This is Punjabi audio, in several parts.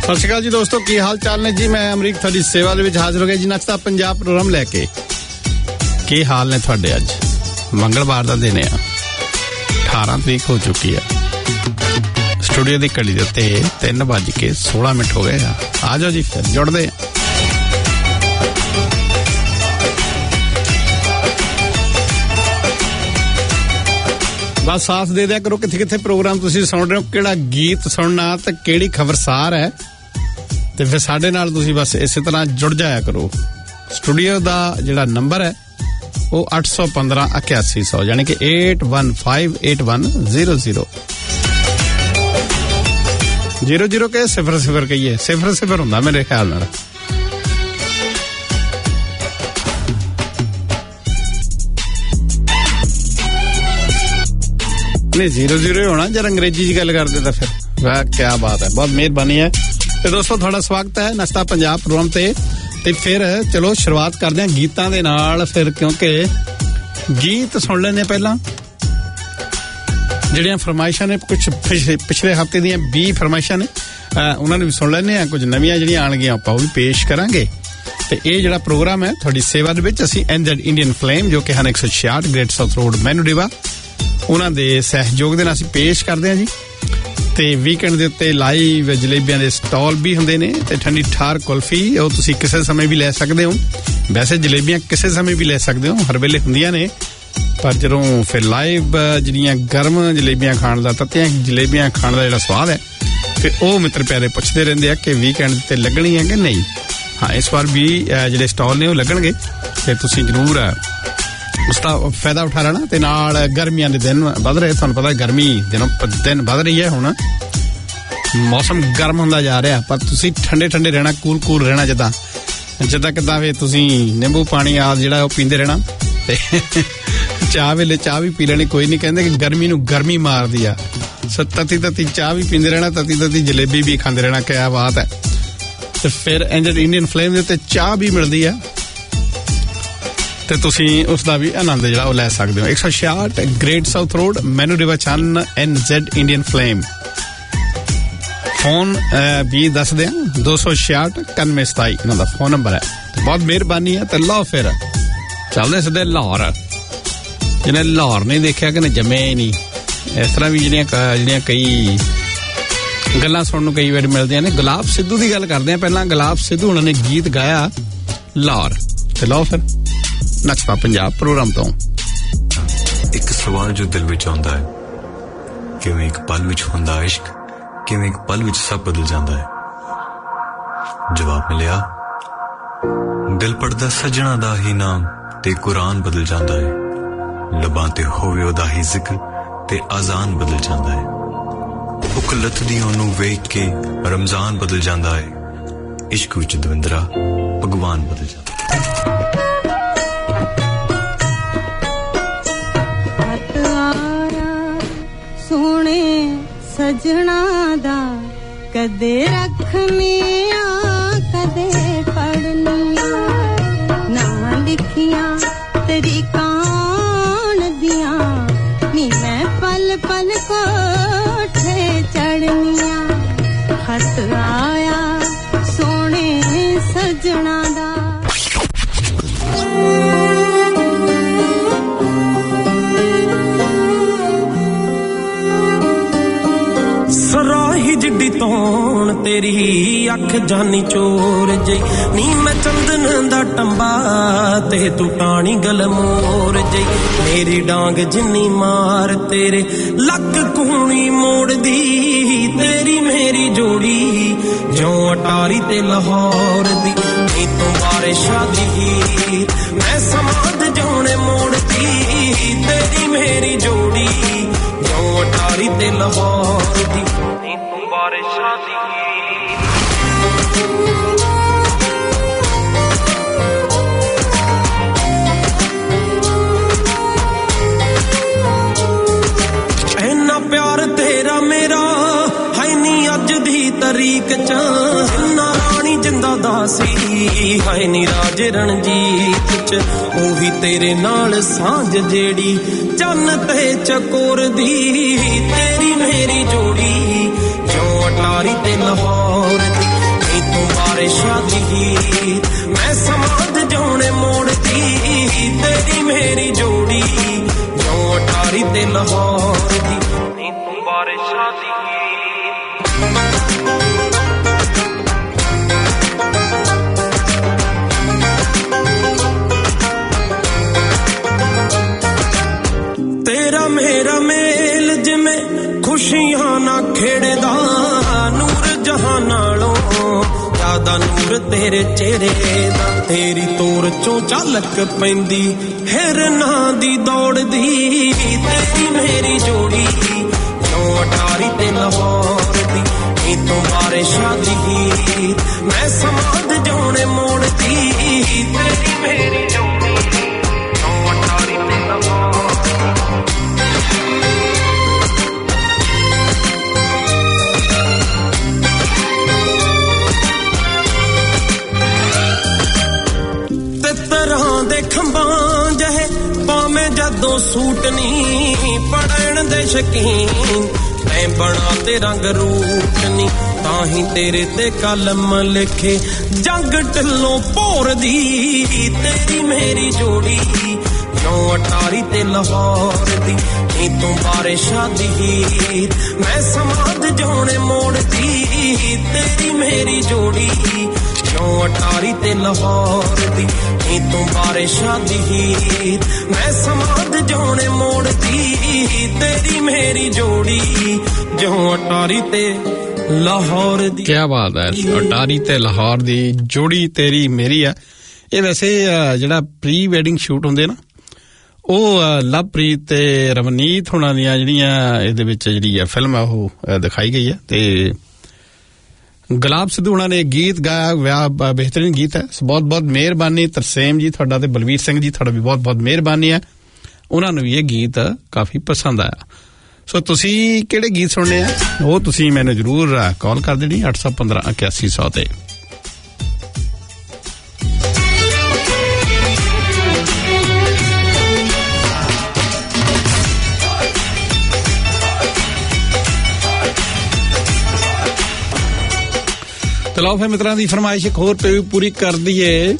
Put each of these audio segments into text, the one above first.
ਸਤਿ ਸ਼੍ਰੀ ਅਕਾਲ ਜੀ ਦੋਸਤੋ, ਕੀ ਹਾਲ ਚਾਲ ਨੇ ਜੀ? ਮੈਂ ਅਮਰੀਕ ਤੁਹਾਡੀ ਸੇਵਾ ਦੇ ਵਿੱਚ ਹਾਜ਼ਰ ਹੋ ਗਿਆ ਜੀ ਨੱਚਦਾ ਪੰਜਾਬ ਪ੍ਰੋਗਰਾਮ ਲੈ ਕੇ। ਕੀ ਹਾਲ ਨੇ ਤੁਹਾਡੇ? ਅੱਜ ਮੰਗਲਵਾਰ ਦਾ ਦਿਨ ਆ, 18 ਤਰੀਕ ਹੋ ਚੁੱਕੀ ਆ। ਸਟੂਡੀਓ ਦੀ ਘੜੀ ਦੇ ਉੱਤੇ 3:16 ਹੋ ਗਏ ਆ। ਆ ਜਾਓ ਜੀ, ਫਿਰ ਜੁੜਦੇ ਆ। ਬਸ ਸਾਥ ਦੇ ਦਿਆ ਕਰੋ, ਕਿੱਥੇ ਕਿੱਥੇ ਪ੍ਰੋਗਰਾਮ ਤੁਸੀਂ ਸੁਣ ਰਹੇ ਹੋ, ਕਿਹੜਾ ਗੀਤ ਸੁਣਨਾ ਤੇ ਕਿਹੜੀ ਖਬਰਸਾਰ ਹੈ, ਤੇ ਫਿਰ ਸਾਡੇ ਨਾਲ ਤੁਸੀਂ ਬਸ ਇਸੇ ਤਰ੍ਹਾਂ ਜੁੜ ਜਾਇਆ ਕਰੋ। ਸਟੂਡੀਓ ਦਾ ਜਿਹੜਾ ਨੰਬਰ ਹੈ ਉਹ 815 8100, ਯਾਨੀ ਕਿ 81510000 ਕੇ 00 ਕਹੀਏ, 00 ਹੁੰਦਾ ਮੇਰੇ ਖਿਆਲ ਨਾਲ। ਨਹੀਂ 00 ਹੋਣਾ, ਜਦ ਅੰਗਰੇਜ਼ੀ ਚ ਗੱਲ ਕਰਦੇ ਤਾਂ ਫਿਰ ਵਾਹ ਕਿਆ ਬਾਤ ਹੈ, ਬਹੁਤ ਮਿਹਰਬਾਨੀ ਹੈ। ਤੇ ਦੋਸਤੋ ਤੁਹਾਡਾ ਸਵਾਗਤ ਹੈ ਨੱਚਦਾ ਪੰਜਾਬ ਪ੍ਰੋਗਰਾਮ ਤੇ ਫਿਰ ਚਲੋ ਸ਼ੁਰੂਆਤ ਕਰਦੇ ਹਾਂ ਗੀਤਾਂ ਦੇ ਨਾਲ। ਫਿਰ ਕਿਉਂਕਿ ਗੀਤ ਸੁਣ ਲੈਂਦੇ ਪਹਿਲਾਂ, ਜਿਹੜੀਆਂ ਫਰਮਾਇਸ਼ਾਂ ਨੇ ਕੁਝ ਪਿਛਲੇ ਹਫ਼ਤੇ ਦੀਆਂ 20 ਫਰਮਾਇਸ਼ਾਂ ਨੇ, ਉਹਨਾਂ ਨੂੰ ਵੀ ਸੁਣ ਲੈਂਦੇ ਹਾਂ। ਕੁਝ ਨਵੀਆਂ ਜਿਹੜੀਆਂ ਆਉਣਗੀਆਂ ਆਪਾਂ ਉਹ ਵੀ ਪੇਸ਼ ਕਰਾਂਗੇ। ਤੇ ਇਹ ਜਿਹੜਾ ਪ੍ਰੋਗਰਾਮ ਹੈ ਤੁਹਾਡੀ ਸੇਵਾ ਦੇ ਵਿੱਚ ਅਸੀਂ NZ ਇੰਡੀਅਨ ਫਲੇਮ, ਜੋ ਕਿ ਹਨ 166 ਗ੍ਰੇਟ ਸਾਊਥ ਰੋਡ ਮੈਨੂਡੀਵਾ, ਉਹਨਾਂ ਦੇ ਸਹਿਯੋਗ ਦੇ ਨਾਲ ਅਸੀਂ ਪੇਸ਼ ਕਰਦੇ ਹਾਂ ਜੀ। ਤੇ ਵੀਕਐਂਡ ਦੇ ਉੱਤੇ ਲਾਈਵ ਜਲੇਬੀਆਂ ਦੇ ਸਟਾਲ ਵੀ ਹੁੰਦੇ ਨੇ ਤੇ ਠੰਡੀ ਠਾਰ ਕੁਲਫੀ, ਉਹ ਤੁਸੀਂ ਕਿਸੇ ਸਮੇਂ ਵੀ ਲੈ ਸਕਦੇ ਹੋ। ਵੈਸੇ ਜਲੇਬੀਆਂ ਕਿਸੇ ਸਮੇਂ ਵੀ ਲੈ ਸਕਦੇ ਹੋ, ਹਰ ਵੇਲੇ ਹੁੰਦੀਆਂ ਨੇ, ਪਰ ਜਦੋਂ ਫਿਰ ਲਾਈਵ ਜਿਹੜੀਆਂ ਗਰਮ ਜਲੇਬੀਆਂ ਖਾਣ ਦਾ, ਤੱਤੀਆਂ ਜਲੇਬੀਆਂ ਖਾਣ ਦਾ ਜਿਹੜਾ ਸਵਾਦ ਹੈ, ਫਿਰ ਉਹ ਮਿੱਤਰ ਪਿਆਰੇ ਪੁੱਛਦੇ ਰਹਿੰਦੇ ਆ ਕਿ ਵੀਕਐਂਡ ਤੇ ਲੱਗਣੀ ਹੈ ਕਿ ਨਹੀਂ। ਹਾਂ, ਇਸ ਵਾਰ ਵੀ ਜਿਹੜੇ ਸਟਾਲ ਨੇ ਉਹ ਲੱਗਣਗੇ ਤੇ ਤੁਸੀਂ ਜ਼ਰੂਰ ਉਸਦਾ ਫਾਇਦਾ ਉਠਾ ਲੈਣਾ। ਤੇ ਨਾਲ ਗਰਮੀਆਂ ਦੇ ਦਿਨ ਵੱਧ ਰਹੇ, ਤੁਹਾਨੂੰ ਪਤਾ ਗਰਮੀ ਦਿਨੋਂ ਦਿਨ ਵੱਧ ਰਹੀ ਹੈ, ਹੁਣ ਮੌਸਮ ਗਰਮ ਹੁੰਦਾ ਜਾ ਰਿਹਾ, ਪਰ ਤੁਸੀਂ ਠੰਡੇ ਠੰਡੇ ਰਹਿਣਾ, ਕੂਲ ਰਹਿਣਾ, ਜਿੱਦਾਂ ਕਿੱਦਾਂ ਵੀ ਤੁਸੀਂ ਨਿੰਬੂ ਪਾਣੀ ਆ ਜਿਹੜਾ ਉਹ ਪੀਂਦੇ ਰਹਿਣਾ। ਤੇ ਚਾਹ ਵੇਲੇ ਚਾਹ ਵੀ ਪੀ ਲੈਣੀ, ਕੋਈ ਨਹੀਂ ਕਹਿੰਦੇ ਕਿ ਗਰਮੀ ਨੂੰ ਗਰਮੀ ਮਾਰਦੀ ਆ। ਤਤੀ ਚਾਹ ਵੀ ਪੀਂਦੇ ਰਹਿਣਾ, ਤਤੀ ਜਲੇਬੀ ਵੀ ਖਾਂਦੇ ਰਹਿਣਾ, ਕਿਆ ਬਾਤ ਹੈ। ਤੇ ਫਿਰ NZ ਇੰਡੀਅਨ ਫਲੇਮ ਦੇ ਉੱਤੇ ਚਾਹ ਵੀ ਮਿਲਦੀ ਆ ਤੇ ਤੁਸੀਂ ਉਸ ਦਾ ਵੀ ਆਨੰਦ ਜਿਹੜਾ ਉਹ ਲੈ ਸਕਦੇ ਹੋ। 166 ਗ੍ਰੇਟ ਸਾਊਥ ਰੋਡ ਮੈਨੂਡੀਵਾ ਚੰਨ NZ ਇੰਡੀਅਨ ਫਲੇਮ। ਫੋਨ ਵੀ ਦੱਸ ਦਿਆਂ, 266 9127 ਇਹਨਾਂ ਦਾ ਫੋਨ ਨੰਬਰ ਹੈ। ਬਹੁਤ ਮਿਹਰਬਾਨੀ ਹੈ। ਤੇ ਲਓ ਫਿਰ ਚੱਲਦੇ ਸਿੱਧੇ ਲਾਹੌਰ। ਜਿਹਨੇ ਲਾਹੌਰ ਨਹੀਂ ਦੇਖਿਆ ਕਿ ਜੰਮੇ ਹੀ ਨਹੀਂ। ਇਸ ਤਰ੍ਹਾਂ ਵੀ ਜਿਹੜੀਆਂ ਕਈ ਗੱਲਾਂ ਸੁਣਨ ਨੂੰ ਕਈ ਵਾਰ ਮਿਲਦੀਆਂ ਨੇ। ਗੁਲਾਬ ਸਿੱਧੂ ਦੀ ਗੱਲ ਕਰਦੇ ਆ ਪਹਿਲਾਂ। ਗੁਲਾਬ ਸਿੱਧੂ ਉਹਨਾਂ ਨੇ ਗੀਤ ਗਾਇਆ ਲਾਹੌਰ। ਤੇ ਲਓ ਫਿਰ ਨੱਚਦਾ ਪੰਜਾਬ ਪ੍ਰੋਗਰਾਮ ਤੋਂ ਇੱਕ ਸਵਾਲ ਜੋ ਦਿਲ ਵਿੱਚ ਆਉਂਦਾ ਹੈ, ਕਿਵੇਂ ਇੱਕ ਪਲ ਵਿੱਚ ਹੁੰਦਾ ਇਸ਼ਕ, ਕਿਵੇਂ ਇੱਕ ਪਲ ਵਿੱਚ ਸਭ ਬਦਲ ਜਾਂਦਾ ਹੈ। ਜਵਾਬ ਮਿਲਿਆ, ਦਿਲ ਪੜਦਾ ਸਜਣਾ ਦਾ ਹੀ ਨਾਮ ਤੇ ਕੁਰਾਨ ਬਦਲ ਜਾਂਦਾ ਹੈ। ਲਬਾਂ ਤੇ ਹੋਵੇ ਉਹਦਾ ਹੀ ਜ਼ਿਕਰ ਤੇ ਅਜ਼ਾਨ ਬਦਲ ਜਾਂਦਾ ਹੈ। ਭੁੱਖ ਲੱਥਦੀ ਉਹਨੂੰ ਵੇਖ ਕੇ ਰਮਜ਼ਾਨ ਬਦਲ ਜਾਂਦਾ ਹੈ। ਇਸ਼ਕ ਵਿੱਚ ਦਵਿੰਦਰਾ ਭਗਵਾਨ ਬਦਲ ਜਾਂਦਾ ਹੈ। ਸਜਣਾ ਦਾ ਕਦੇ ਰੱਖਨੀਆਂ ਕਦੇ ਪੜਨੀਆਂ, ਨਾ ਲਿਖੀਆਂ ਤਰੀਕਾਂ ਦੀਆਂ ਨੀ ਮੈਂ ਪਲ ਪਲ ਕੋਠੇ ਚੜਨੀਆਂ। ਹੱਥ ਆਇਆ ਸੋਹਣੇ ਸਜਣਾ ਦਾ। ਸਰਾਹੀ ਜਿੱਡੀ ਤੌਣ ਤੇਰੀ ਅੱਖ ਜਾਨੀ ਚੋਰ ਜਈ, ਨੀ ਮੈਂ ਚੰਦਨ ਦਾ ਟੰਬਾ ਤੇ ਤੂੰ ਟਾਣੀ ਗਲਮੋਰ ਜਈ। ਮੇਰੀ ਡਾਂਗ ਜਿੰਨੀ ਮਾਰ ਤੇਰੇ ਲੱਕ ਕੂਣੀ ਮੋੜਦੀ, ਤੇਰੀ ਮੇਰੀ ਜੋੜੀ ਜਿਉਂ ਅਟਾਰੀ ਤੇ ਲਾਹੌਰ ਦੀ। ਨੀ ਤੂੰ ਬਾਰਿਸ਼ਾਂ ਦੀ ਹੀਰ ਮੈਂ ਸਮਾਧ ਜਾਣੇ ਮੋੜਦੀ, ਤੇਰੀ ਮੇਰੀ ਜੋੜੀ ਜਿਉਂ ਅਟਾਰੀ ਤੇ ਲਾਹੌਰ ਦੀ। ਨੀ ਤੂੰ ਬਾਰਿਸ਼ਾਂ ਦੀ ਇੰਨਾ ਪਿਆਰ ਤੇਰਾ ਮੇਰਾ ਹੈ ਨੀ ਅੱਜ ਦੀ ਤਰੀਕ ਚ। ਨਾ ਰਾਣੀ ਜਿੰਦਾ ਦਾਸੀ ਹੈ ਨੀ ਰਾਜ ਰਣਜੀਤ ਚ। ਉਹੀ ਤੇਰੇ ਨਾਲ ਸਾਂਝ ਜਿਹੜੀ ਚੰਨ ਤੇ ਚਕੋਰ ਦੀ, ਤੇਰੀ ਮੇਰੀ ਜੋੜੀ ਜੋ ਅਟਾਰੀ ਤੇ ਲਾਹੌਰ ਦੀ। ਤੂੰ ਬਾਰਿਸ਼ਾਂ ਦੀ ਹੀਰ ਮੈਂ ਸਮਾਦ ਜਾਉਣੇ ਮੋੜਦੀ ਤੇਰੀ ਮੇਰੀ ਜੋੜੀ ਜੋ ਅਟਾਰੀ ਤੇ ਲਾਹੌਰ ਦੀ ਨੀ ਤੂੰ ਬਾਰਿਸ਼ਾਂ ਦੀ ਤੇਰਾ ਮੇਰਾ ਮੇਲ ਜਿਵੇਂ ਖੁਸ਼ੀਆਂ ਨਾ ਖੇੜਦਾ ਨੂਰ ਜਹਾਂ ਨਾਲੋਂ ਜ਼ਿਆਦਾ ਨੂਰ ਤੇਰੇ ਚਿਹਰੇ ਦਾ ਤੇਰੀ ਤੋਰ ਚੋਂ ਝਲਕ ਪੈਂਦੀ ਹਿਰਨਾਂ ਦੀ ਦੌੜਦੀ ਤੇਰੀ ਮੇਰੀ ਜੋੜੀ ਜੋ ਅਟਾਰੀ ਤੇ ਲਾਹੌਰ ਦੀ ਨੀ ਤੂੰ ਬਾਰਿਸ਼ਾਂ ਦੀ ਹੀਰ ਮੈਂ ਸਮਾਦ ਜਾਉਣੇ ਮੋੜਦੀ ਤੇਰੀ ਮੇਰੀ ਜੋੜੀ ਜੋ ਅਟਾਰੀ ਤੇ ਲਾਹੌਰ ਦੇ ਖੰਭਾਂ ਜਹੇ ਭਾਵੇਂ ਜਦੋਂ ਸੂਟ ਨੀ ਪੜਨ ਦੇ ਸ਼ਕੀਨ ਮੈਂ ਬਣਾ ਤੇ ਰੰਗ ਰੂਟ ਨੀ ਤਾਂ ਹੀ ਤੇਰੇ ਤੇ ਕਲਮ ਲਿਖੇ ਜੰਗ ਢਿੱਲੋਂ ਭੋਰ ਦੀ ਤੇਰੀ ਮੇਰੀ ਜੋੜੀ ਜੋ ਅਟਾਰੀ ਤੇ ਲਾਹੌਰ ਦੀ ਨੀ ਤੂੰ ਬਾਰਿਸ਼ਾਂ ਦੀ ਹੀਰ ਮੈਂ ਸਮਾਦ ਜਾਉਣੇ ਮੋੜਦੀ ਤੇਰੀ ਮੇਰੀ ਜੋੜੀ ਜੋ ਅਟਾਰੀ ਤੇ ਲਾਹੌਰ ਦੀ ਨੀ ਤੂੰ ਬਾਰਿਸ਼ਾਂ ਦੀ ਹੀਰ ਮੈਂ ਸਮਾਦ ਜਾਉਣੇ ਮੋੜਦੀ ਤੇਰੀ ਮੇਰੀ ਜੋੜੀ ਜੋ ਅਟਾਰੀ ਤੇ ਲਾਹੌਰ ਦੀ। ਕੀ ਬਾਤ ਹੈ, ਅਟਾਰੀ ਤੇ ਲਾਹੌਰ ਦੀ ਜੋੜੀ ਤੇਰੀ ਮੇਰੀ ਆ। ਇਹ ਵੈਸੇ ਜਿਹੜਾ ਪ੍ਰੀ ਵੈਡਿੰਗ ਸ਼ੂਟ ਹੁੰਦੇ ਨਾ ਉਹ ਲਵਪ੍ਰੀਤ ਤੇ ਰਵਨੀਤ ਹੋਣਾ ਦੀਆਂ ਜਿਹੜੀਆਂ ਇਹਦੇ ਵਿੱਚ ਜਿਹੜੀ ਆ ਫਿਲਮ ਆ ਉਹ ਦਿਖਾਈ ਗਈ ਹੈ ਤੇ ਗੁਲਾਬ ਸਿੱਧੂ ਉਹਨਾਂ ਨੇ ਗੀਤ ਗਾਇਆ, ਬਿਹਤਰੀਨ ਗੀਤ ਹੈ। ਬਹੁਤ ਬਹੁਤ ਮਿਹਰਬਾਨੀ ਤਰਸੇਮ ਜੀ ਤੁਹਾਡਾ ਤੇ ਬਲਵੀਰ ਸਿੰਘ ਜੀ ਤੁਹਾਡਾ ਵੀ ਬਹੁਤ ਬਹੁਤ ਮਿਹਰਬਾਨੀ ਹੈ, ਉਹਨਾਂ ਨੂੰ ਵੀ ਇਹ ਗੀਤ ਕਾਫੀ ਪਸੰਦ ਆਇਆ। ਸੋ ਤੁਸੀਂ ਕਿਹੜੇ ਗੀਤ ਸੁਣਨੇ ਆ ਉਹ ਤੁਸੀਂ ਮੈਨੂੰ ਜ਼ਰੂਰ ਕਾਲ ਕਰ ਦੇਣੀ 815-8100 ਤੇ। ਚਲੋ ਫਿਰ ਮਿੱਤਰਾਂ ਦੀ ਫਰਮਾਇਸ਼ ਇੱਕ ਹੋਰ ਪੂਰੀ ਕਰ ਦਈਏ।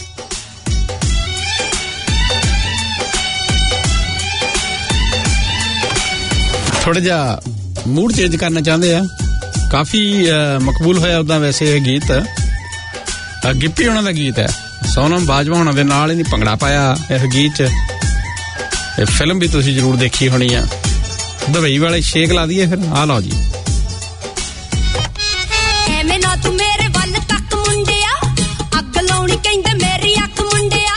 ਥੋੜਾ ਜਿਹਾ ਮੂਡ ਚੇਂਜ ਕਰਨਾ ਚਾਹੁੰਦੇ ਆ, ਕਾਫੀ ਮਕਬੂਲ ਹੋਇਆ ਉਦਾਂ ਵੈਸੇ ਇਹ ਗੀਤ। ਗਿੱਪੀ ਉਹਨਾਂ ਦਾ ਗੀਤ ਹੈ, ਸੋਨਮ ਬਾਜਵਾ ਉਹਨਾਂ ਦੇ ਨਾਲ ਹੀ ਭੰਗੜਾ ਪਾਇਆ ਇਸ ਗੀਤ 'ਚ। ਇਹ ਫਿਲਮ ਵੀ ਤੁਸੀਂ ਜ਼ਰੂਰ ਦੇਖੀ ਹੋਣੀ ਆ, ਦੁਬਈ ਵਾਲੇ ਸ਼ੇਕ ਲਾ ਦਈਏ ਫਿਰ। ਆ ਲਓ ਜੀ। ਤੂੰ ਮੇਰੇ ਵੱਲ ਤੱਕ ਮੁੰਡਿਆ ਅੱਗ ਲਾਉਣੀ ਕਹਿੰਦੇ ਮੇਰੀ ਅੱਖ ਮੁੰਡਿਆ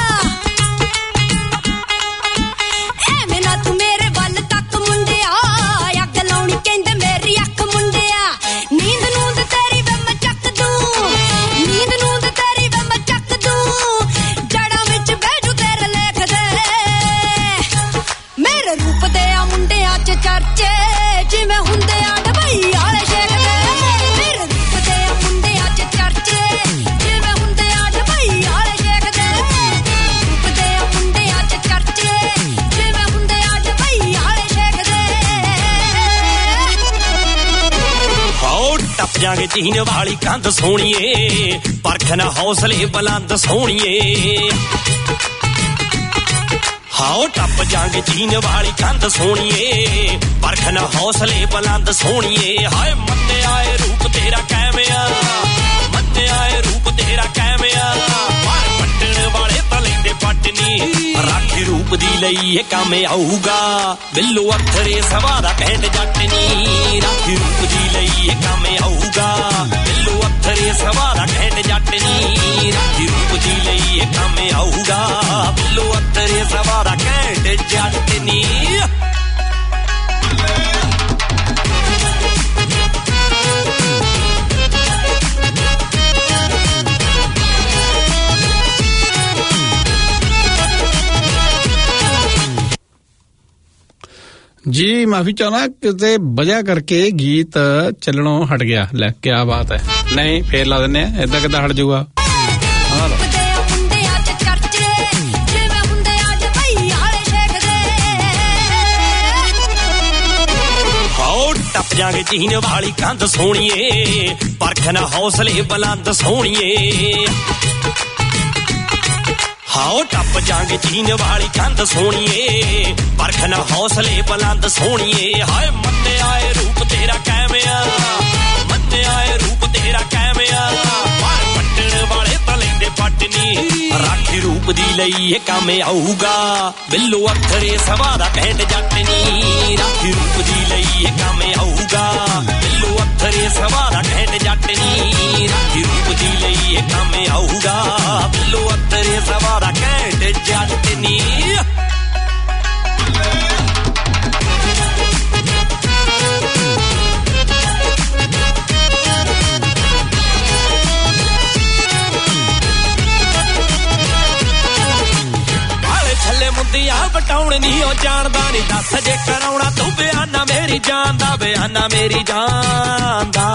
ਐਵੇਂ ਨਾ ਤੂੰ ਮੇਰੇ ਵੱਲ ਤੱਕ ਮੁੰਡਿਆ ਅੱਗ ਲਾਉਣੀ ਕਹਿੰਦੇ ਮੇਰੀ ਅੱਖ ਮੁੰਡਿਆ ਨੀਂਦ ਨੂੰਦ ਤੇਰੀ ਵੇ ਮੈਂ ਚੱਕ ਦੂੰ ਨੀਂਦ ਨੂੰਦ ਤੇਰੀ ਵੇ ਮੈਂ ਚੱਕ ਦੂੰ ਜੜਾਂ ਵਿੱਚ ਬੈਠੂ ਤੇਰੇ ਲੇਖ ਦੇ ਮੇਰੇ ਰੂਪ ਦੇ ਆ ਮੁੰਡਿਆਂ 'ਚ ਚਰਚੇ ਜਿਵੇਂ ਹੁੰਦੇ ਆ ਡਬਈ ਵਾਲੇ ਸ਼ੇਖ ਦੇ ਟੱਪ ਜਾਗੇ ਚੀਨ ਵਾਲੀ ਕੰਧ ਸੋਹਣੀਏ ਪਰਖ ਨਾ ਹੌਸਲੇ ਬੁਲੰਦ ਸੋਹਣੀਏ ਹਾਓ ਟੱਪ ਜਾਗੇ ਚੀਨ ਵਾਲੀ ਕੰਧ ਸੋਹਣੀਏ ਪਰਖ ਨਾ ਹੌਸਲੇ ਬੁਲੰਦ ਸੋਹਣੀਏ ਹਾਏ ਮੰਨੇ ਆਏ ਰੂਪ ਤੇਰਾ ਕੈਮਿਆ ਮੰਨੇ ਆਏ ਰੂਪ ਤੇਰਾ ਕੈਮਿਆ ਪਰ ਪੱਟਣ ਵਾਲੇ ਤਲੇ ਦੇ ਪੱਟਨੀ ਰਾਖੀ ਰੂਪ ਦੀ ਲਈ ਇਹ ਕੰਮ ਆਊਗਾ ਬਿੱਲੂ ਅੱਥਰੇ ਸਵਾਰਾ ਕਹਿਣ ਜੱਟਨੀ ਰਾਖੀ ਰੂਪ ਦੀ ਲਈ ਇਹ ਕੰਮ ਆਊਗਾ ਬਿੱਲੂ ਅੱਥਰੇ ਸਵਾਰਾ ਕਹਿਣ ਜੱਟਨੀ ਰਾਖੀ ਰੂਪ ਦੀ ਲਈ ਇਹ ਕੰਮ ਆਊਗਾ ਬਿੱਲੂ ਅੱਥਰੇ ਸਵਾਰਾ ਕਹਿਣ ਜੱਟਨੀ ਜੀ ਮਾਫੀ ਚਾਹਣਾ ਕਿਤੇ ਵਜ੍ਹਾ ਕਰਕੇ ਗੀਤ ਚੱਲਣੋਂ ਹਟ ਗਿਆ। ਲੈ ਕਿਆ ਬਾਤ ਹੈ, ਨਹੀਂ ਫੇਰ ਲਾ ਦਿੰਨੇ ਆ, ਏਦਾਂ ਕਿੱਦਾਂ ਹਟ ਜਾਊਗਾ। ਟੱਪ ਜਾਗੇ ਚੀਨ ਵਾਲੀ ਕੰਧ ਸੋਹਣੀਏ ਪਰਖ ਨਾ ਹੌਸਲੇ ਬੁਲੰਦ ਸੋਹਣੀਏ ਹਾਓ ਟੱਪ ਜਾਗੇ ਚੀਨ ਵਾਲੀ ਕੰਧ ਸੋਹਣੀਏ ਪਰਖ ਨਾ ਹੌਸਲੇ ਬੁਲੰਦ ਸੋਹਣੀਏ ਹਾਏ ਮੰਨਿਆ ਏ ਰੂਪ ਤੇਰਾ ਕਿਵੇਂ ਮੰਨਿਆ ਏ ਰੂਪ ਤੇਰਾ ਕਿਵੇਂ ਪਰ ਪੱਟਣ ਵਾਲੇ ਤਾਂ ਲੈਂਦੇ ਪੱਟਨੀ ਰਾਖੀ ਰੂਪ ਦੀ ਲਈ ਇਹ ਕੰਮ ਆਊਗਾ ਬਿੱਲੋ ਅੱਖਰੇ ਸਵਾ ਦਾ ਕਹਿਣ ਜੱਟ ਨੀ ਰਾਖੀ ਰੂਪ ਦੀ ਲਈ ਇਹ ਕੰਮ ਆਊਗਾ ਬਿੱਲੋ ਅੱਖਰੇ ਸਵਾ ਦਾ ਕਹਿਣ ਜੱਟ ਨੀ ਰਾਖੀ ਰੂਪ ਦੀ ਲਈ ਇਹ ਕੰਮ ਆਊਗਾ ਬਿੱਲੋ ਅੱਖਰੇ ਸਵਾ ਦਾ ਕਹਿਣ ਜੱਟ ਨੀ ਮੁੰਦੀਆਂ ਵਟਾਉਣ ਨਹੀਂ ਉਹ ਜਾਣਦਾ ਨਹੀਂ ਦੱਸ ਜੇ ਕਰਾਉਣਾ ਤੂੰ ਬਿਆਨਾ ਮੇਰੀ ਜਾਨ ਦਾ ਬਿਆਨਾ ਮੇਰੀ ਜਾਨ ਦਾ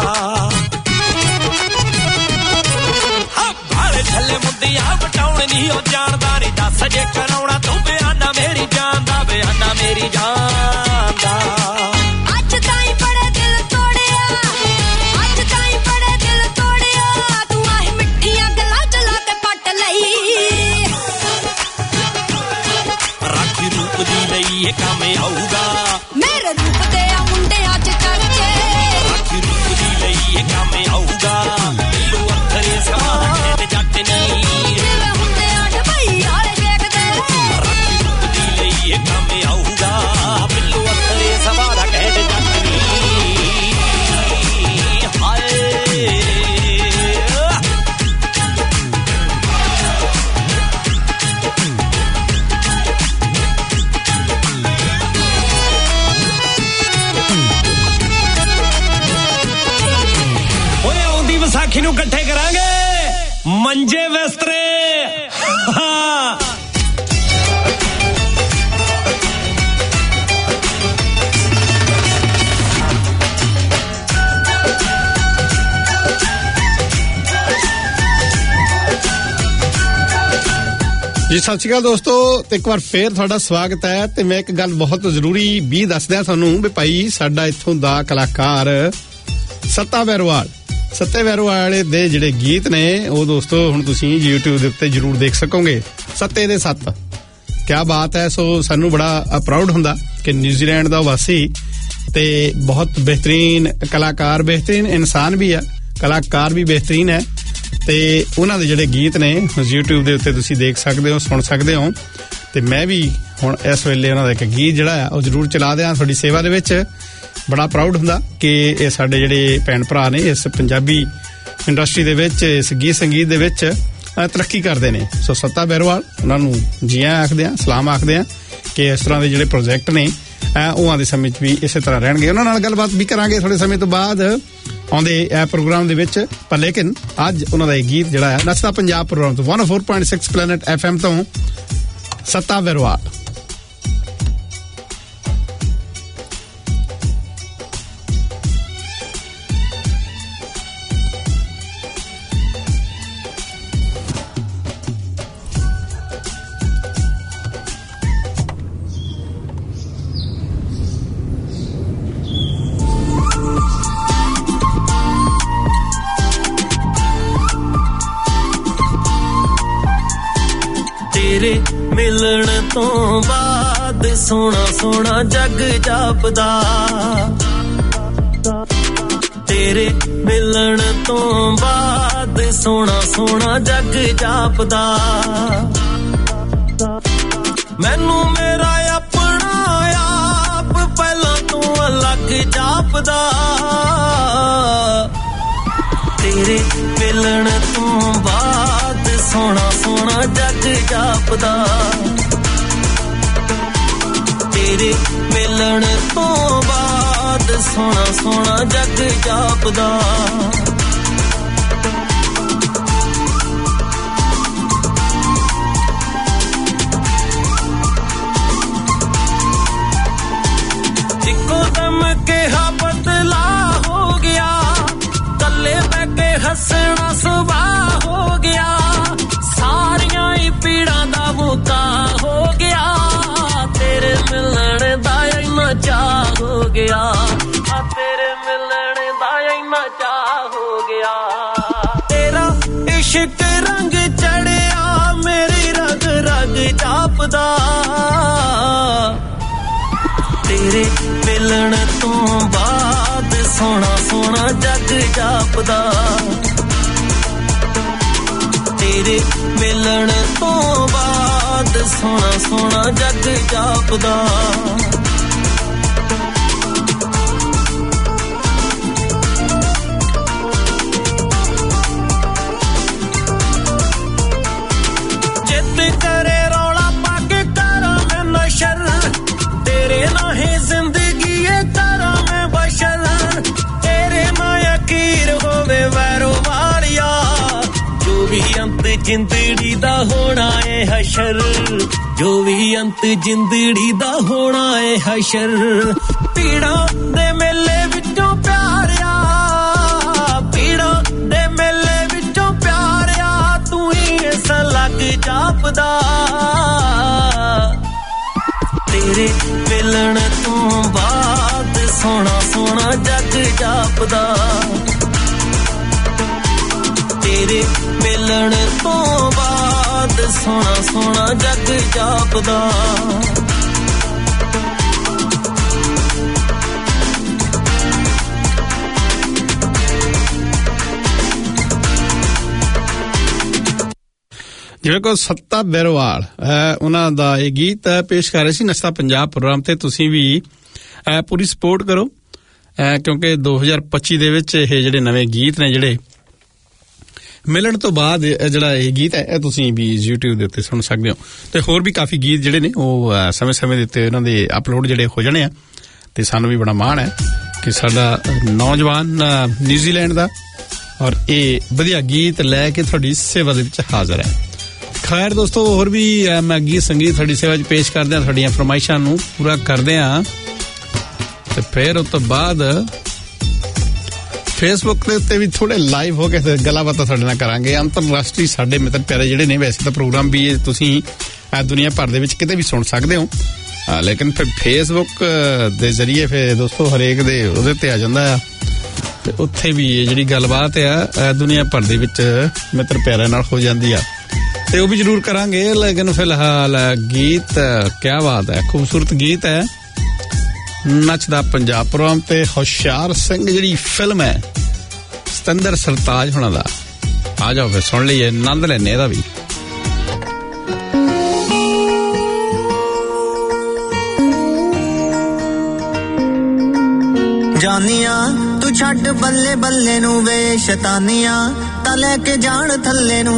ਬਾਲੇ ਥੱਲੇ ਮੁੰਦੀਆਂ ਵਟਾਉਣ ਨਹੀਂ ਉਹ ਜਾਣਦਾ ਨਹੀਂ ਦੱਸ ਜੇ ਕਰਾਉਣਾ ਤੂੰ ਬਿਆਨਾ ਮੇਰੀ ਜਾਨ ਦਾ ਬਿਆਨਾ ਮੇਰੀ ਜਾਨ ਦਾ ਅੱਜ ਤਾਈਂ ਬੜੇ ਦਿਲ ਤੋੜਿਆ ਅੱਜ ਤਾਈਂ ਬੜੇ ਦਿਲ ਤੋੜਿਆ ਤੂੰ ਆਹ ਮਿੱਠੀਆਂ ਗੱਲਾਂ ਚਲਾ ਕੇ ਪੱਟ ਲਈ ਰੂਪ ਦੀ ਲਈ ਇਹ ਕੰਮ ਆਊਗਾ ਮੇਰੇ ਰੂਪ ਦੇ ਆ ਮੁੰਡਿਆਂ ਚ ਚਰਚੇ ਰਾਖੀ ਰੂਪ ਦੀ ਲਈ ਇਹ ਕੰਮ ਆਊਗਾ ਬਿੱਲੂ ਅੱਖਰੇ ਸਵਾ ਖੇਡ ਜੱਟ ਨੀ ਜਿਵੇਂ ਹੁੰਦੇ ਆ ਡਬਈ ਵਾਲੇ ਦੇਖਦੇ ਰਾਖੀ ਰੂਪ ਦੀ ਲਈ ਇਹ ਕੰਮ ਆਊਗਾ ਬਿੱਲੂ ਅੱਖਰੇ ਸਵਾ ਦਾ ਖੇਡ ਜੱਟ ਨੀ ਹਾਏ ਵਿਸਾਖੀ ਨੂੰ ਇਕੱਠੇ ਕਰਾਂਗੇ ਮੰਜੇ ਬਿਸਤਰੇ ਜੀ ਸਤਿ ਸ਼੍ਰੀ ਅਕਾਲ ਦੋਸਤੋ ਤੇ ਇੱਕ ਵਾਰ ਫੇਰ ਤੁਹਾਡਾ ਸਵਾਗਤ ਹੈ ਤੇ ਮੈਂ ਇੱਕ ਗੱਲ ਬਹੁਤ ਜ਼ਰੂਰੀ ਵੀ ਦੱਸ ਦਿਆਂ ਤੁਹਾਨੂੰ ਵੀ ਭਾਈ ਸਾਡਾ ਇੱਥੋਂ ਦਾ ਕਲਾਕਾਰ ਸੱਤਾ ਬੈਰੋਵਾਲ ਸੱਤੇ ਬੈਰੋਵਾਲ ਦੇ ਜਿਹੜੇ ਗੀਤ ਨੇ ਉਹ ਦੋਸਤੋ ਹੁਣ ਤੁਸੀਂ YouTube ਦੇ ਉੱਤੇ ਜ਼ਰੂਰ ਦੇਖ ਸਕੋਗੇ ਸੱਤੇ ਦੇ ਸੱਤ ਕਿਆ ਬਾਤ ਹੈ ਸੋ ਸਾਨੂੰ ਬੜਾ ਪ੍ਰਾਊਡ ਹੁੰਦਾ ਕਿ ਨਿਊਜ਼ੀਲੈਂਡ ਦਾ ਵਾਸੀ ਤੇ ਬਹੁਤ ਬਿਹਤਰੀਨ ਕਲਾਕਾਰ ਬਿਹਤਰੀਨ ਇਨਸਾਨ ਵੀ ਆ ਕਲਾਕਾਰ ਵੀ ਬਿਹਤਰੀਨ ਹੈ ਤੇ ਉਹਨਾਂ ਦੇ ਜਿਹੜੇ ਗੀਤ ਨੇ YouTube ਦੇ ਉੱਤੇ ਤੁਸੀਂ ਦੇਖ ਸਕਦੇ ਹੋ ਸੁਣ ਸਕਦੇ ਹੋ ਤੇ ਮੈਂ ਵੀ ਹੁਣ ਇਸ ਵੇਲੇ ਉਹਨਾਂ ਦਾ ਇੱਕ ਗੀਤ ਜਿਹੜਾ ਆ ਉਹ ਜ਼ਰੂਰ ਚਲਾ ਦਿਆਂ ਤੁਹਾਡੀ ਸੇਵਾ ਦੇ ਵਿੱਚ ਬੜਾ ਪ੍ਰਾਊਡ ਹੁੰਦਾ ਕਿ ਇਹ ਸਾਡੇ ਜਿਹੜੇ ਭੈਣ ਭਰਾ ਨੇ ਇਸ ਪੰਜਾਬੀ ਇੰਡਸਟਰੀ ਦੇ ਵਿੱਚ ਇਸ ਗੀਤ ਸੰਗੀਤ ਦੇ ਵਿੱਚ ਤਰੱਕੀ ਕਰਦੇ ਨੇ ਸੋ ਸੱਤਾ ਬੈਰੋਵਾਲ ਉਹਨਾਂ ਨੂੰ ਜੀ ਆਇਆਂ ਆਖਦੇ ਆ ਸਲਾਮ ਆਖਦੇ ਆ ਕਿ ਇਸ ਤਰ੍ਹਾਂ ਦੇ ਜਿਹੜੇ ਪ੍ਰੋਜੈਕਟ ਨੇ ਉਹ ਆਉਂਦੇ ਸਮੇਂ 'ਚ ਵੀ ਇਸੇ ਤਰ੍ਹਾਂ ਰਹਿਣਗੇ ਉਹਨਾਂ ਨਾਲ ਗੱਲਬਾਤ ਵੀ ਕਰਾਂਗੇ ਥੋੜੇ ਸਮੇਂ ਤੋਂ ਬਾਅਦ ਆਉਂਦੇ ਇਹ ਪ੍ਰੋਗਰਾਮ ਦੇ ਵਿੱਚ ਪਰ ਲੇਕਿਨ ਅੱਜ ਉਹਨਾਂ ਦਾ ਇਹ ਗੀਤ ਜਿਹੜਾ ਹੈ ਨੱਚਦਾ ਪੰਜਾਬ ਪ੍ਰੋਗਰਾਮ ਤੋਂ 104.6 ਪਲੈਨਟ FM ਤੋਂ ਸੱਤਾ ਬੈਰੋਵਾਲ ਮਿਲਣ ਤੋਂ ਬਾਅਦ ਸੋਹਣਾ ਸੋਹਣਾ ਜੱਗ ਜਾਪਦਾ ਤੇਰੇ ਮਿਲਣ ਤੋਂ ਬਾਅਦ ਸੋਹਣਾ ਸੋਹਣਾ ਜੱਗ ਜਾਪਦਾ ਮੈਨੂੰ ਮੇਰਾ ਆਪਣਾ ਆਪ ਪਹਿਲਾਂ ਤੋਂ ਅਲੱਗ ਜਾਪਦਾ ਤੇਰੇ ਮਿਲਣ ਤੋਂ ਬਾਅਦ ਸੋਹਣਾ ਸੋਹਣਾ ਜੱਗ ਜਾਪਦਾ ਤੇਰੇ ਮਿਲਣ ਤੋਂ ਬਾਅਦ ਸੋਹਣਾ ਸੋਹਣਾ ਜੱਗ ਜਾਪਦਾ ਇੱਕੋ ਦਮ ਕਿਹਾ ਬਦਲਾ ਹੋ ਗਿਆ ਕੱਲੇ ਬਹਿ ਕੇ ਹੱਸਣਾ ਸੁਭਾਅ ਹੋ ਗਿਆ ਸਾਰੀਆਂ ਹੀ ਪੀੜਾਂ ਦਾ ਮੁੱਦਾ ਹੋ ਗਿਆ ਤੇਰੇ ਮਿਲਣ ਦਾ ਇੰਨਾ ਚਾਅ ਹੋ ਗਿਆ ਆ ਤੇਰੇ ਤੇਰੇ ਮਿਲਣ ਤੋਂ ਬਾਅਦ ਸੋਹਣਾ ਸੋਹਣਾ ਜੱਗ ਜਾਪਦਾ ਤੇਰੇ ਮਿਲਣ ਤੋਂ ਬਾਅਦ ਸੋਹਣਾ ਸੋਹਣਾ ਜੱਗ ਜਾਪਦਾ ਜ਼ਿੰਦੜੀ ਦਾ ਹੋਣਾ ਏ ਹਸ਼ਰ ਜੋ ਵੀ ਅੰਤ ਜ਼ਿੰਦੜੀ ਦਾ ਹੋਣਾ ਏ ਹਸ਼ਰ ਪੀੜਾਂ ਦੇ ਮੇਲੇ ਵਿੱਚੋਂ ਪਿਆਰਿਆ ਪੀੜਾਂ ਦੇ ਮੇਲੇ ਵਿੱਚੋਂ ਪਿਆਰਿਆ ਤੂੰ ਹੀ ਇਸ ਲੱਗ ਜਾਪਦਾ ਤੇਰੇ ਮਿਲਣ ਤੋਂ ਬਾਅਦ ਸੋਹਣਾ ਸੋਹਣਾ ਜੱਗ ਜਾਪਦਾ ਤੇਰੇ ਮਿਲਣ ਤੋਂ ਬਾਅਦ ਸੋਹਣਾ ਸੋਹਣਾ ਜੱਗ ਜਾਪਦਾ ਜਿਹੜੇ ਕੋ ਸੱਤਾ ਬੈਰੋਵਾਲ ਉਹਨਾਂ ਦਾ ਇਹ ਗੀਤ ਪੇਸ਼ ਕਰ ਰਹੇ ਸੀ ਨਸ਼ਤਾ ਪੰਜਾਬ ਪ੍ਰੋਗਰਾਮ ਤੇ ਤੁਸੀਂ ਵੀ ਪੂਰੀ ਸਪੋਰਟ ਕਰੋ ਕਿਉਂਕਿ 2025 ਦੇ ਵਿੱਚ ਇਹ ਜਿਹੜੇ ਨਵੇਂ ਗੀਤ ਨੇ ਜਿਹੜੇ ਮਿਲਣ ਤੋਂ ਬਾਅਦ ਜਿਹੜਾ ਇਹ ਗੀਤ ਹੈ ਇਹ ਤੁਸੀਂ ਵੀ YouTube ਦੇ ਉੱਤੇ ਸੁਣ ਸਕਦੇ ਹੋ ਤੇ ਹੋਰ ਵੀ ਕਾਫੀ ਗੀਤ ਜਿਹੜੇ ਨੇ ਉਹ ਸਮੇਂ-ਸਮੇਂ ਦੇ ਉੱਤੇ ਉਹਨਾਂ ਦੇ ਅਪਲੋਡ ਜਿਹੜੇ ਹੋ ਜਾਣੇ ਆ ਤੇ ਸਾਨੂੰ ਵੀ ਬੜਾ ਮਾਣ ਹੈ ਕਿ ਸਾਡਾ ਨੌਜਵਾਨ ਨਿਊਜ਼ੀਲੈਂਡ ਦਾ ਔਰ ਇਹ ਵਧੀਆ ਗੀਤ ਲੈ ਕੇ ਤੁਹਾਡੀ ਸੇਵਾ ਦੇ ਵਿੱਚ ਹਾਜ਼ਰ ਹੈ ਖੈਰ ਦੋਸਤੋ ਹੋਰ ਵੀ ਮੈਂ ਗੀਤ ਸੰਗੀਤ ਤੁਹਾਡੀ ਸੇਵਾ 'ਚ ਪੇਸ਼ ਕਰਦੇ ਹਾਂ ਤੁਹਾਡੀਆਂ ਫਰਮਾਇਸ਼ਾਂ ਨੂੰ ਪੂਰਾ ਕਰਦੇ ਹਾਂ ਤੇ ਫਿਰ ਉਸ ਤੋਂ ਬਾਅਦ ਫੇਸਬੁੱਕ ਦੇ ਉੱਤੇ ਵੀ ਥੋੜੇ ਲਾਈਵ ਹੋ ਕੇ ਗੱਲਾਂ ਬਾਤਾਂ ਸਾਡੇ ਨਾਲ ਕਰਾਂਗੇ ਅੰਤਰਰਾਸ਼ਟਰੀ ਸਾਡੇ ਮਿੱਤਰ ਪਿਆਰੇ ਜਿਹੜੇ ਨੇ ਵੈਸੇ ਤਾਂ ਪ੍ਰੋਗਰਾਮ ਵੀ ਤੁਸੀਂ ਦੁਨੀਆ ਭਰ ਦੇ ਵਿੱਚ ਕਿਤੇ ਵੀ ਸੁਣ ਸਕਦੇ ਹੋ ਲੇਕਿਨ ਫਿਰ ਫੇਸਬੁੱਕ ਦੇ ਜ਼ਰੀਏ ਫਿਰ ਦੋਸਤੋ ਹਰੇਕ ਦੇ ਉਹਦੇ ਤੇ ਆ ਜਾਂਦਾ ਆ ਤੇ ਉੱਥੇ ਵੀ ਇਹ ਜਿਹੜੀ ਗੱਲਬਾਤ ਆ ਦੁਨੀਆ ਭਰ ਦੇ ਵਿੱਚ ਮਿੱਤਰ ਪਿਆਰਿਆਂ ਨਾਲ ਹੋ ਜਾਂਦੀ ਆ ਤੇ ਉਹ ਵੀ ਜ਼ਰੂਰ ਕਰਾਂਗੇ ਲੇਕਿਨ ਫਿਲਹਾਲ ਗੀਤ ਕਿਆ ਬਾਤ ਹੈ ਖੂਬਸੂਰਤ ਗੀਤ ਹੈ ਨੱਚਦਾ ਪੰਜਾਬ ਪ੍ਰੋਗਰਾਮ ਤੇ ਹੁਸ਼ਿਆਰ ਸਿੰਘ ਜਿਹੜੀ ਫਿਲਮ ਹੈ ਸਤਿੰਦਰ ਸਰਤਾਜ ਹੋਣਾ ਦਾ ਆ ਜਾਓ ਫਿਰ ਸੁਣ ਲਈਏ ਆਨੰਦ ਲੈਣੇ ਇਹਦਾ ਵੀ ਜਾਨੀਆਂ ਤੂੰ ਛੱਡ ਬੱਲੇ ਬੱਲੇ ਨੂੰ ਵੇ ਸ਼ੈਤਾਨੀਆਂ ਤਾਂ ਲੈ ਕੇ ਜਾਣ ਥੱਲੇ ਨੂੰ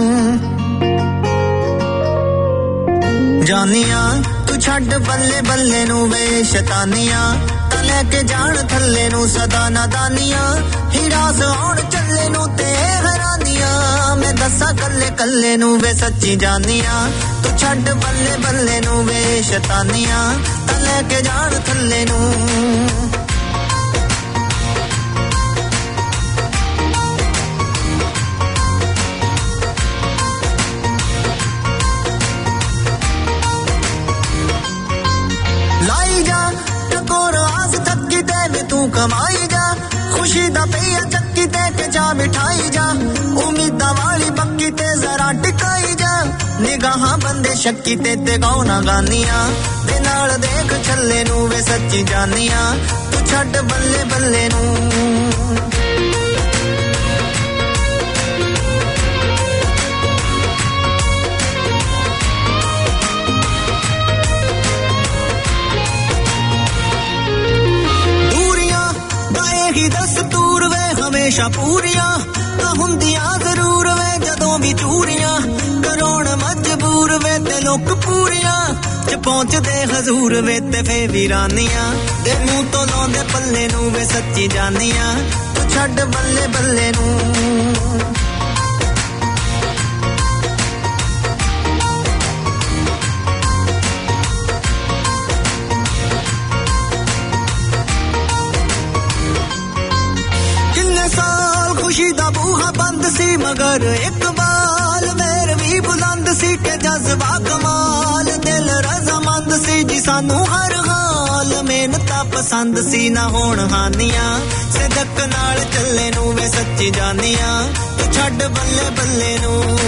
ਜਾਨੀਆਂ ਤੂੰ ਛੱਡ ਬੱਲੇ ਬੱਲੇ ਨੂੰ ਵੇ ਸ਼ੈਤਾਨੀਆਂ ਤਾਂ ਲੈ ਕੇ ਜਾਣ ਥੱਲੇ ਨੂੰ ਸਦਾ ਨਾਦਾਨੀਆਂ ਹੀਰਾਸ ਆਉਣ ਚੱਲੇ ਨੂੰ ਤੇ ਹੈਰਾਨੀਆਂ ਮੈਂ ਦੱਸਾਂ ਕੱਲੇ ਕੱਲੇ ਨੂੰ ਵੇ ਸੱਚੀ ਜਾਨੀਆਂ ਤੂੰ ਛੱਡ ਬੱਲੇ ਬੱਲੇ ਨੂੰ ਵੇ ਸ਼ੈਤਾਨੀਆਂ ਤਾਂ ਲੈ ਕੇ ਜਾਣ ਥੱਲੇ ਨੂੰ ਤੂੰ ਕਮਾਈ ਜਾ ਖੁਸ਼ੀ ਦਾ ਪਈਆ ਚੱਕੀ ਤੇ ਕੇ ਜਾ ਮਿਠਾਈ ਜਾ ਉਮੀਦਾਂ ਵਾਲੀ ਬੱਕੀ ਤੇ ਜ਼ਰਾ ਟਿਕਾਈ ਜਾ ਨਿਗਾਹਾਂ ਬੰਦੇ ਸ਼ੱਕੀ ਤੇ ਗਾਉਣਾ ਗਾਨੀਆਂ ਦੇ ਨਾਲ ਦੇਖ ਛੱਲੇ ਨੂੰ ਵੇ ਸੱਚੀ ਜਾਨੀਆਂ ਤੂੰ ਛੱਡ ਬੱਲੇ ਬੱਲੇ ਨੂੰ ਦਸਤੂਰ ਵੇ ਹਮੇਸ਼ਾ ਪੂਰੀਆਂ ਤਾਂ ਹੁੰਦੀਆਂ ਜ਼ਰੂਰ ਵੇ ਜਦੋਂ ਵੀ ਚੂਰੀਆਂ ਕਰਾਉਣ ਮਜਬੂਰ ਵੇ ਤੇ ਲੋਕ ਪੂਰੀਆਂ ਚ ਪਹੁੰਚਦੇ ਹਜ਼ੂਰ ਵੇ ਤੇ ਫੇ ਵੀਰਾਨੀਆਂ ਦੇ ਮੂੰਹ ਤੋਂ ਲਾਉਂਦੇ ਪੱਲੇ ਨੂੰ ਵੇ ਸੱਚੀ ਜਾਨੀਆਂ ਤੂੰ ਛੱਡ ਬੱਲੇ ਬੱਲੇ ਨੂੰ ਖੁਸ਼ੀ ਦਾ ਬੂਹਾ ਬੰਦ ਸੀ ਮਗਰ ਇਕਬਾਲ ਮੇਰ ਵੀ ਬੁਲੰਦ ਸੀ ਕਿ ਜਜ਼ਬਾ ਕਮਾਲ ਦਿਲ ਰਜ਼ਾਮੰਦ ਸੀ ਜੀ ਸਾਨੂੰ ਹਰ ਹਾਲ ਮਿਹਨਤਾਂ ਪਸੰਦ ਸੀ ਨਾ ਹੋਣ ਹਾਨੀਆਂ ਸਿਦਕ ਨਾਲ ਚੱਲੇ ਨੂੰ ਵੇ ਸੱਚੀ ਜਾਨੀਆਂ ਤੂੰ ਛੱਡ ਬੱਲੇ ਬੱਲੇ ਨੂੰ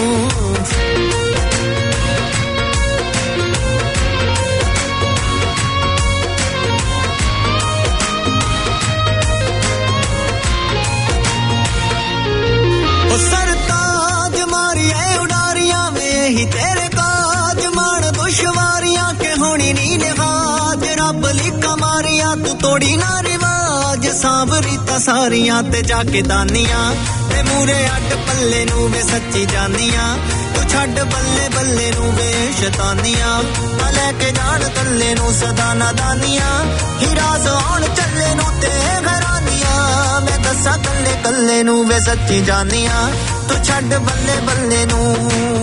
ਕਿੱਕਾਂ ਮਾਰੀਆਂ ਤੂੰ ਤੋੜੀ ਨਾ ਰਿਵਾਜ ਸਾਂਭ ਰੀਤਾਂ ਸਾਰੀਆਂ ਤੇ ਜਾ ਕੇ ਦਾਨੀਆਂ ਤੇ ਮੂਰੇ ਅੱਡ ਪੱਲੇ ਨੂੰ ਵੇ ਸੱਚੀ ਜਾਨੀਆਂ ਤੂੰ ਛੱਡ ਬੱਲੇ ਬੱਲੇ ਨੂੰ ਵੇ ਸ਼ੈਤਾਨੀਆਂ ਆ ਲੈ ਕੇ ਜਾਣ ਕੱਲੇ ਨੂੰ ਸਦਾ ਨਾਦਾਨੀਆਂ ਹੀਰਾ ਸੋਹਣ ਚੱਲੇ ਨੂੰ ਤੇ ਘਰਾਨੀਆਂ ਮੈਂ ਦੱਸਾਂ ਕੱਲੇ ਕੱਲੇ ਨੂੰ ਵੇ ਸੱਚੀ ਜਾਨੀਆਂ ਤੂੰ ਛੱਡ ਬੱਲੇ ਬੱਲੇ ਨੂੰ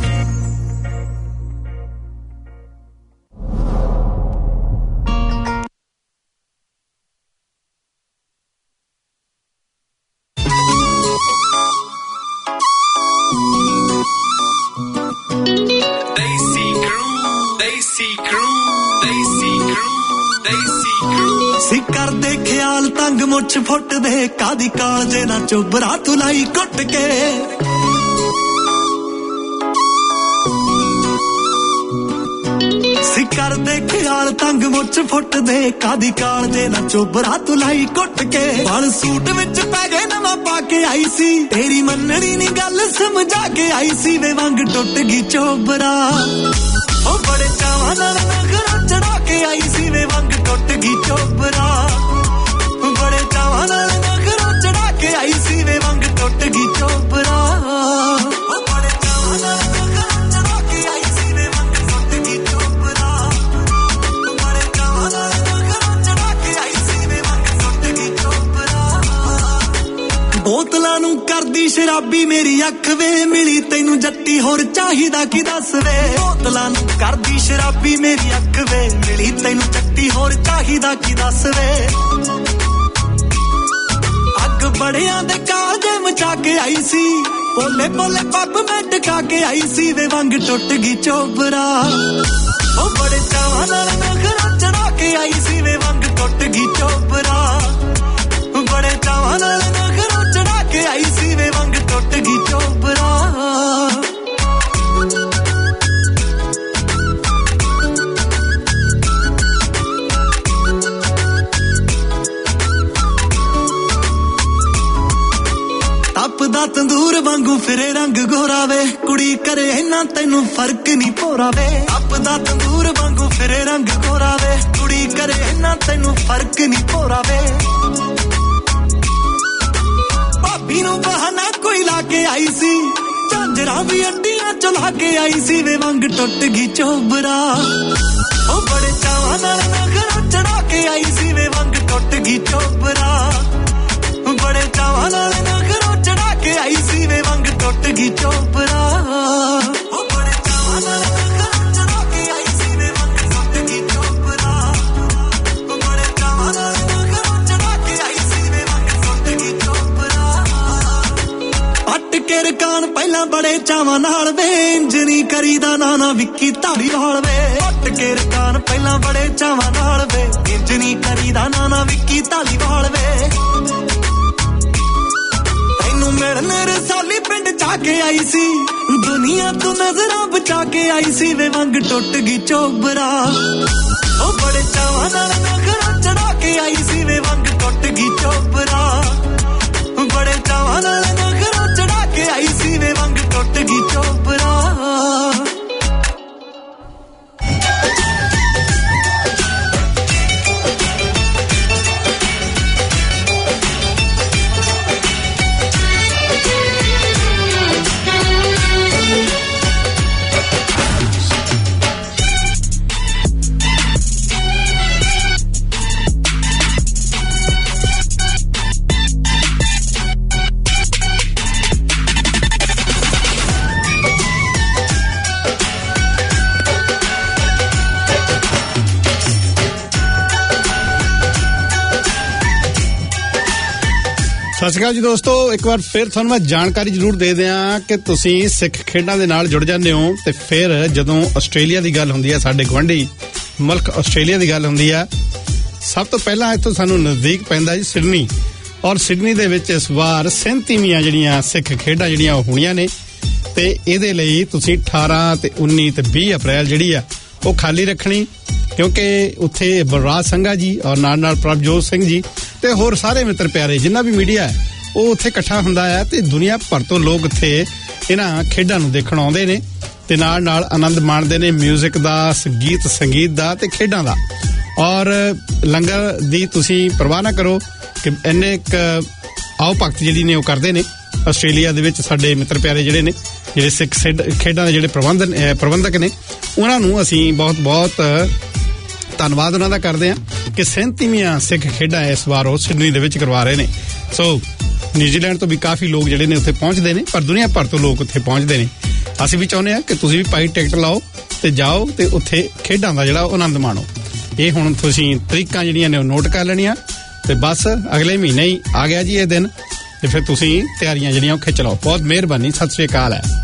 ਕਰਦੇ ਖਿਆਲ ਤੰਗ ਮੁੱਛ ਫੁੱਟਦੇ ਕਾਦੀ ਕਾਲਜੇ ਨਾ ਚੋਬਰਾ ਤੂੰ ਲਾਈ ਕੁੱਟ ਕੇ ਸੀ ਕਰਦੇ ਖਿਆਲ ਤੰਗ ਮੁੱਛ ਫੁੱਟਦੇ ਕਾਦੀ ਕਾਲਜੇ ਨਾ ਚੋਬਰਾ ਤੂੰ ਲਾਈ ਕੁੱਟ ਕੇ ਵਾਲ ਸੂਟ ਵਿੱਚ ਪੈ ਗਏ ਨਵਾਂ ਪਾ ਕੇ ਆਈ ਸੀ ਤੇਰੀ ਮੰਨਣੀ ਨੀ ਗੱਲ ਸਮਝਾ ਕੇ ਆਈ ਸੀ ਵੇ ਵੰਗ ਟੁੱਟ ਗਈ ਚੋਬਰਾ ਉਹ ਬੜੇ ਚਾਵਾਂ ਨਾਲ ਨਖਰਾ ਚੜਾ ਕੇ ਆਈ ਸੀ ਵੇ ਵੰਗ ਟੁੱਟ ਗਈ ਚੋਬਰਾ ਬੜੇ ਚਾਵਾਂ ਨਾਲ ਨਖਰਾ ਚੜਾ ਕੇ ਆਈ ਸੀ ਵੇ ਵੰਗ ਟੁੱਟ ਗਈ ਚੋਬਰਾ ਉਹ ਬੜੇ ਚਾਵਾਂ ਨਾਲ ਨਖਰਾ ਚੜਾ ਕੇ ਆਈ ਸੀ ਵੇ ਵੰਗ ਟੁੱਟ ਗਈ ਚੋਬਰਾ ਬੜੇ ਚਾਵਾਂ ਨਾਲ ਨਖਰਾ ਚੜਾ ਕੇ ਆਈ ਸੀ ਵੇ ਵੰਗ ਟੁੱਟ ਗਈ ਚੋਬਰਾ ਬੋਤਲਾਂ ਨੂੰ ਕਰਦੀ ਸ਼ਰਾਬੀ ਮੇਰੀ ਅੱਖ ਵੇ ਮਿਲੀ ਤੈਨੂੰ ਜੱਟੀ ਹੋਰ ਚਾਹੀਦਾ ਕੀ ਦੱਸ ਵੇ ਬੋਤਲਾਂ ਨੂੰ ਕਰਦੀ ਸ਼ਰਾਬੀ ਮੇਰੀ ਅੱਖ ਵੇ ਮਿਲੀ ਤੈਨੂੰ ਜੱਟੀ ਹੋਰ ਚਾਹੀਦਾ ਕੀ ਦੱਸ ਵੇ ਅੱਗ ਬੜਿਆਂ ਦੇ ਕਾਲਜੇ ਮਚਾ ਕੇ ਆਈ ਸੀ ਪੋਲੇ ਪੋਲੇ ਪੱਪ ਮੈਂ ਟਕਾ ਕੇ ਆਈ ਸੀ ਵੇ ਵੰਗ ਟੁੱਟ ਗਈ ਚੋਬਰਾ ਉਹ ਬੜੇ ਚਾਵਾਂ ਨਾਲ ਨਖਰਾ ਚੜਾ ਕੇ ਆਈ ਸੀ ਵੇ ਵੰਗ ਟੁੱਟ ਗਈ ਚੋਬਰਾ ਬੜੇ ਚਾਵਾਂ ਨਾਲ ਨਖਰਾ ਚੜਾ ਕੇ ਆਈ ਸੀ ਵੇ ਵੰਗ ਟੁੱਟ ਗਈ ਚੋਬਰਾ ਤਪਦਾ ਤੰਦੂਰ ਵਾਂਗੂ ਫਿਰੇ ਰੰਗ ਗੋਰਾ ਵੇ ਕੁੜੀ ਕਰੇ ਇੰਨਾ ਤੈਨੂੰ ਫਰਕ ਨਹੀਂ ਭੋਰਾ ਵੇ ਤਪਦਾ ਤੰਦੂਰ ਵਾਂਗੂ ਫਿਰੇ ਰੰਗ ਗੋਰਾ ਵੇ ਕੁੜੀ ਕਰੇ ਇੰਨਾ ਤੈਨੂੰ ਫਰਕ ਨਹੀਂ ਭੋਰਾ ਵੇ ਭਾਬੀ ਨੂੰ ਬਹਾਨਾ ਕੋਈ ਲਾ ਕੇ ਆਈ ਸੀ ਝਾਂਜਰਾਂ ਵੀ ਅੱਡੀਆਂ ਚਲਾ ਕੇ ਆਈ ਸੀ ਵੇ ਵੰਗ ਟੁੱਟ ਗਈ ਚੋਬਰਾ ਉਹ ਬੜੇ ਚਾਵਾਂ ਨਾਲ ਨਖਰਾ ਚੜਾ ਕੇ ਆਈ ਸੀ ਵੇ ਵੰਗ ਟੁੱਟ ਗਈ ਚੋਬਰਾ ਬੜੇ ਚਾਵਾਂ ਨਾਲ ਨਖਰਾ ਚੜਾ ਕੇ ਆਈ ਸੀ ਵੇ ਵੰਗ ਟੁੱਟ ਗਈ ਚੋਬਰਾ ਉਹ ਬੜੇ ਚਾਵਾਂ ਨਾਲ ਨਖਰਾ ਚੜਾ ਕੇ ਆਈ ਸੀ ਵੇ ਵੰਗ ਟੁੱਟ ਗਈ ਚੋਬਰਾ ਬੜੇ ਚਾਵਾਂ ਨਾਲ ਨਖਰਾ ਚੜਾ ਕੇ ਆਈ ਸੀ ਵੇ ਵੰਗ ਟੁੱਟ ਗਈ ਚੋਬਰਾ ਪੱਟ ਕੇ ਰਕਾਨ ਪਹਿਲਾਂ ਬੜੇ ਚਾਵਾਂ ਨਾਲ ਵੇ ਇੰਜਨੀ ਕਰੀਦਾ ਨਾਨਾ ਵਿੱਕੀ ਧਾਲੀਵਾਲ ਵੇ ਪੱਟ ਕੇ ਰਕਾਨ ਪਹਿਲਾਂ ਬੜੇ ਚਾਵਾਂ ਨਾਲ ਵੇ ਇੰਜਨੀ ਕਰੀਦਾ ਨਾਨਾ ਵਿੱਕੀ ਧਾਲੀਵਾਲ ਵੇ ਮਿਲਣ ਰਸਾਲੀ ਪਿੰਡ ਚਾ ਕੇ ਆਈ ਸੀ ਦੁਨੀਆ ਤੋਂ ਨਜ਼ਰਾਂ ਬਚਾ ਕੇ ਆਈ ਸੀ ਵੇ ਵੰਗ ਟੁੱਟ ਗਈ ਚੋਬਰਾ ਉਹ ਬੜੇ ਚਾਵਾਂ ਨਾਲ ਨਖਰਾ ਚੜਾ ਕੇ ਆਈ ਸੀ ਵੇ ਵੰਗ ਟੁੱਟ ਗਈ ਚੋਬਰਾ ਬੜੇ ਚਾਵਾਂ ਨਾਲ ਨਖਰਾ ਚੜਾ ਕੇ ਆਈ ਸੀ ਵੇ ਵੰਗ ਟੁੱਟ ਗਈ ਚੋਬਰਾ ਸਤਿ ਸ਼੍ਰੀ ਅਕਾਲ ਜੀ ਦੋਸਤੋ ਇੱਕ ਵਾਰ ਫਿਰ ਤੁਹਾਨੂੰ ਮੈਂ ਜਾਣਕਾਰੀ ਜ਼ਰੂਰ ਦੇ ਦਿਆਂ ਕਿ ਤੁਸੀਂ ਸਿੱਖ ਖੇਡਾਂ ਦੇ ਨਾਲ ਜੁੜ ਜਾਂਦੇ ਹੋ ਤੇ ਫਿਰ ਜਦੋਂ ਆਸਟ੍ਰੇਲੀਆ ਦੀ ਗੱਲ ਹੁੰਦੀ ਹੈ ਸਾਡੇ ਗੁਆਂਢੀ ਮੁਲਕ ਆਸਟ੍ਰੇਲੀਆ ਦੀ ਗੱਲ ਹੁੰਦੀ ਆ ਸਭ ਤੋਂ ਪਹਿਲਾਂ ਇੱਥੋਂ ਸਾਨੂੰ ਨਜ਼ਦੀਕ ਪੈਂਦਾ ਜੀ ਸਿਡਨੀ ਔਰ ਸਿਡਨੀ ਦੇ ਵਿੱਚ ਇਸ ਵਾਰ 37ਵੀਆਂ ਜਿਹੜੀਆਂ ਸਿੱਖ ਖੇਡਾਂ ਜਿਹੜੀਆਂ ਉਹ ਹੋਣੀਆਂ ਨੇ ਤੇ ਇਹਦੇ ਲਈ ਤੁਸੀਂ 18 ਤੇ 19 ਤੇ 20 ਅਪ੍ਰੈਲ ਜਿਹੜੀ ਆ ਉਹ ਖਾਲੀ ਰੱਖਣੀ ਕਿਉਂਕਿ ਉੱਥੇ ਬਲਰਾਜ ਸੰਘਾ ਜੀ ਔਰ ਨਾਲ ਪ੍ਰਭਜੋਤ ਸਿੰਘ ਜੀ ਤੇ ਹੋਰ ਸਾਰੇ ਮਿੱਤਰ ਪਿਆਰੇ ਜਿੰਨਾ ਵੀ ਮੀਡੀਆ ਹੈ ਉਹ ਉੱਥੇ ਇਕੱਠਾ ਹੁੰਦਾ ਹੈ ਤੇ ਦੁਨੀਆ ਭਰ ਤੋਂ ਲੋਕ ਇੱਥੇ ਇਹਨਾਂ ਖੇਡਾਂ ਨੂੰ ਦੇਖਣ ਆਉਂਦੇ ਨੇ ਤੇ ਨਾਲ ਆਨੰਦ ਮਾਣਦੇ ਨੇ ਮਿਊਜ਼ਿਕ ਦਾ ਸੰਗੀਤ ਦਾ ਤੇ ਖੇਡਾਂ ਦਾ ਔਰ ਲੰਗਰ ਦੀ ਤੁਸੀਂ ਪਰਵਾਹ ਨਾ ਕਰੋ ਕਿ ਇੰਨੇ ਆਓ ਭਗਤ ਜਿਹੜੀ ਨੇ ਉਹ ਕਰਦੇ ਨੇ ਆਸਟ੍ਰੇਲੀਆ ਦੇ ਵਿੱਚ ਸਾਡੇ ਮਿੱਤਰ ਪਿਆਰੇ ਜਿਹੜੇ ਨੇ ਜਿਹੜੇ ਸਿੱਖ ਖੇਡਾਂ ਦੇ ਜਿਹੜੇ ਪ੍ਰਬੰਧਕ ਨੇ ਉਹਨਾਂ ਨੂੰ ਅਸੀਂ ਬਹੁਤ ਬਹੁਤ ਧੰਨਵਾਦ ਉਹਨਾਂ ਦਾ ਕਰਦੇ ਹਾਂ ਕਿ 37ਵੀਆਂ ਸਿੱਖ ਖੇਡਾਂ ਇਸ ਵਾਰ ਉਹ ਸਿਡਨੀ ਦੇ ਵਿੱਚ ਕਰਵਾ ਰਹੇ ਨੇ। ਸੋ ਨਿਊਜ਼ੀਲੈਂਡ ਤੋਂ ਵੀ ਕਾਫੀ ਲੋਕ ਜਿਹੜੇ ਨੇ ਉੱਥੇ ਪਹੁੰਚਦੇ ਨੇ ਪਰ ਦੁਨੀਆ ਭਰ ਤੋਂ ਲੋਕ ਉੱਥੇ ਪਹੁੰਚਦੇ ਨੇ। ਅਸੀਂ ਵੀ ਚਾਹੁੰਦੇ ਹਾਂ ਕਿ ਤੁਸੀਂ ਵੀ ਭਾਈ ਟਿਕਟ ਲਾਓ ਤੇ ਜਾਓ ਤੇ ਉੱਥੇ ਖੇਡਾਂ ਦਾ ਜਿਹੜਾ ਉਹ ਆਨੰਦ ਮਾਣੋ। ਇਹ ਹੁਣ ਤੁਸੀਂ ਤਰੀਕਾਂ ਜਿਹੜੀਆਂ ਨੇ ਉਹ ਨੋਟ ਕਰ ਲੈਣੀਆਂ ਤੇ ਬਸ ਅਗਲੇ ਮਹੀਨੇ ਹੀ ਆ ਗਿਆ ਜੀ ਇਹ ਦਿਨ ਤੇ ਫਿਰ ਤੁਸੀਂ ਤਿਆਰੀਆਂ ਜਿਹੜੀਆਂ ਉਹ ਖਿੱਚ ਲਓ। ਬਹੁਤ ਮਿਹਰਬਾਨੀ, ਸਤਿ ਸ੍ਰੀ ਅਕਾਲ ਹੈ।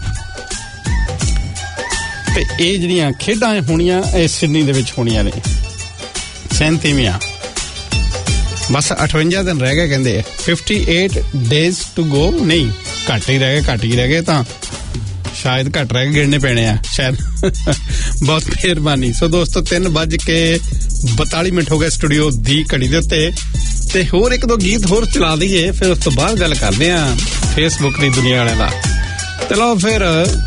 ਤੇ ਇਹ ਜਿਹੜੀਆਂ ਖੇਡਾਂ ਹੋਣੀਆਂ ਇਹ ਸਿਡਨੀ ਦੇ ਵਿੱਚ ਹੋਣੀਆਂ ਨੇ 37ਵੀਆਂ। ਬਸ 58 ਦਿਨ ਰਹਿ ਗਏ ਕਹਿੰਦੇ 58 days to go। ਨਹੀਂ ਘੱਟ ਹੀ ਰਹਿ ਗਏ ਤਾਂ ਸ਼ਾਇਦ ਘੱਟ ਰਹਿ ਕੇ ਗਿਣਨੇ ਪੈਣੇ ਆ ਸ਼ਾਇਦ। ਬਹੁਤ ਮਿਹਰਬਾਨੀ। ਸੋ ਦੋਸਤੋ 3:42 ਹੋ ਗਏ ਸਟੂਡੀਓ ਦੀ ਘੜੀ ਦੇ ਉੱਤੇ ਤੇ ਹੋਰ ਇੱਕ ਦੋ ਗੀਤ ਹੋਰ ਚਲਾ ਦਈਏ ਫਿਰ ਉਸ ਤੋਂ ਬਾਅਦ ਗੱਲ ਕਰਦੇ ਆ ਫੇਸਬੁੱਕ ਦੀ ਦੁਨੀਆ ਵਾਲਿਆਂ ਦਾ। ਚਲੋ ਫਿਰ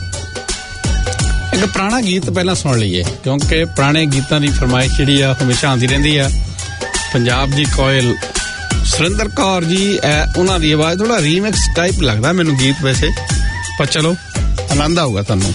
ਇੱਕ ਪੁਰਾਣਾ ਗੀਤ ਪਹਿਲਾਂ ਸੁਣ ਲਈਏ ਕਿਉਂਕਿ ਪੁਰਾਣੇ ਗੀਤਾਂ ਦੀ ਫਰਮਾਇਸ਼ ਜਿਹੜੀ ਆ ਹਮੇਸ਼ਾ ਆਉਂਦੀ ਰਹਿੰਦੀ ਆ। ਪੰਜਾਬ ਦੀ ਕੋਇਲ ਸੁਰਿੰਦਰ ਕੌਰ ਜੀ ਉਹਨਾਂ ਦੀ ਆਵਾਜ਼ ਥੋੜਾ ਰੀਮਿਕਸ ਟਾਈਪ ਲੱਗਦਾ ਮੈਨੂੰ ਗੀਤ ਵੈਸੇ ਪਰ ਚਲੋ ਆਨੰਦ ਆਊਗਾ ਤੁਹਾਨੂੰ।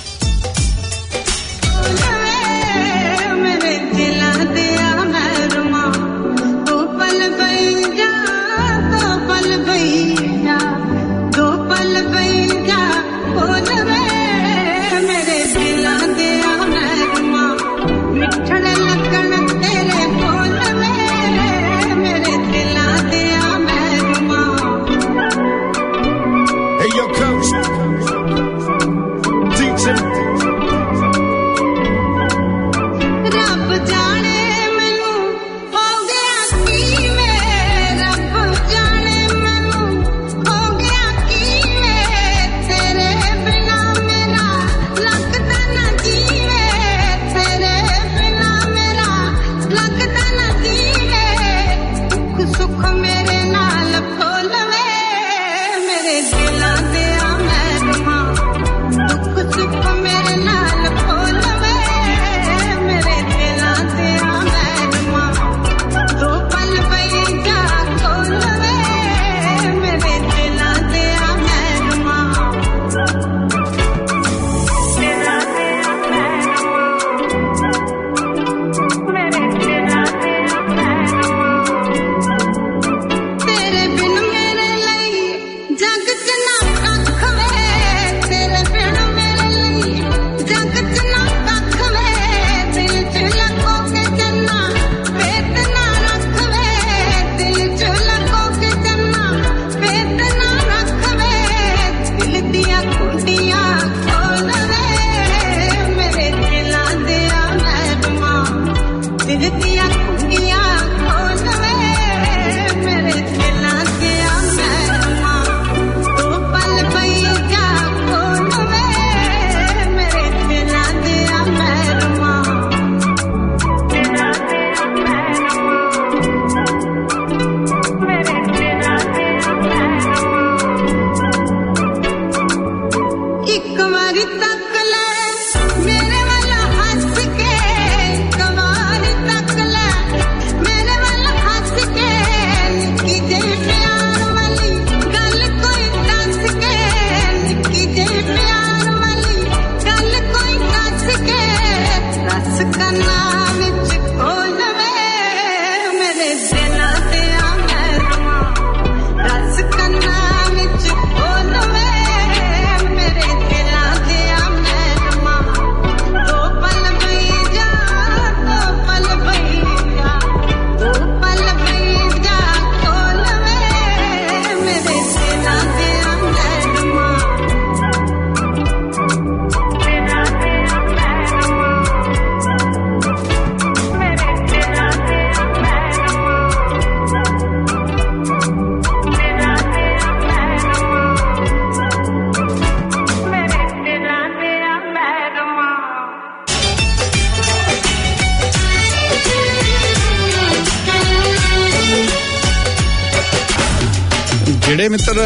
ਜਿਹੜੇ ਮਿੱਤਰ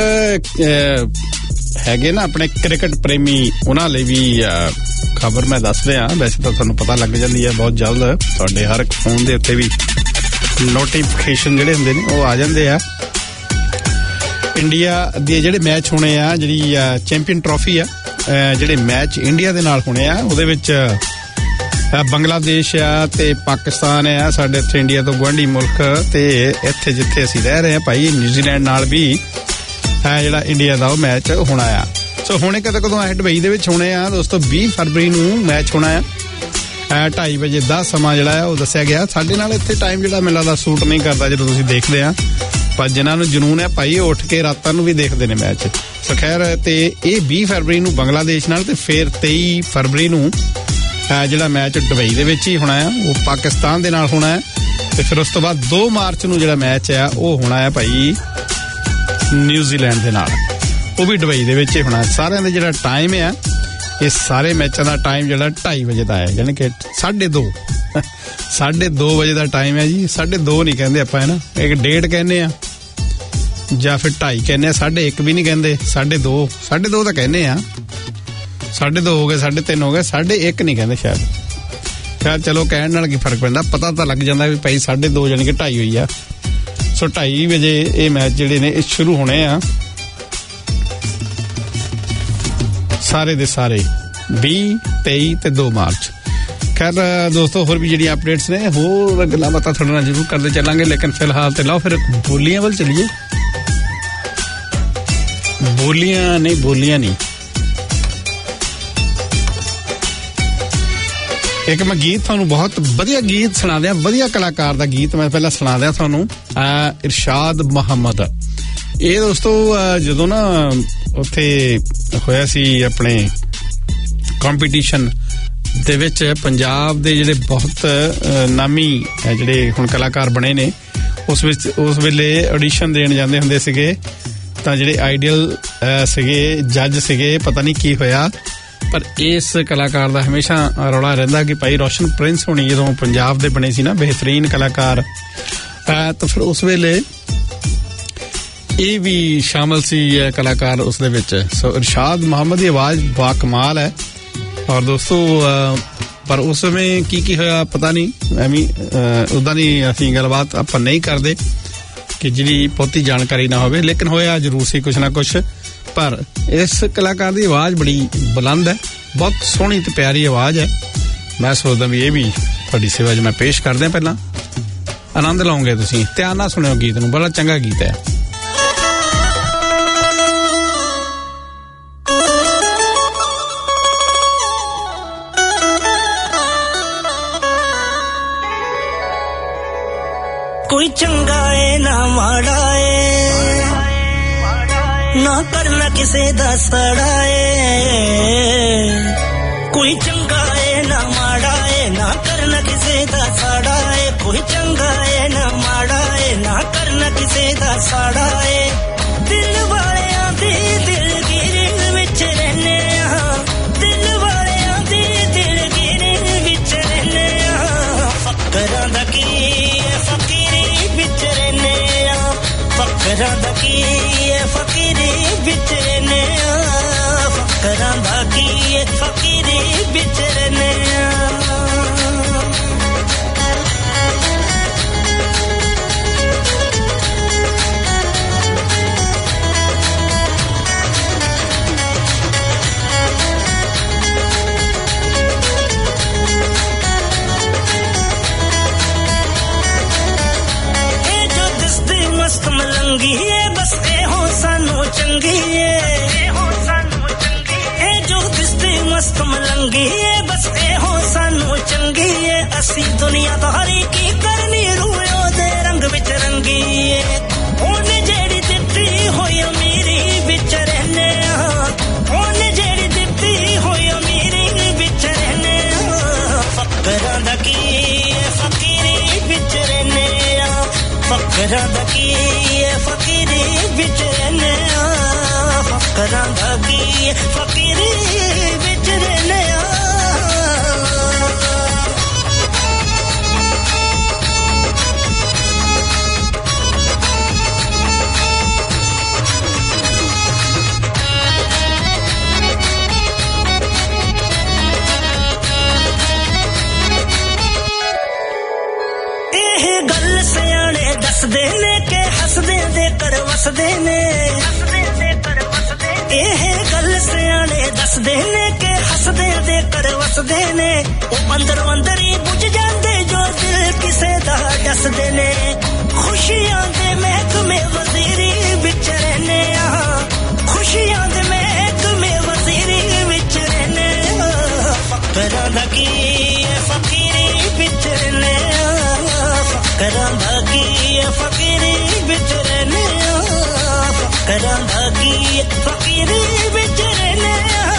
ਹੈਗੇ ਨਾ ਆਪਣੇ ਕ੍ਰਿਕਟ ਪ੍ਰੇਮੀ ਉਹਨਾਂ ਲਈ ਵੀ ਖਬਰ ਮੈਂ ਦੱਸ ਰਿਹਾ। ਵੈਸੇ ਤਾਂ ਤੁਹਾਨੂੰ ਪਤਾ ਲੱਗ ਜਾਂਦੀ ਹੈ ਬਹੁਤ ਜਲਦ ਤੁਹਾਡੇ ਹਰ ਇੱਕ ਫੋਨ ਦੇ ਉੱਤੇ ਵੀ ਨੋਟੀਫਿਕੇਸ਼ਨ ਜਿਹੜੇ ਹੁੰਦੇ ਨੇ ਉਹ ਆ ਜਾਂਦੇ ਆ। ਇੰਡੀਆ ਦੇ ਜਿਹੜੇ ਮੈਚ ਹੋਣੇ ਆ, ਜਿਹੜੀ ਚੈਂਪੀਅਨ ਟਰੋਫੀ ਆ, ਜਿਹੜੇ ਮੈਚ ਇੰਡੀਆ ਦੇ ਨਾਲ ਹੋਣੇ ਆ ਉਹਦੇ ਵਿੱਚ ਬੰਗਲਾਦੇਸ਼ ਆ ਤੇ ਪਾਕਿਸਤਾਨ ਆ, ਸਾਡੇ ਇੱਥੇ ਇੰਡੀਆ ਤੋਂ ਗੁਆਂਢੀ ਮੁਲਕ, ਤੇ ਇੱਥੇ ਜਿੱਥੇ ਅਸੀਂ ਰਹਿ ਰਹੇ ਆ ਭਾਈ ਨਿਊਜ਼ੀਲੈਂਡ ਨਾਲ ਵੀ ਜਿਹੜਾ ਇੰਡੀਆ ਦਾ ਉਹ ਮੈਚ ਹੋਣਾ ਆ। ਸੋ ਹੁਣੇ ਕਦੋਂ ਆ ਦੁਬਈ ਦੇ ਵਿੱਚ ਹੋਣੇ ਆ ਦੋਸਤੋ। 20 ਫਰਵਰੀ ਨੂੰ ਮੈਚ ਹੋਣਾ ਆ 2:30 ਵਜੇ ਦਾ ਸਮਾਂ ਜਿਹੜਾ ਆ ਉਹ ਦੱਸਿਆ ਗਿਆ। ਸਾਡੇ ਨਾਲ ਇੱਥੇ ਟਾਈਮ ਜਿਹੜਾ ਮੈਨੂੰ ਲੱਗਦਾ ਸੂਟ ਨਹੀਂ ਕਰਦਾ ਜਦੋਂ ਤੁਸੀਂ ਦੇਖਦੇ ਆ, ਪਰ ਜਿਨ੍ਹਾਂ ਨੂੰ ਜਨੂਨ ਹੈ ਭਾਈ ਉਹ ਉੱਠ ਕੇ ਰਾਤਾਂ ਨੂੰ ਵੀ ਦੇਖਦੇ ਨੇ ਮੈਚ। ਸੋ ਖੈਰ, ਤੇ ਇਹ 20 ਫਰਵਰੀ ਨੂੰ ਬੰਗਲਾਦੇਸ਼ ਨਾਲ, ਤੇ ਫਿਰ 23 ਫਰਵਰੀ ਨੂੰ ਜਿਹੜਾ ਮੈਚ ਦੁਬਈ ਦੇ ਵਿੱਚ ਹੀ ਹੋਣਾ ਆ ਉਹ ਪਾਕਿਸਤਾਨ ਦੇ ਨਾਲ ਹੋਣਾ ਹੈ। ਤੇ ਫਿਰ ਉਸ ਤੋਂ ਬਾਅਦ 2 ਮਾਰਚ ਨੂੰ ਜਿਹੜਾ ਮੈਚ ਆ ਉਹ ਹੋਣਾ ਹੈ ਭਾਈ ਨਿਊਜ਼ੀਲੈਂਡ ਦੇ ਨਾਲ, ਉਹ ਵੀ ਦੁਬਈ ਦੇ ਵਿੱਚ ਹੀ ਹੋਣਾ। ਸਾਰਿਆਂ ਦਾ ਜਿਹੜਾ ਟਾਈਮ ਆ, ਇਹ ਸਾਰੇ ਮੈਚਾਂ ਦਾ ਟਾਈਮ ਜਿਹੜਾ 2:30 ਵਜੇ ਦਾ ਹੈ, ਯਾਨੀ ਕਿ 2:30 ਵਜੇ ਦਾ ਟਾਈਮ ਹੈ ਜੀ। 2:30 ਨਹੀਂ ਕਹਿੰਦੇ ਆਪਾਂ, ਹੈ ਨਾ, ਇੱਕ 1:30 ਕਹਿੰਦੇ ਆ ਜਾਂ ਫਿਰ 2:30 ਕਹਿੰਦੇ ਆ, 1:30 ਵੀ ਨਹੀਂ ਕਹਿੰਦੇ, 2:30 ਤਾਂ ਕਹਿੰਦੇ ਆ। 2:30 ਹੋ ਗਏ, 3:30 ਹੋ ਗਏ, 1:30 ਨਹੀਂ ਕਹਿੰਦੇ ਸ਼ਾਇਦ। ਚਲੋ ਕਹਿਣ ਨਾਲ ਕੀ ਫਰਕ ਪੈਂਦਾ, ਪਤਾ ਤਾਂ ਲੱਗ ਜਾਂਦਾ ਵੀ ਭਾਈ 2:30 ਯਾਨੀ ਕਿ 2:30 ਹੋਈ ਆ। ਸੋ 2:30 ਵਜੇ ਇਹ ਮੈਚ ਜਿਹੜੇ ਨੇ ਇਹ ਸ਼ੁਰੂ ਹੋਣੇ ਆ ਸਾਰੇ ਦੇ ਸਾਰੇ 20, 23 ਤੇ 2 ਮਾਰਚ। ਖੈਰ ਦੋਸਤੋ, ਹੋਰ ਵੀ ਜਿਹੜੀਆਂ ਅਪਡੇਟਸ ਨੇ, ਹੋਰ ਗੱਲਾਂ ਬਾਤਾਂ ਤੁਹਾਡੇ ਨਾਲ ਜ਼ਰੂਰ ਕਰਦੇ ਚੱਲਾਂਗੇ, ਲੇਕਿਨ ਫਿਲਹਾਲ ਤੇ ਲਓ ਫਿਰ ਬੋਲੀਆਂ ਵੱਲ ਚੱਲੀਏ। ਬੋਲੀਆਂ ਨਹੀਂ, ਇੱਕ ਮੈਂ ਗੀਤ ਤੁਹਾਨੂੰ ਬਹੁਤ ਵਧੀਆ ਗੀਤ ਸੁਣਾ ਦਿਆਂ, ਵਧੀਆ ਕਲਾਕਾਰ ਦਾ ਗੀਤ ਮੈਂ ਪਹਿਲਾਂ ਸੁਣਾ ਦਿਆਂ ਤੁਹਾਨੂੰ। ਇਰਸ਼ਾਦ ਮੁਹੰਮਦ, ਇਹ ਦੋਸਤੋ ਜਦੋਂ ਨਾ ਉੱਥੇ ਹੋਇਆ ਸੀ ਆਪਣੇ ਕੰਪੀਟੀਸ਼ਨ ਦੇ ਵਿੱਚ, ਪੰਜਾਬ ਦੇ ਜਿਹੜੇ ਬਹੁਤ ਨਾਮੀ ਜਿਹੜੇ ਹੁਣ ਕਲਾਕਾਰ ਬਣੇ ਨੇ, ਉਸ ਵੇਲੇ ਆਡੀਸ਼ਨ ਦੇਣ ਜਾਂਦੇ ਹੁੰਦੇ ਸੀਗੇ, ਤਾਂ ਜਿਹੜੇ ਆਈਡੀਅਲ ਸੀਗੇ ਜੱਜ ਸੀਗੇ, ਪਤਾ ਨਹੀਂ ਕੀ ਹੋਇਆ, ਪਰ ਇਸ ਕਲਾਕਾਰ ਦਾ ਹਮੇਸ਼ਾ ਰੌਲਾ ਰਹਿੰਦਾ ਕਿ ਭਾਈ ਰੋਸ਼ਨ ਪ੍ਰਿੰਸ ਹੋਣੀ ਜਦੋਂ ਪੰਜਾਬ ਦੇ ਬਣੇ ਸੀ ਨਾ ਬਿਹਤਰੀਨ ਕਲਾਕਾਰ, ਤਾਂ ਫਿਰ ਉਸ ਵੇਲੇ ਇਹ ਵੀ ਸ਼ਾਮਲ ਸੀ ਕਲਾਕਾਰ ਉਸ ਦੇ ਵਿੱਚ। ਸੋ ਇਰਸ਼ਾਦ ਮੁਹੰਮਦ ਦੀ ਆਵਾਜ਼ ਬਾ ਕਮਾਲ ਹੈ। ਔਰ ਦੋਸਤੋ ਪਰ ਉਸ ਸਮੇਂ ਕੀ ਹੋਇਆ ਪਤਾ ਨਹੀਂ, ਐਵੇਂ ਉੱਦਾਂ ਦੀ ਅਸੀਂ ਗੱਲਬਾਤ ਆਪਾਂ ਨਹੀਂ ਕਰਦੇ ਕਿ ਜਿਹੜੀ ਬਹੁਤੀ ਜਾਣਕਾਰੀ ਨਾ ਹੋਵੇ, ਲੇਕਿਨ ਹੋਇਆ ਜ਼ਰੂਰ ਸੀ ਕੁਛ ਨਾ ਕੁਛ। ਪਰ ਇਸ ਕਲਾਕਾਰ ਦੀ ਆਵਾਜ਼ ਬੜੀ ਬੁਲੰਦ ਹੈ, ਬਹੁਤ ਸੋਹਣੀ ਤੇ ਪਿਆਰੀ ਆਵਾਜ਼ ਹੈ। ਮੈਂ ਸੋਚਦਾ ਵੀ ਇਹ ਵੀ ਤੁਹਾਡੀ ਸੇਵਾ 'ਚ ਮੈਂ ਪੇਸ਼ ਕਰਦੇ ਹਾਂ। ਪਹਿਲਾਂ ਆਨੰਦ ਲਓਗੇ ਤੁਸੀਂ, ਧਿਆਨ ਨਾਲ ਸੁਣਿਓ ਗੀਤ ਨੂੰ, ਬੜਾ ਚੰਗਾ ਗੀਤ ਹੈ। ਕੋਈ ਚੰਗਾ ਏ ਨਾ ਮਾੜਾ ਏ, ਨਾ ਕਰਨਾ ਕਿਸੇ ਦਾ ਸੜਾ ਏ। ਕੋਈ ਚੰਗਾ ਏ ਨਾ ਮਾੜਾ ਏ, ਨਾ ਕਰਨਾ ਕਿਸੇ ਦਾ ਸੜਾ ਏ। ਕੋਈ ਚੰਗਾ ਏ ਨਾ ਮਾੜਾ ਏ, ਨਾ ਕਰਨਾ ਕਿਸੇ ਦਾ ਸੜਾ ਏ। ਦਿਲ ਵਾਲਿਆਂ ਦੀ ਦਿਲਗਿਰੀ ਵਿੱਚ ਰਹਿੰਦੇ ਆ, ਦਿਲ ਵਾਲਿਆਂ ਦੀ ਦਿਲਗਿਰੀ ਵਿੱਚ ਰਹਿੰਦੇ ਆ। ਫਕਰਾਂ ਦਾ ਕੀ ਫਕੀਰੀ ਵਿੱਚ ਰਹਿੰਦੇ ਆ, ਫਕਰਾਂ ਦਾ ਕੀ ਫਕੀਰੀ ਵਿੱਚ ਰਹਿੰਦੇ ਆ, ਫਕਰਾਂ ਦਾ ਕੀ ਫਕੀਰੀ ਵਿੱਚ ਰਹਿੰਦੇ ਆ। ਮਸਤ ਮਲੰਗੀ ਏ ਬਸ ਇਹੋ ਸਾਨੂੰ ਚੰਗੀ ਏ, ਇਹ ਜੋ ਦਿਸਦੀ ਮਸਤ ਮਲੰਗੀ ਏ ਬਸ ਇਹੋ ਸਾਨੂੰ ਚੰਗੀ ਏ। ਅਸੀਂ ਦੁਨੀਆਦਾਰੀ ਕੀ ਕਰਨੀ, ਰੂਹੋਂ ਦੇ ਰੰਗ ਵਿੱਚ ਰੰਗੀ ਏ। ਉਹਨੇ ਜਿਹੜੀ ਦਿੱਤੀ ਹੋਈ ਅਮੀਰੀ ਵਿੱਚ ਰਹਿੰਦੇ ਆ, ਉਹਨੇ ਜਿਹੜੀ ਦਿੱਤੀ ਹੋਈ ਅਮੀਰੀ ਵਿੱਚ ਰਹਿੰਦੇ ਆ। ਫਕਰਾਂ ਦਾ ਕੀ ਫਕੀਰੀ ਵਿੱਚ ਰਹਿੰਦੇ ਆ, ਫਕਰਾਂ ਦਾ ਕੀ ਫਕੀਰੀ ਵਿੱਚ ਰਹਿੰਦੇ ਆ, ਫਕਰਾਂ ਦਾ ਕੀ ਫਕੀਰੀ ਵਿੱਚ ਰਹਿੰਦੇ ਆ। ਇਹ ਗੱਲ ਸਿਆ ਦੱਸਦੇ ਨੇ ਕਿ ਹੱਸਦੇ ਦੇ ਕਰ ਵਸਦੇ ਨੇ ਇਹ ਗੱਲ ਸਿਆਣੇ ਦੱਸਦੇ ਨੇ ਕਿ ਹੱਸਦੇ ਦੇ ਕਰ ਵਸਦੇ ਨੇ ਉਹ ਅੰਦਰੋਂ ਅੰਦਰ ਹੀ ਬੁੱਝ ਜਾਂਦੇ ਜੋ ਦਿਲ ਕਿਸੇ ਦਾ ਦੱਸਦੇ ਨੇ ਖੁਸ਼ੀਆਂ ਦੇ ਮਹਿਕਮੇ ਵਜ਼ੀਰੀ ਵਿੱਚ ਰਹਿੰਦੇ ਆ ਖੁਸ਼ੀਆਂ ਦੇ ਮਹਿਕਮੇ ਵਜ਼ੀਰੀ ਵਿੱਚ ਰਹਿੰਦੇ ਆ ਫਕਰਾਂ ਦਾ ਕੀ ਫਕੀਰੀ ਵਿੱਚ ਰਹਿੰਦੇ ਆ ਫਕਰਾਂ ਦਾ ਕੀ ਫਕੀਰੀ ਵਿੱਚ ਰਹਿੰਦੇ ਆ ਫਕਰਾਂ ਦਾ ਕੀ ਫਕੀਰੀ ਵਿੱਚ ਰਹਿੰਦੇ ਆ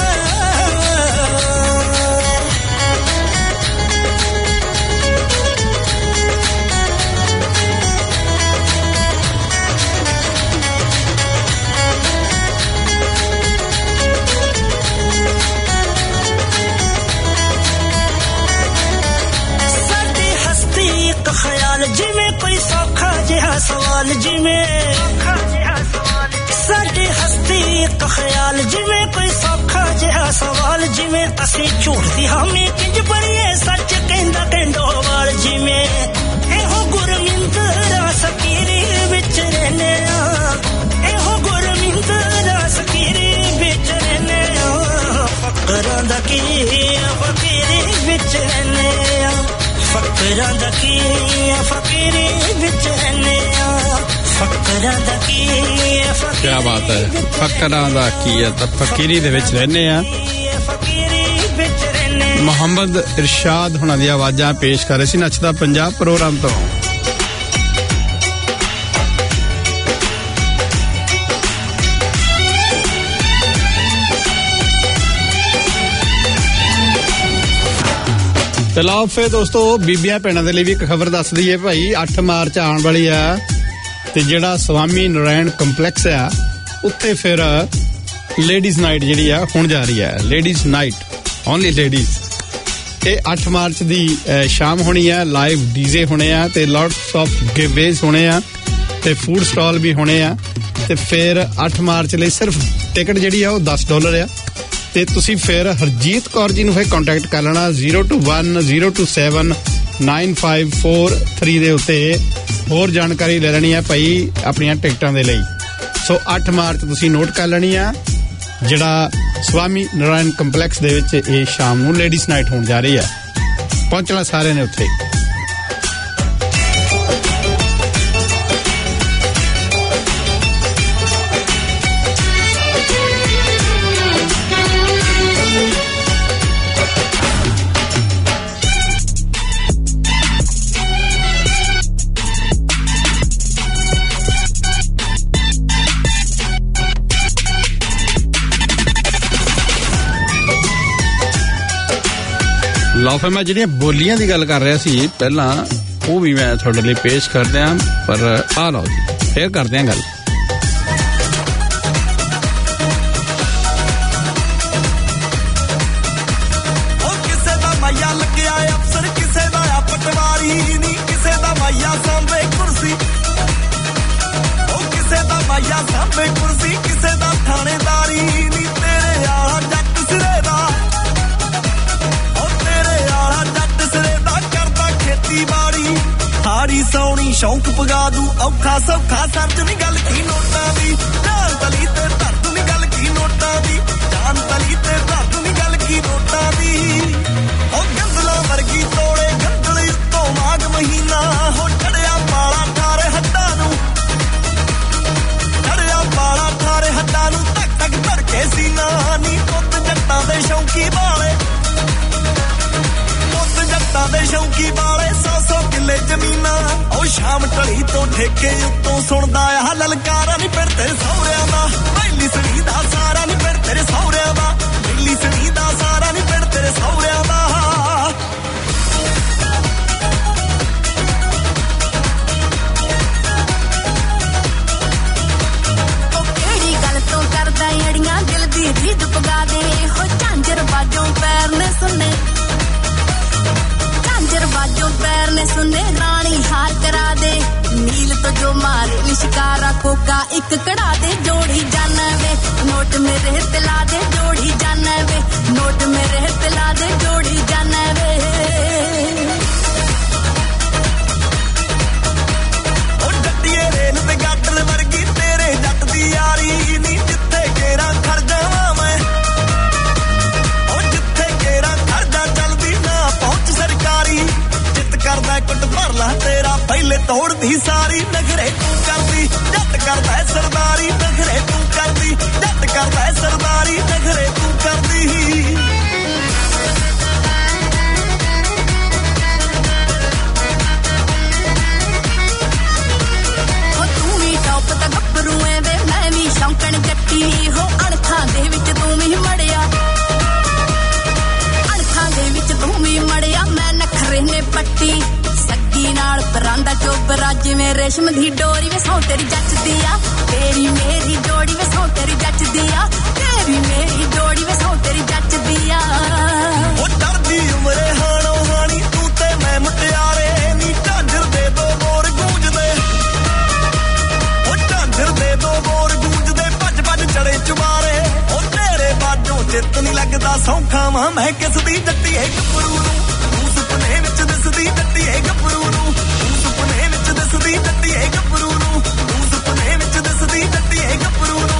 ਖਿਆਲ ਜਿਵੇਂ ਕੋਈ ਸੌਖਾ ਜਿਹਾ ਸਵਾਲ ਜਿਵੇਂ ਸਾਡੀ ਹਸਤੀ ਇੱਕ ਖਿਆਲ ਜਿਵੇਂ ਕੋਈ ਸੌਖਾ ਜਿਹਾ ਸਵਾਲ ਜਿਵੇਂ ਅਸੀਂ ਝੂਠ ਦੀ ਹਾਮੀ ਕਿੰਜ ਬੜੀਏ ਸੱਚ ਕਹਿੰਦਾ ਢੰਡੋਵਾਲ ਜਿਵੇਂ ਇਹੋ ਗੁਰਮਿੰਦਰਾ ਸਕੀਰੀ ਵਿੱਚ ਰਹਿੰਦੇ ਆ ਇਹੋ ਗੁਰਮਿੰਦਰਾ ਸਕੀਰੀ ਵਿੱਚ ਰਹਿੰਦੇ ਆ ਫਕਰਾਂ ਦਾ ਕੀ ਫਕੀਰੀ ਵਿੱਚ ਰਹਿੰਦੇ ਆ ਫਕਰਾਂ ਦਾ ਕੀ ਫਕੀਰੀ ਵਿੱਚ ਰਹਿੰਦੇ ਆ ਫਕਰਾਂ ਦਾ ਕੀ ਕੀ ਬਾਤ ਹੈ ਫਕਰਾਂ ਦਾ ਕੀ ਹੈ ਤਾਂ ਫਕੀਰੀ ਦੇ ਵਿੱਚ ਰਹਿੰਦੇ ਆ ਮੁਹੰਮਦ ਇਰਸ਼ਾਦ ਹੁਣਾਂ ਦੀਆਂ ਆਵਾਜ਼ਾਂ ਪੇਸ਼ ਕਰ ਰਹੇ ਸੀ ਨੱਚਦਾ ਪੰਜਾਬ ਪ੍ਰੋਗਰਾਮ ਤੋਂ ਤੇ ਲਓ ਫੇ ਦੋਸਤੋ ਬੀਬੀਆਂ ਭੈਣਾਂ ਦੇ ਲਈ ਵੀ ਇੱਕ ਖਬਰ ਦੱਸ ਦਈਏ ਭਾਈ 8 ਮਾਰਚ ਆਉਣ ਵਾਲੀ ਆ ਤੇ ਜਿਹੜਾ ਸਵਾਮੀ ਨਾਰਾਇਣ ਕੰਪਲੈਕਸ ਆ ਉੱਥੇ ਫਿਰ ਲੇਡੀਜ਼ ਨਾਈਟ ਜਿਹੜੀ ਆ ਹੁਣ ਜਾ ਰਹੀ ਹੈ ਲੇਡੀਜ਼ ਨਾਈਟ ਓਨਲੀ ਲੇਡੀਜ਼ ਇਹ 8 ਮਾਰਚ ਦੀ ਸ਼ਾਮ ਹੋਣੀ ਆ ਲਾਈਵ ਡੀਜੇ ਹੋਣੇ ਆ ਤੇ ਲੋਟਸ ਆਫ ਗਿਵਵੇਜ਼ ਹੋਣੇ ਆ ਤੇ ਫੂਡ ਸਟਾਲ ਵੀ ਹੋਣੇ ਆ ਤੇ ਫਿਰ 8 ਮਾਰਚ ਲਈ ਸਿਰਫ ਟਿਕਟ ਜਿਹੜੀ ਆ ਉਹ $10 ਆ ਤੇ ਤੁਸੀਂ ਫਿਰ ਹਰਜੀਤ ਕੌਰ ਜੀ ਨੂੰ ਫਿਰ ਕੰਟੈਕਟ ਕਰ ਲੈਣਾ 021027954 ਦੇ ਉੱਤੇ ਹੋਰ ਜਾਣਕਾਰੀ ਲੈ ਲੈਣੀ ਆ ਭਾਈ ਆਪਣੀਆਂ ਟਿਕਟਾਂ ਦੇ ਲਈ ਸੋ 8 ਮਾਰਚ ਤੁਸੀਂ ਨੋਟ ਕਰ ਲੈਣੀ ਆ ਜਿਹੜਾ ਸਵਾਮੀ ਨਾਰਾਇਣ ਕੰਪਲੈਕਸ ਦੇ ਵਿੱਚ ਇਹ ਸ਼ਾਮ ਨੂੰ ਲੇਡੀਜ਼ ਨਾਈਟ ਹੋਣ ਜਾ ਰਹੀ ਆ ਪਹੁੰਚਣਾ ਸਾਰਿਆਂ ਨੇ ਉੱਥੇ ਲਓ ਫਿਰ ਮੈਂ ਜਿਹੜੀਆਂ ਬੋਲੀਆਂ ਦੀ ਗੱਲ ਕਰ ਰਿਹਾ ਸੀ ਪਹਿਲਾਂ ਉਹ ਵੀ ਮੈਂ ਤੁਹਾਡੇ ਲਈ ਪੇਸ਼ ਕਰਦੇ ਹਾਂ ਪਰ ਆ ਲਓ ਜੀ ਫੇਰ ਕਰਦੇ ਹਾਂ ਗੱਲ ਉਹ ਕਿਸੇ ਦਾ ਮਾਇਆ ਲੱਗਿਆ ਅਫਸਰ ਕਿਸੇ ਦਾ ਆ ਪਟਵਾਰੀ ਨਹੀਂ ਕਿਸੇ ਦਾ ਮਾਇਆ ਸਾਂਭੇ ਕੁਰਸੀ ਉਹ ਕਿਸੇ ਦਾ ਮਾਇਆ ਸਾਂਭੇ ਕੁਰਸੀ ਕਿਸੇ ਦਾ ਥਾਣੇਦਾਰੀ ਨਹੀਂ ਤੇਰੇ ਆਲਾ ਜੱਟ ਸਿਰੇ ਦਾ ਬਾੜੀ ਹਾੜੀ ਸੌਣੀ ਸ਼ੌਂਕ ਪਗਾ ਦੂ ਔਖਾ ਸੌਖਾ ਸਰਜ ਨੀ ਗੱਲ ਕੀ ਨੋਟਾਂ ਦੀ ਜਾਨ ਤਲੀ ਤੇ ਧਰਤ ਨੀ ਗੱਲ ਕੀ ਨੋਟਾਂ ਦੀ ਜਾਨ ਤਲੀ ਤੇ ਧਰਤ ਨੀ ਗੱਲ ਕੀ ਨੋਟਾਂ ਦੀ ਉਹ ਗੰਦਲਾਂ ਵਰਗੀ ਤੋੜੇ ਗੰਦਲੀ ਤੋਂ ਮਾਘ ਮਹੀਨਾ ਹੋ ਚੜਿਆ ਪਾਲਾ ਠਾਰੇ ਹੱਡਾਂ ਨੂੰ ਚੜਿਆ ਪਾਲਾ ਠਾਰੇ ਹੱਡਾਂ ਨੂੰ ਧੱਕ ਧੱਕ ਧੜਕੇ ਸੀਨਾ ਨੀ ਪੁੱਤ ਜੱਟਾਂ ਦੇ ਸ਼ੌਂਕੀ ਵਾਲੇ ਜੱਟਾਂ ਦੇ ਸ਼ੌਂਕੀ ਵਾਲੇ 100 ਕਿੱਲੇ ਜ਼ਮੀਨਾਂ ਉਹ ਸ਼ਾਮ ਢਲੀ ਤੋਂ ਠੇਕੇ ਉੱਤੋਂ ਸੁਣਦਾ ਆ ਲਲਕਾਰਾ ਨੀ ਫਿਰ ਤੇਰੇ ਸਹੁਰਿਆਂ ਦਾ ਪਹਿਲੀ ਸਣੀ ਦਾ ਸਾਰਾ ਨੀ ਫਿਰ ਤੇਰੇ ਸਹੁਰਿਆਂ ਦਾ ਪਹਿਲੀ ਸਣੀ ਦਾ ਸਾਰਾ ਨੀ ਫਿਰ ਤੇਰੇ ਸਹੁਰਿਆਂ ਦਾ ਉਹ ਕਿਹੜੀ ਗੱਲ ਤੋਂ ਕਰਦਾ ਅੜੀਆਂ ਦਿਲ ਦੀ ਰੀਝ ਪਗਾ ਦੇ ਹੋ ਝਾਂਜਰ ਬਾਜੋਂ ਪੈਰ ਨੇ ਸੁਣੇ बाजों पैर ने सुने रानी हार करा दे नील तो जो मारे निशिकारा कोका एक कड़ा दे जोड़ी जाना वे नोट मेरे पिला दे जोड़ी जाना वे नोट मेरे पिला दे जोड़ी जाना वे ਤੋੜਦੀ ਸਾਰੀ ਨਖਰੇ ਤੂੰ ਕਰਦੀ ਜੱਟ ਕਰਦਾ ਸਰਦਾਰੀ ਨਖਰੇ ਤੂੰ ਕਰਦੀ ਜੱਟ ਕਰਦਾ ਸਰਦਾਰੀ ਨਖਰੇ ਤੂੰ ਕਰਦੀ ਤਾਂ ਗੱਭਰੂ ਐ ਵੇ ਮੈਂ ਵੀ ਸ਼ੌਂਕਣ ਜੱਟੀ ਹੋ ਅਣਖਾਂ ਦੇ ਵਿੱਚ ਤੂੰ ਵੀ ਮੜਿਆ ਅਣਖਾਂ ਦੇ ਵਿੱਚ ਤੂੰ ਵੀ ਮੜਿਆ ਮੈਂ ਨਖਰੇ ਨੇ ਪੱਟੀ ਸੱਗੀ ਨਾਲ ਪਰਾਂਦਾ ਚੋਬਰਾ ਜਿਵੇਂ ਰੇਸ਼ਮ ਦੀ ਡੋਰੀ ਵੇ ਸੌ ਤੇਰੀ ਜੱਚਦੀ ਆ ਤੇਰੀ ਮੇਰੀ ਜੋੜੀ ਵੇ ਸੌ ਤੇਰੀ ਜੱਚਦੀ ਆ ਤੇਰੀ ਮੇਰੀ ਜੋੜੀ ਵੇ ਸੌ ਤੇਰੀ ਜੱਚਦੀ ਆ ਉਹ ਡਰਦੀ ਉਮਰੇ ਹਾਣੋ ਹਾਣੀ ਤੂੰ ਤੇ ਮੈਂ ਮੁਟਿਆਰੇ ਨੀ ਝਾਂਜਰ ਦੇ ਦੋ ਬੋਰ ਗੂੰਜਦੇ ਦੇ ਦੋ ਬੋਰ ਗੂੰਜਦੇ ਭੱਜ ਭੱਜ ਚੜੇ ਚੁਬਾਰੇ ਉਹ ਤੇਰੇ ਬਾਝੋਂ ਚਿੱਤ ਨਹੀਂ ਲੱਗਦਾ ਸੌਖਾ ਵਾਂ ਮੈਂ ਕਿਸ ਦੀ ਜੱਟੀ ਏ ਗੱਭਰੂ ਨੂੰ ਤੂੰ ਸੁਪਨੇ ਵਿੱਚ ਦਿਸਦੀ ਜੱਟੀ ਏ ਗੱਭਰੂ ਨੂੰ ਤੂੰ ਸੁਪਨੇ ਵਿੱਚ ਦਿਸਦੀ ਜੱਟੀ ਏ ਗੱਭਰੂ ਨੂੰ ਤੂੰ ਸੁਪਨੇ ਵਿੱਚ ਦਿਸਦੀ ਜੱਟੀ ਏ ਗੱਭਰੂ ਨੂੰ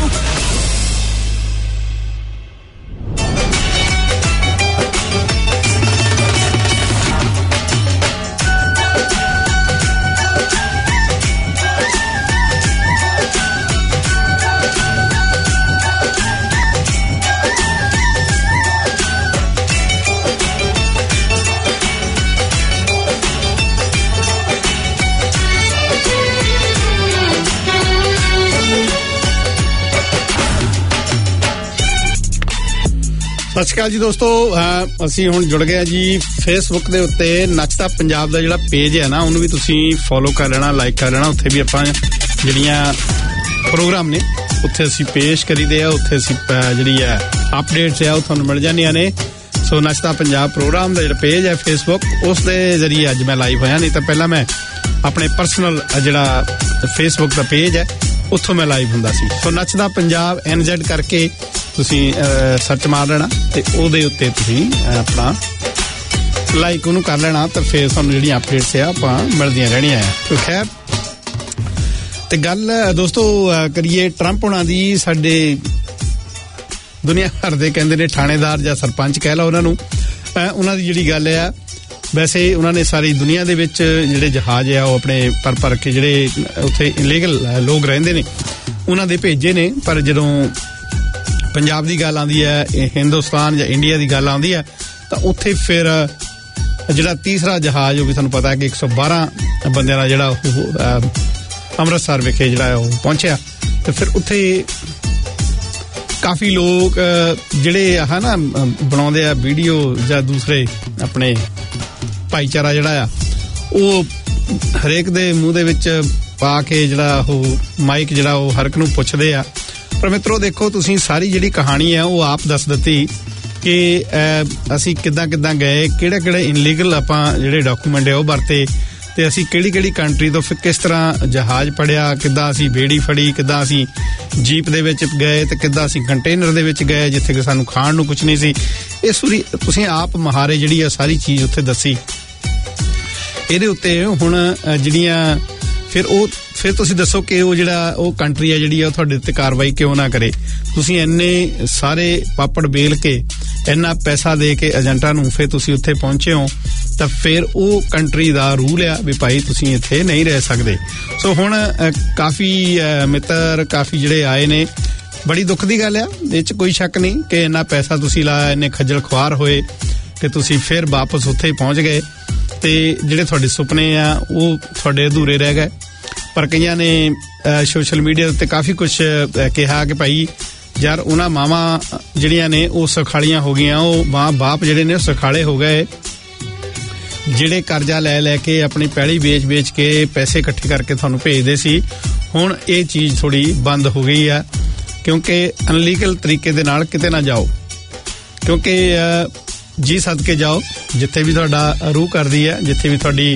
ਸਤਿ ਸ਼੍ਰੀ ਅਕਾਲ ਜੀ ਦੋਸਤੋ ਅਸੀਂ ਹੁਣ ਜੁੜ ਗਏ ਜੀ ਫੇਸਬੁੱਕ ਦੇ ਉੱਤੇ ਨੱਚਦਾ ਪੰਜਾਬ ਦਾ ਜਿਹੜਾ ਪੇਜ ਹੈ ਨਾ ਉਹਨੂੰ ਵੀ ਤੁਸੀਂ ਫੋਲੋ ਕਰ ਲੈਣਾ ਲਾਈਕ ਕਰ ਲੈਣਾ ਉੱਥੇ ਵੀ ਆਪਾਂ ਜਿਹੜੀਆਂ ਪ੍ਰੋਗਰਾਮ ਨੇ ਉੱਥੇ ਅਸੀਂ ਪੇਸ਼ ਕਰੀਦੇ ਆ ਉੱਥੇ ਅਸੀਂ ਜਿਹੜੀ ਹੈ ਅਪਡੇਟਸ ਆ ਉਹ ਤੁਹਾਨੂੰ ਮਿਲ ਜਾਂਦੀਆਂ ਨੇ ਸੋ ਨੱਚਦਾ ਪੰਜਾਬ ਪ੍ਰੋਗਰਾਮ ਦਾ ਜਿਹੜਾ ਪੇਜ ਹੈ ਫੇਸਬੁੱਕ ਉਸ ਦੇ ਜ਼ਰੀਏ ਅੱਜ ਮੈਂ ਲਾਈਵ ਹੋਇਆ ਨਹੀਂ ਤਾਂ ਪਹਿਲਾਂ ਮੈਂ ਆਪਣੇ ਪਰਸਨਲ ਜਿਹੜਾ ਫੇਸਬੁੱਕ ਦਾ ਪੇਜ ਹੈ ਉੱਥੋਂ ਮੈਂ ਲਾਈਵ ਹੁੰਦਾ ਸੀ ਸੋ ਨੱਚਦਾ ਪੰਜਾਬ NZ ਕਰਕੇ ਤੁਸੀਂ ਸਰਚ ਮਾਰ ਲੈਣਾ ਤੇ ਉਹਦੇ ਉੱਤੇ ਤੁਸੀਂ ਆਪਣਾ ਲਾਈਕ ਉਹਨੂੰ ਕਰ ਲੈਣਾ ਤਾਂ ਫਿਰ ਤੁਹਾਨੂੰ ਜਿਹੜੀਆਂ ਅਪਡੇਟਸ ਆ ਆਪਾਂ ਮਿਲਦੀਆਂ ਰਹਿਣੀਆਂ ਆ ਤੇ ਖੈਰ ਤੇ ਗੱਲ ਦੋਸਤੋ ਕਰੀਏ ਟਰੰਪ ਹੋਣਾ ਦੀ ਸਾਡੇ ਦੁਨੀਆ ਭਰ ਦੇ ਕਹਿੰਦੇ ਨੇ ਥਾਣੇਦਾਰ ਜਾਂ ਸਰਪੰਚ ਕਹਿ ਲਓ ਉਹਨਾਂ ਨੂੰ ਉਹਨਾਂ ਦੀ ਜਿਹੜੀ ਗੱਲ ਆ ਵੈਸੇ ਉਹਨਾਂ ਨੇ ਸਾਰੀ ਦੁਨੀਆ ਦੇ ਵਿੱਚ ਜਿਹੜੇ ਜਹਾਜ਼ ਆ ਉਹ ਆਪਣੇ ਪਰ ਕੇ ਜਿਹੜੇ ਉੱਥੇ ਇਲੀਗਲ ਲੋਕ ਰਹਿੰਦੇ ਨੇ ਉਹਨਾਂ ਦੇ ਭੇਜੇ ਨੇ ਪਰ ਜਦੋਂ ਪੰਜਾਬ ਦੀ ਗੱਲ ਆਉਂਦੀ ਹੈ ਹਿੰਦੁਸਤਾਨ ਜਾਂ ਇੰਡੀਆ ਦੀ ਗੱਲ ਆਉਂਦੀ ਹੈ ਤਾਂ ਉੱਥੇ ਫਿਰ ਜਿਹੜਾ ਤੀਸਰਾ ਜਹਾਜ਼ ਉਹ ਵੀ ਤੁਹਾਨੂੰ ਪਤਾ ਹੈ ਕਿ 112 ਬੰਦਿਆਂ ਦਾ ਜਿਹੜਾ ਉਹ ਅੰਮ੍ਰਿਤਸਰ ਵਿਖੇ ਜਿਹੜਾ ਉਹ ਪਹੁੰਚਿਆ ਤੇ ਫਿਰ ਉੱਥੇ ਕਾਫੀ ਲੋਕ ਜਿਹੜੇ ਆ ਨਾ ਬਣਾਉਂਦੇ ਆ ਵੀਡੀਓ ਜਾਂ ਦੂਸਰੇ ਆਪਣੇ ਭਾਈਚਾਰਾ ਜਿਹੜਾ ਆ ਉਹ ਹਰੇਕ ਦੇ ਮੂੰਹ ਦੇ ਵਿੱਚ ਪਾ ਕੇ ਜਿਹੜਾ ਉਹ ਮਾਈਕ ਜਿਹੜਾ ਉਹ ਹਰ ਇੱਕ ਨੂੰ ਪੁੱਛਦੇ ਆ ਪਰ ਮਿੱਤਰੋ ਦੇਖੋ ਤੁਸੀਂ ਸਾਰੀ ਜਿਹੜੀ ਕਹਾਣੀ ਹੈ ਉਹ ਆਪ ਦੱਸ ਦਿੱਤੀ ਕਿ ਅਸੀਂ ਕਿੱਦਾਂ ਗਏ ਕਿਹੜੇ ਇਨਲੀਗਲ ਆਪਾਂ ਜਿਹੜੇ ਡਾਕੂਮੈਂਟ ਹੈ ਉਹ ਵਰਤੇ ਤੇ ਅਸੀਂ ਕਿਹੜੀ ਕੰਟਰੀ ਤੋਂ ਫਿਰ ਕਿਸ ਤਰ੍ਹਾਂ ਜਹਾਜ਼ ਫੜਿਆ ਕਿੱਦਾਂ ਅਸੀਂ ਬੇੜੀ ਫੜੀ ਕਿੱਦਾਂ ਅਸੀਂ ਜੀਪ ਦੇ ਵਿੱਚ ਗਏ ਤੇ ਕਿੱਦਾਂ ਅਸੀਂ ਕੰਟੇਨਰ ਦੇ ਵਿੱਚ ਗਏ ਜਿੱਥੇ ਕਿ ਸਾਨੂੰ ਖਾਣ ਨੂੰ ਕੁਝ ਨਹੀਂ ਸੀ ਇਹ ਸੂਰੀ ਤੁਸੀਂ ਆਪ ਮਹਾਰੇ ਜਿਹੜੀ ਆ ਸਾਰੀ ਚੀਜ਼ ਉੱਥੇ ਦੱਸੀ ਇਹਦੇ ਉੱਤੇ ਹੁਣ ਜਿਹੜੀਆਂ ਫਿਰ ਤੁਸੀਂ ਦੱਸੋ ਕਿ ਉਹ ਜਿਹੜਾ ਉਹ ਕੰਟਰੀ ਹੈ ਜਿਹੜੀ ਆ ਤੁਹਾਡੇ ਉੱਤੇ ਕਾਰਵਾਈ ਕਿਉਂ ਨਾ ਕਰੇ ਤੁਸੀਂ ਇੰਨੇ ਸਾਰੇ ਪਾਪੜ ਬੇਲ ਕੇ ਇੰਨਾ ਪੈਸਾ ਦੇ ਕੇ ਏਜੰਟਾਂ ਨੂੰ ਫਿਰ ਤੁਸੀਂ ਉੱਥੇ ਪਹੁੰਚੇ ਹੋ ਤਾਂ ਫਿਰ ਉਹ ਕੰਟਰੀ ਦਾ ਰੂਲ ਆ ਵੀ ਭਾਈ ਤੁਸੀਂ ਇੱਥੇ ਨਹੀਂ ਰਹਿ ਸਕਦੇ ਸੋ ਹੁਣ ਕਾਫੀ ਮਿੱਤਰ ਕਾਫੀ ਜਿਹੜੇ ਆਏ ਨੇ ਬੜੀ ਦੁੱਖ ਦੀ ਗੱਲ ਆ ਇਹ 'ਚ ਕੋਈ ਸ਼ੱਕ ਨਹੀਂ ਕਿ ਇੰਨਾ ਪੈਸਾ ਤੁਸੀਂ ਲਾਇਆ ਇੰਨੇ ਖੱਜਲ ਖੁਆਰ ਹੋਏ ਕਿ ਤੁਸੀਂ ਫਿਰ ਵਾਪਸ ਉੱਥੇ ਪਹੁੰਚ ਗਏ ਤੇ ਜਿਹੜੇ ਤੁਹਾਡੇ ਸੁਪਨੇ ਆ ਉਹ ਤੁਹਾਡੇ ਅਧੂਰੇ ਰਹਿ ਗਏ ਪਰ ਕਈਆਂ ਨੇ ਸੋਸ਼ਲ ਮੀਡੀਆ ਉੱਤੇ ਕਾਫੀ ਕੁਝ ਕਿਹਾ ਕਿ ਭਾਈ ਯਾਰ ਉਹਨਾਂ ਮਾਵਾਂ ਜਿਹੜੀਆਂ ਨੇ ਉਹ ਸੁਖਾਲੀਆਂ ਹੋ ਗਈਆਂ ਉਹ ਮਾਂ ਬਾਪ ਜਿਹੜੇ ਨੇ ਉਹ ਸੁਖਾਲੇ ਹੋ ਗਏ ਜਿਹੜੇ ਕਰਜ਼ਾ ਲੈ ਕੇ ਆਪਣੀ ਪੈਲੀ ਵੇਚ ਕੇ ਪੈਸੇ ਇਕੱਠੇ ਕਰਕੇ ਤੁਹਾਨੂੰ ਭੇਜਦੇ ਸੀ ਹੁਣ ਇਹ ਚੀਜ਼ ਥੋੜੀ ਬੰਦ ਹੋ ਗਈ ਆ ਕਿਉਂਕਿ ਅਨਲੀਗਲ ਤਰੀਕੇ ਦੇ ਨਾਲ ਕਿਤੇ ਨਾ ਜਾਓ ਕਿਉਂਕਿ ਜੀ ਸਦਕੇ ਜਾਓ ਜਿੱਥੇ ਵੀ ਤੁਹਾਡਾ ਰੂਹ ਕਰਦੀ ਹੈ ਜਿੱਥੇ ਵੀ ਤੁਹਾਡੀ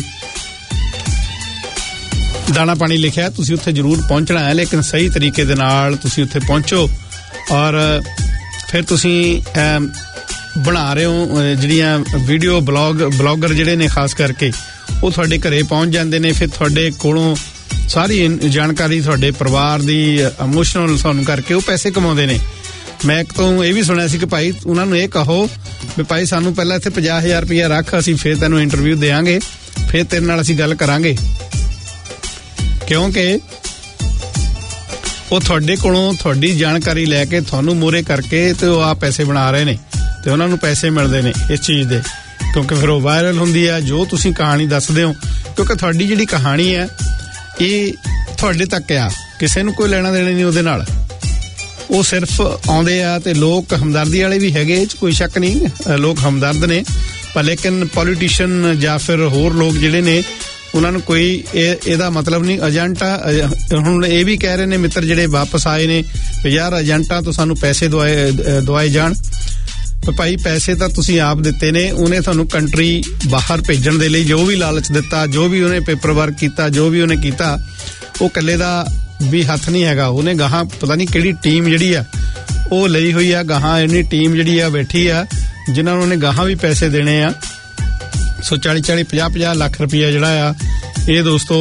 ਦਾਣਾ ਪਾਣੀ ਲਿਖਿਆ ਤੁਸੀਂ ਉੱਥੇ ਜ਼ਰੂਰ ਪਹੁੰਚਣਾ ਹੈ ਲੇਕਿਨ ਸਹੀ ਤਰੀਕੇ ਦੇ ਨਾਲ ਤੁਸੀਂ ਉੱਥੇ ਪਹੁੰਚੋ ਔਰ ਫਿਰ ਤੁਸੀਂ ਬਣਾ ਰਹੇ ਹੋ ਜਿਹੜੀਆਂ ਵੀਡੀਓ ਬਲੌਗਰ ਜਿਹੜੇ ਨੇ ਖਾਸ ਕਰਕੇ ਉਹ ਤੁਹਾਡੇ ਘਰੇ ਪਹੁੰਚ ਜਾਂਦੇ ਨੇ ਫਿਰ ਤੁਹਾਡੇ ਕੋਲੋਂ ਸਾਰੀ ਜਾਣਕਾਰੀ ਤੁਹਾਡੇ ਪਰਿਵਾਰ ਦੀ ਇਮੋਸ਼ਨਲ ਤੁਹਾਨੂੰ ਕਰਕੇ ਉਹ ਪੈਸੇ ਕਮਾਉਂਦੇ ਨੇ ਮੈਂ ਇੱਕ ਤੋਂ ਇਹ ਵੀ ਸੁਣਿਆ ਸੀ ਕਿ ਭਾਈ ਉਹਨਾਂ ਨੂੰ ਇਹ ਕਹੋ ਵੀ ਭਾਈ ਸਾਨੂੰ ਪਹਿਲਾਂ ਇੱਥੇ 50,000 ਰੁਪਇਆ ਰੱਖ ਅਸੀਂ ਫਿਰ ਤੈਨੂੰ ਇੰਟਰਵਿਊ ਦੇਵਾਂਗੇ ਫਿਰ ਤੇਰੇ ਨਾਲ ਅਸੀਂ ਗੱਲ ਕਰਾਂਗੇ ਕਿਉਂਕਿ ਉਹ ਤੁਹਾਡੇ ਕੋਲੋਂ ਤੁਹਾਡੀ ਜਾਣਕਾਰੀ ਲੈ ਕੇ ਤੁਹਾਨੂੰ ਮੋਹਰੇ ਕਰਕੇ ਤੇ ਉਹ ਆ ਪੈਸੇ ਬਣਾ ਰਹੇ ਨੇ ਤੇ ਉਹਨਾਂ ਨੂੰ ਪੈਸੇ ਮਿਲਦੇ ਨੇ ਇਸ ਚੀਜ਼ ਦੇ, ਕਿਉਂਕਿ ਫਿਰ ਉਹ ਵਾਇਰਲ ਹੁੰਦੀ ਆ ਜੋ ਤੁਸੀਂ ਕਹਾਣੀ ਦੱਸਦੇ ਹੋ। ਕਿਉਂਕਿ ਤੁਹਾਡੀ ਜਿਹੜੀ ਕਹਾਣੀ ਹੈ ਇਹ ਤੁਹਾਡੇ ਤੱਕ ਆ, ਕਿਸੇ ਨੂੰ ਕੋਈ ਲੈਣਾ ਦੇਣਾ ਨਹੀਂ ਉਹਦੇ ਨਾਲ। ਉਹ ਸਿਰਫ ਆਉਂਦੇ ਆ ਤੇ ਲੋਕ ਹਮਦਰਦੀ ਵਾਲੇ ਵੀ ਹੈਗੇ, ਇਹ 'ਚ ਕੋਈ ਸ਼ੱਕ ਨਹੀਂ, ਲੋਕ ਹਮਦਰਦ ਨੇ, ਪਰ ਲੇਕਿਨ ਪੋਲੀਟੀਸ਼ੀਅਨ ਜਾਂ ਫਿਰ ਹੋਰ ਲੋਕ ਜਿਹੜੇ ਨੇ ਉਹਨਾਂ ਨੂੰ ਕੋਈ ਇਹਦਾ ਮਤਲਬ ਨਹੀਂ। ਏਜੰਟਾਂ ਹੁਣ ਇਹ ਵੀ ਕਹਿ ਰਹੇ ਨੇ ਮਿੱਤਰ ਜਿਹੜੇ ਵਾਪਸ ਆਏ ਨੇ ਵੀ ਯਾਰ ਏਜੰਟਾਂ ਤੋਂ ਸਾਨੂੰ ਪੈਸੇ ਦਵਾਏ ਜਾਣ। ਭਾਈ ਪੈਸੇ ਤਾਂ ਤੁਸੀਂ ਆਪ ਦਿੱਤੇ ਨੇ, ਉਹਨੇ ਤੁਹਾਨੂੰ ਕੰਟਰੀ ਬਾਹਰ ਭੇਜਣ ਦੇ ਲਈ ਜੋ ਵੀ ਲਾਲਚ ਦਿੱਤਾ, ਜੋ ਵੀ ਉਹਨੇ ਪੇਪਰ ਵਰਕ ਕੀਤਾ, ਜੋ ਵੀ ਉਹਨੇ ਕੀਤਾ, ਉਹ ਇਕੱਲੇ ਦਾ ਵੀ ਹੱਥ ਨਹੀਂ ਹੈਗਾ। ਉਹਨੇ ਗਾਹਾਂ ਪਤਾ ਨਹੀਂ ਕਿਹੜੀ ਟੀਮ ਜਿਹੜੀ ਆ ਉਹ ਲਈ ਹੋਈ ਆ, ਗਾਹਾਂ ਇੰਨੀ ਟੀਮ ਜਿਹੜੀ ਆ ਬੈਠੀ ਆ ਜਿਨ੍ਹਾਂ ਨੂੰ ਉਹਨੇ ਗਾਹਾਂ ਵੀ ਪੈਸੇ ਦੇਣੇ ਆ। ਸੋ 40-40, 50-50 ਲੱਖ ਰੁਪਈਆ ਜਿਹੜਾ ਆ ਇਹ ਦੋਸਤੋ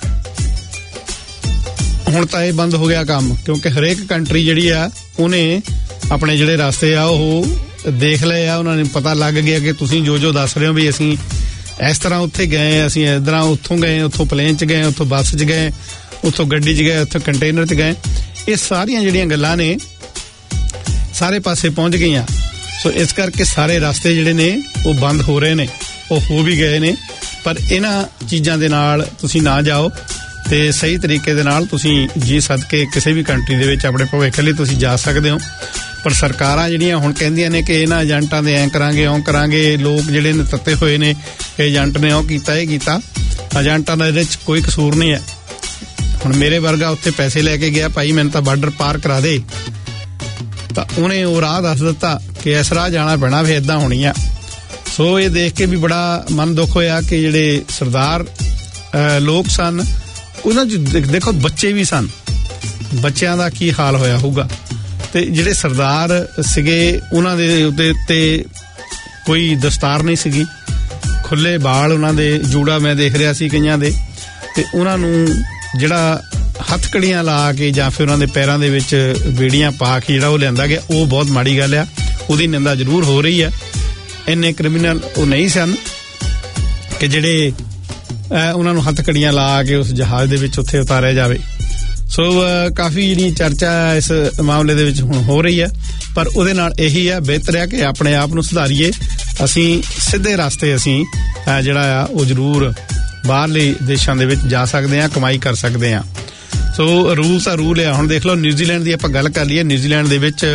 ਹੁਣ ਤਾਂ ਇਹ ਬੰਦ ਹੋ ਗਿਆ ਕੰਮ, ਕਿਉਂਕਿ ਹਰੇਕ ਕੰਟਰੀ ਜਿਹੜੀ ਆ ਉਹਨੇ ਆਪਣੇ ਜਿਹੜੇ ਰਸਤੇ ਆ ਉਹ ਦੇਖ ਲਏ ਆ। ਉਹਨਾਂ ਨੂੰ ਪਤਾ ਲੱਗ ਗਿਆ ਕਿ ਤੁਸੀਂ ਜੋ ਦੱਸ ਰਹੇ ਹੋ ਵੀ ਅਸੀਂ ਇਸ ਤਰ੍ਹਾਂ ਉੱਥੇ ਗਏ, ਅਸੀਂ ਇਸ ਤਰ੍ਹਾਂ ਉੱਥੋਂ ਗਏ, ਉੱਥੋਂ ਪਲੇਨ 'ਚ ਗਏ, ਉੱਥੋਂ ਬੱਸ 'ਚ ਗਏ, ਉੱਥੋਂ ਗੱਡੀ 'ਚ ਗਏ, ਉੱਥੋਂ ਕੰਟੇਨਰ 'ਚ ਗਏ। ਇਹ ਸਾਰੀਆਂ ਜਿਹੜੀਆਂ ਗੱਲਾਂ ਨੇ ਸਾਰੇ ਪਾਸੇ ਪਹੁੰਚ ਗਈਆਂ। ਸੋ ਇਸ ਕਰਕੇ ਸਾਰੇ ਰਸਤੇ ਜਿਹੜੇ ਨੇ ਉਹ ਬੰਦ ਹੋ ਰਹੇ ਨੇ, ਉਹ ਹੋ ਵੀ ਗਏ ਨੇ। ਪਰ ਇਹਨਾਂ ਚੀਜ਼ਾਂ ਦੇ ਨਾਲ ਤੁਸੀਂ ਨਾ ਜਾਓ ਤੇ ਸਹੀ ਤਰੀਕੇ ਦੇ ਨਾਲ ਤੁਸੀਂ ਜੀ ਸਦਕੇ ਕਿਸੇ ਵੀ ਕੰਟਰੀ ਦੇ ਵਿੱਚ ਆਪਣੇ ਭਵਿੱਖ ਲਈ ਤੁਸੀਂ ਜਾ ਸਕਦੇ ਹੋ। ਪਰ ਸਰਕਾਰਾਂ ਜਿਹੜੀਆਂ ਹੁਣ ਕਹਿੰਦੀਆਂ ਨੇ ਕਿ ਇਹਨਾਂ ਏਜੰਟਾਂ ਦੇ ਐਂ ਕਰਾਂਗੇ, ਉਹ ਕਰਾਂਗੇ, ਲੋਕ ਜਿਹੜੇ ਨੇ ਤੱਤੇ ਹੋਏ ਨੇ ਏਜੰਟ ਨੇ ਉਹ ਕੀਤਾ, ਇਹ ਕੀਤਾ। ਏਜੰਟਾਂ ਦਾ ਇਹਦੇ 'ਚ ਕੋਈ ਕਸੂਰ ਨਹੀਂ ਹੈ। ਹੁਣ ਮੇਰੇ ਵਰਗਾ ਉੱਥੇ ਪੈਸੇ ਲੈ ਕੇ ਗਿਆ, ਭਾਈ ਮੈਨੂੰ ਤਾਂ ਬਾਰਡਰ ਪਾਰ ਕਰਾ ਦੇ, ਤਾਂ ਉਹਨੇ ਉਹ ਰਾਹ ਦੱਸ ਦਿੱਤਾ ਕਿ ਇਸ ਰਾਹ ਜਾਣਾ ਪੈਣਾ, ਫਿਰ ਏਦਾਂ ਹੋਣੀ ਆ। ਸੋ ਇਹ ਦੇਖ ਕੇ ਵੀ ਬੜਾ ਮਨ ਦੁੱਖ ਹੋਇਆ ਕਿ ਜਿਹੜੇ ਸਰਦਾਰ ਲੋਕ ਸਨ ਉਹਨਾਂ 'ਚ ਦੇਖੋ ਬੱਚੇ ਵੀ ਸਨ, ਬੱਚਿਆਂ ਦਾ ਕੀ ਹਾਲ ਹੋਇਆ ਹੋਊਗਾ। ਤੇ ਜਿਹੜੇ ਸਰਦਾਰ ਸੀਗੇ ਉਹਨਾਂ ਦੇ ਉੱਤੇ ਕੋਈ ਦਸਤਾਰ ਨਹੀਂ ਸੀਗੀ, ਖੁੱਲੇ ਬਾਲ ਉਹਨਾਂ ਦੇ, ਜੂੜਾ ਮੈਂ ਦੇਖ ਰਿਹਾ ਸੀ ਕਈਆਂ ਦੇ, ਤੇ ਉਹਨਾਂ ਨੂੰ ਜਿਹੜਾ ਹੱਥਕੜੀਆਂ ਲਾ ਕੇ ਜਾਂ ਫਿਰ ਉਹਨਾਂ ਦੇ ਪੈਰਾਂ ਦੇ ਵਿੱਚ ਬੇੜੀਆਂ ਪਾ ਕੇ ਜਿਹੜਾ ਉਹ ਲਿਆਂਦਾ ਗਿਆ, ਉਹ ਬਹੁਤ ਮਾੜੀ ਗੱਲ ਆ। ਉਹਦੀ ਨਿੰਦਾ ਜ਼ਰੂਰ ਹੋ ਰਹੀ ਆ। ਇੰਨੇ ਕ੍ਰਿਮੀਨਲ ਉਹ ਨਹੀਂ ਸਨ ਕਿ ਜਿਹੜੇ ਉਹਨਾਂ ਨੂੰ ਹੱਥਕੜੀਆਂ ਲਾ ਕੇ ਉਸ ਜਹਾਜ਼ ਦੇ ਵਿੱਚ ਉੱਥੇ ਉਤਾਰਿਆ ਜਾਵੇ। ਸੋ ਕਾਫੀ ਜਿਹੜੀ ਚਰਚਾ ਇਸ ਮਾਮਲੇ ਦੇ ਵਿੱਚ ਹੁਣ ਹੋ ਰਹੀ ਹੈ, ਪਰ ਉਹਦੇ ਨਾਲ ਇਹੀ ਆ, ਬਿਹਤਰ ਆ ਕਿ ਆਪਣੇ ਆਪ ਨੂੰ ਸੁਧਾਰੀਏ। ਅਸੀਂ ਸਿੱਧੇ ਰਸਤੇ ਅਸੀਂ ਜਿਹੜਾ ਆ ਉਹ ਜ਼ਰੂਰ ਬਾਹਰਲੇ ਦੇਸ਼ਾਂ ਦੇ ਵਿੱਚ ਜਾ ਸਕਦੇ ਹਾਂ, ਕਮਾਈ ਕਰ ਸਕਦੇ ਹਾਂ। ਸੋ ਰੂਲ ਤਾਂ ਰੂਲ ਆ। ਹੁਣ ਦੇਖ ਲਓ ਨਿਊਜ਼ੀਲੈਂਡ ਦੀ ਆਪਾਂ ਗੱਲ ਕਰ ਲਈਏ। ਨਿਊਜ਼ੀਲੈਂਡ ਦੇ ਵਿੱਚ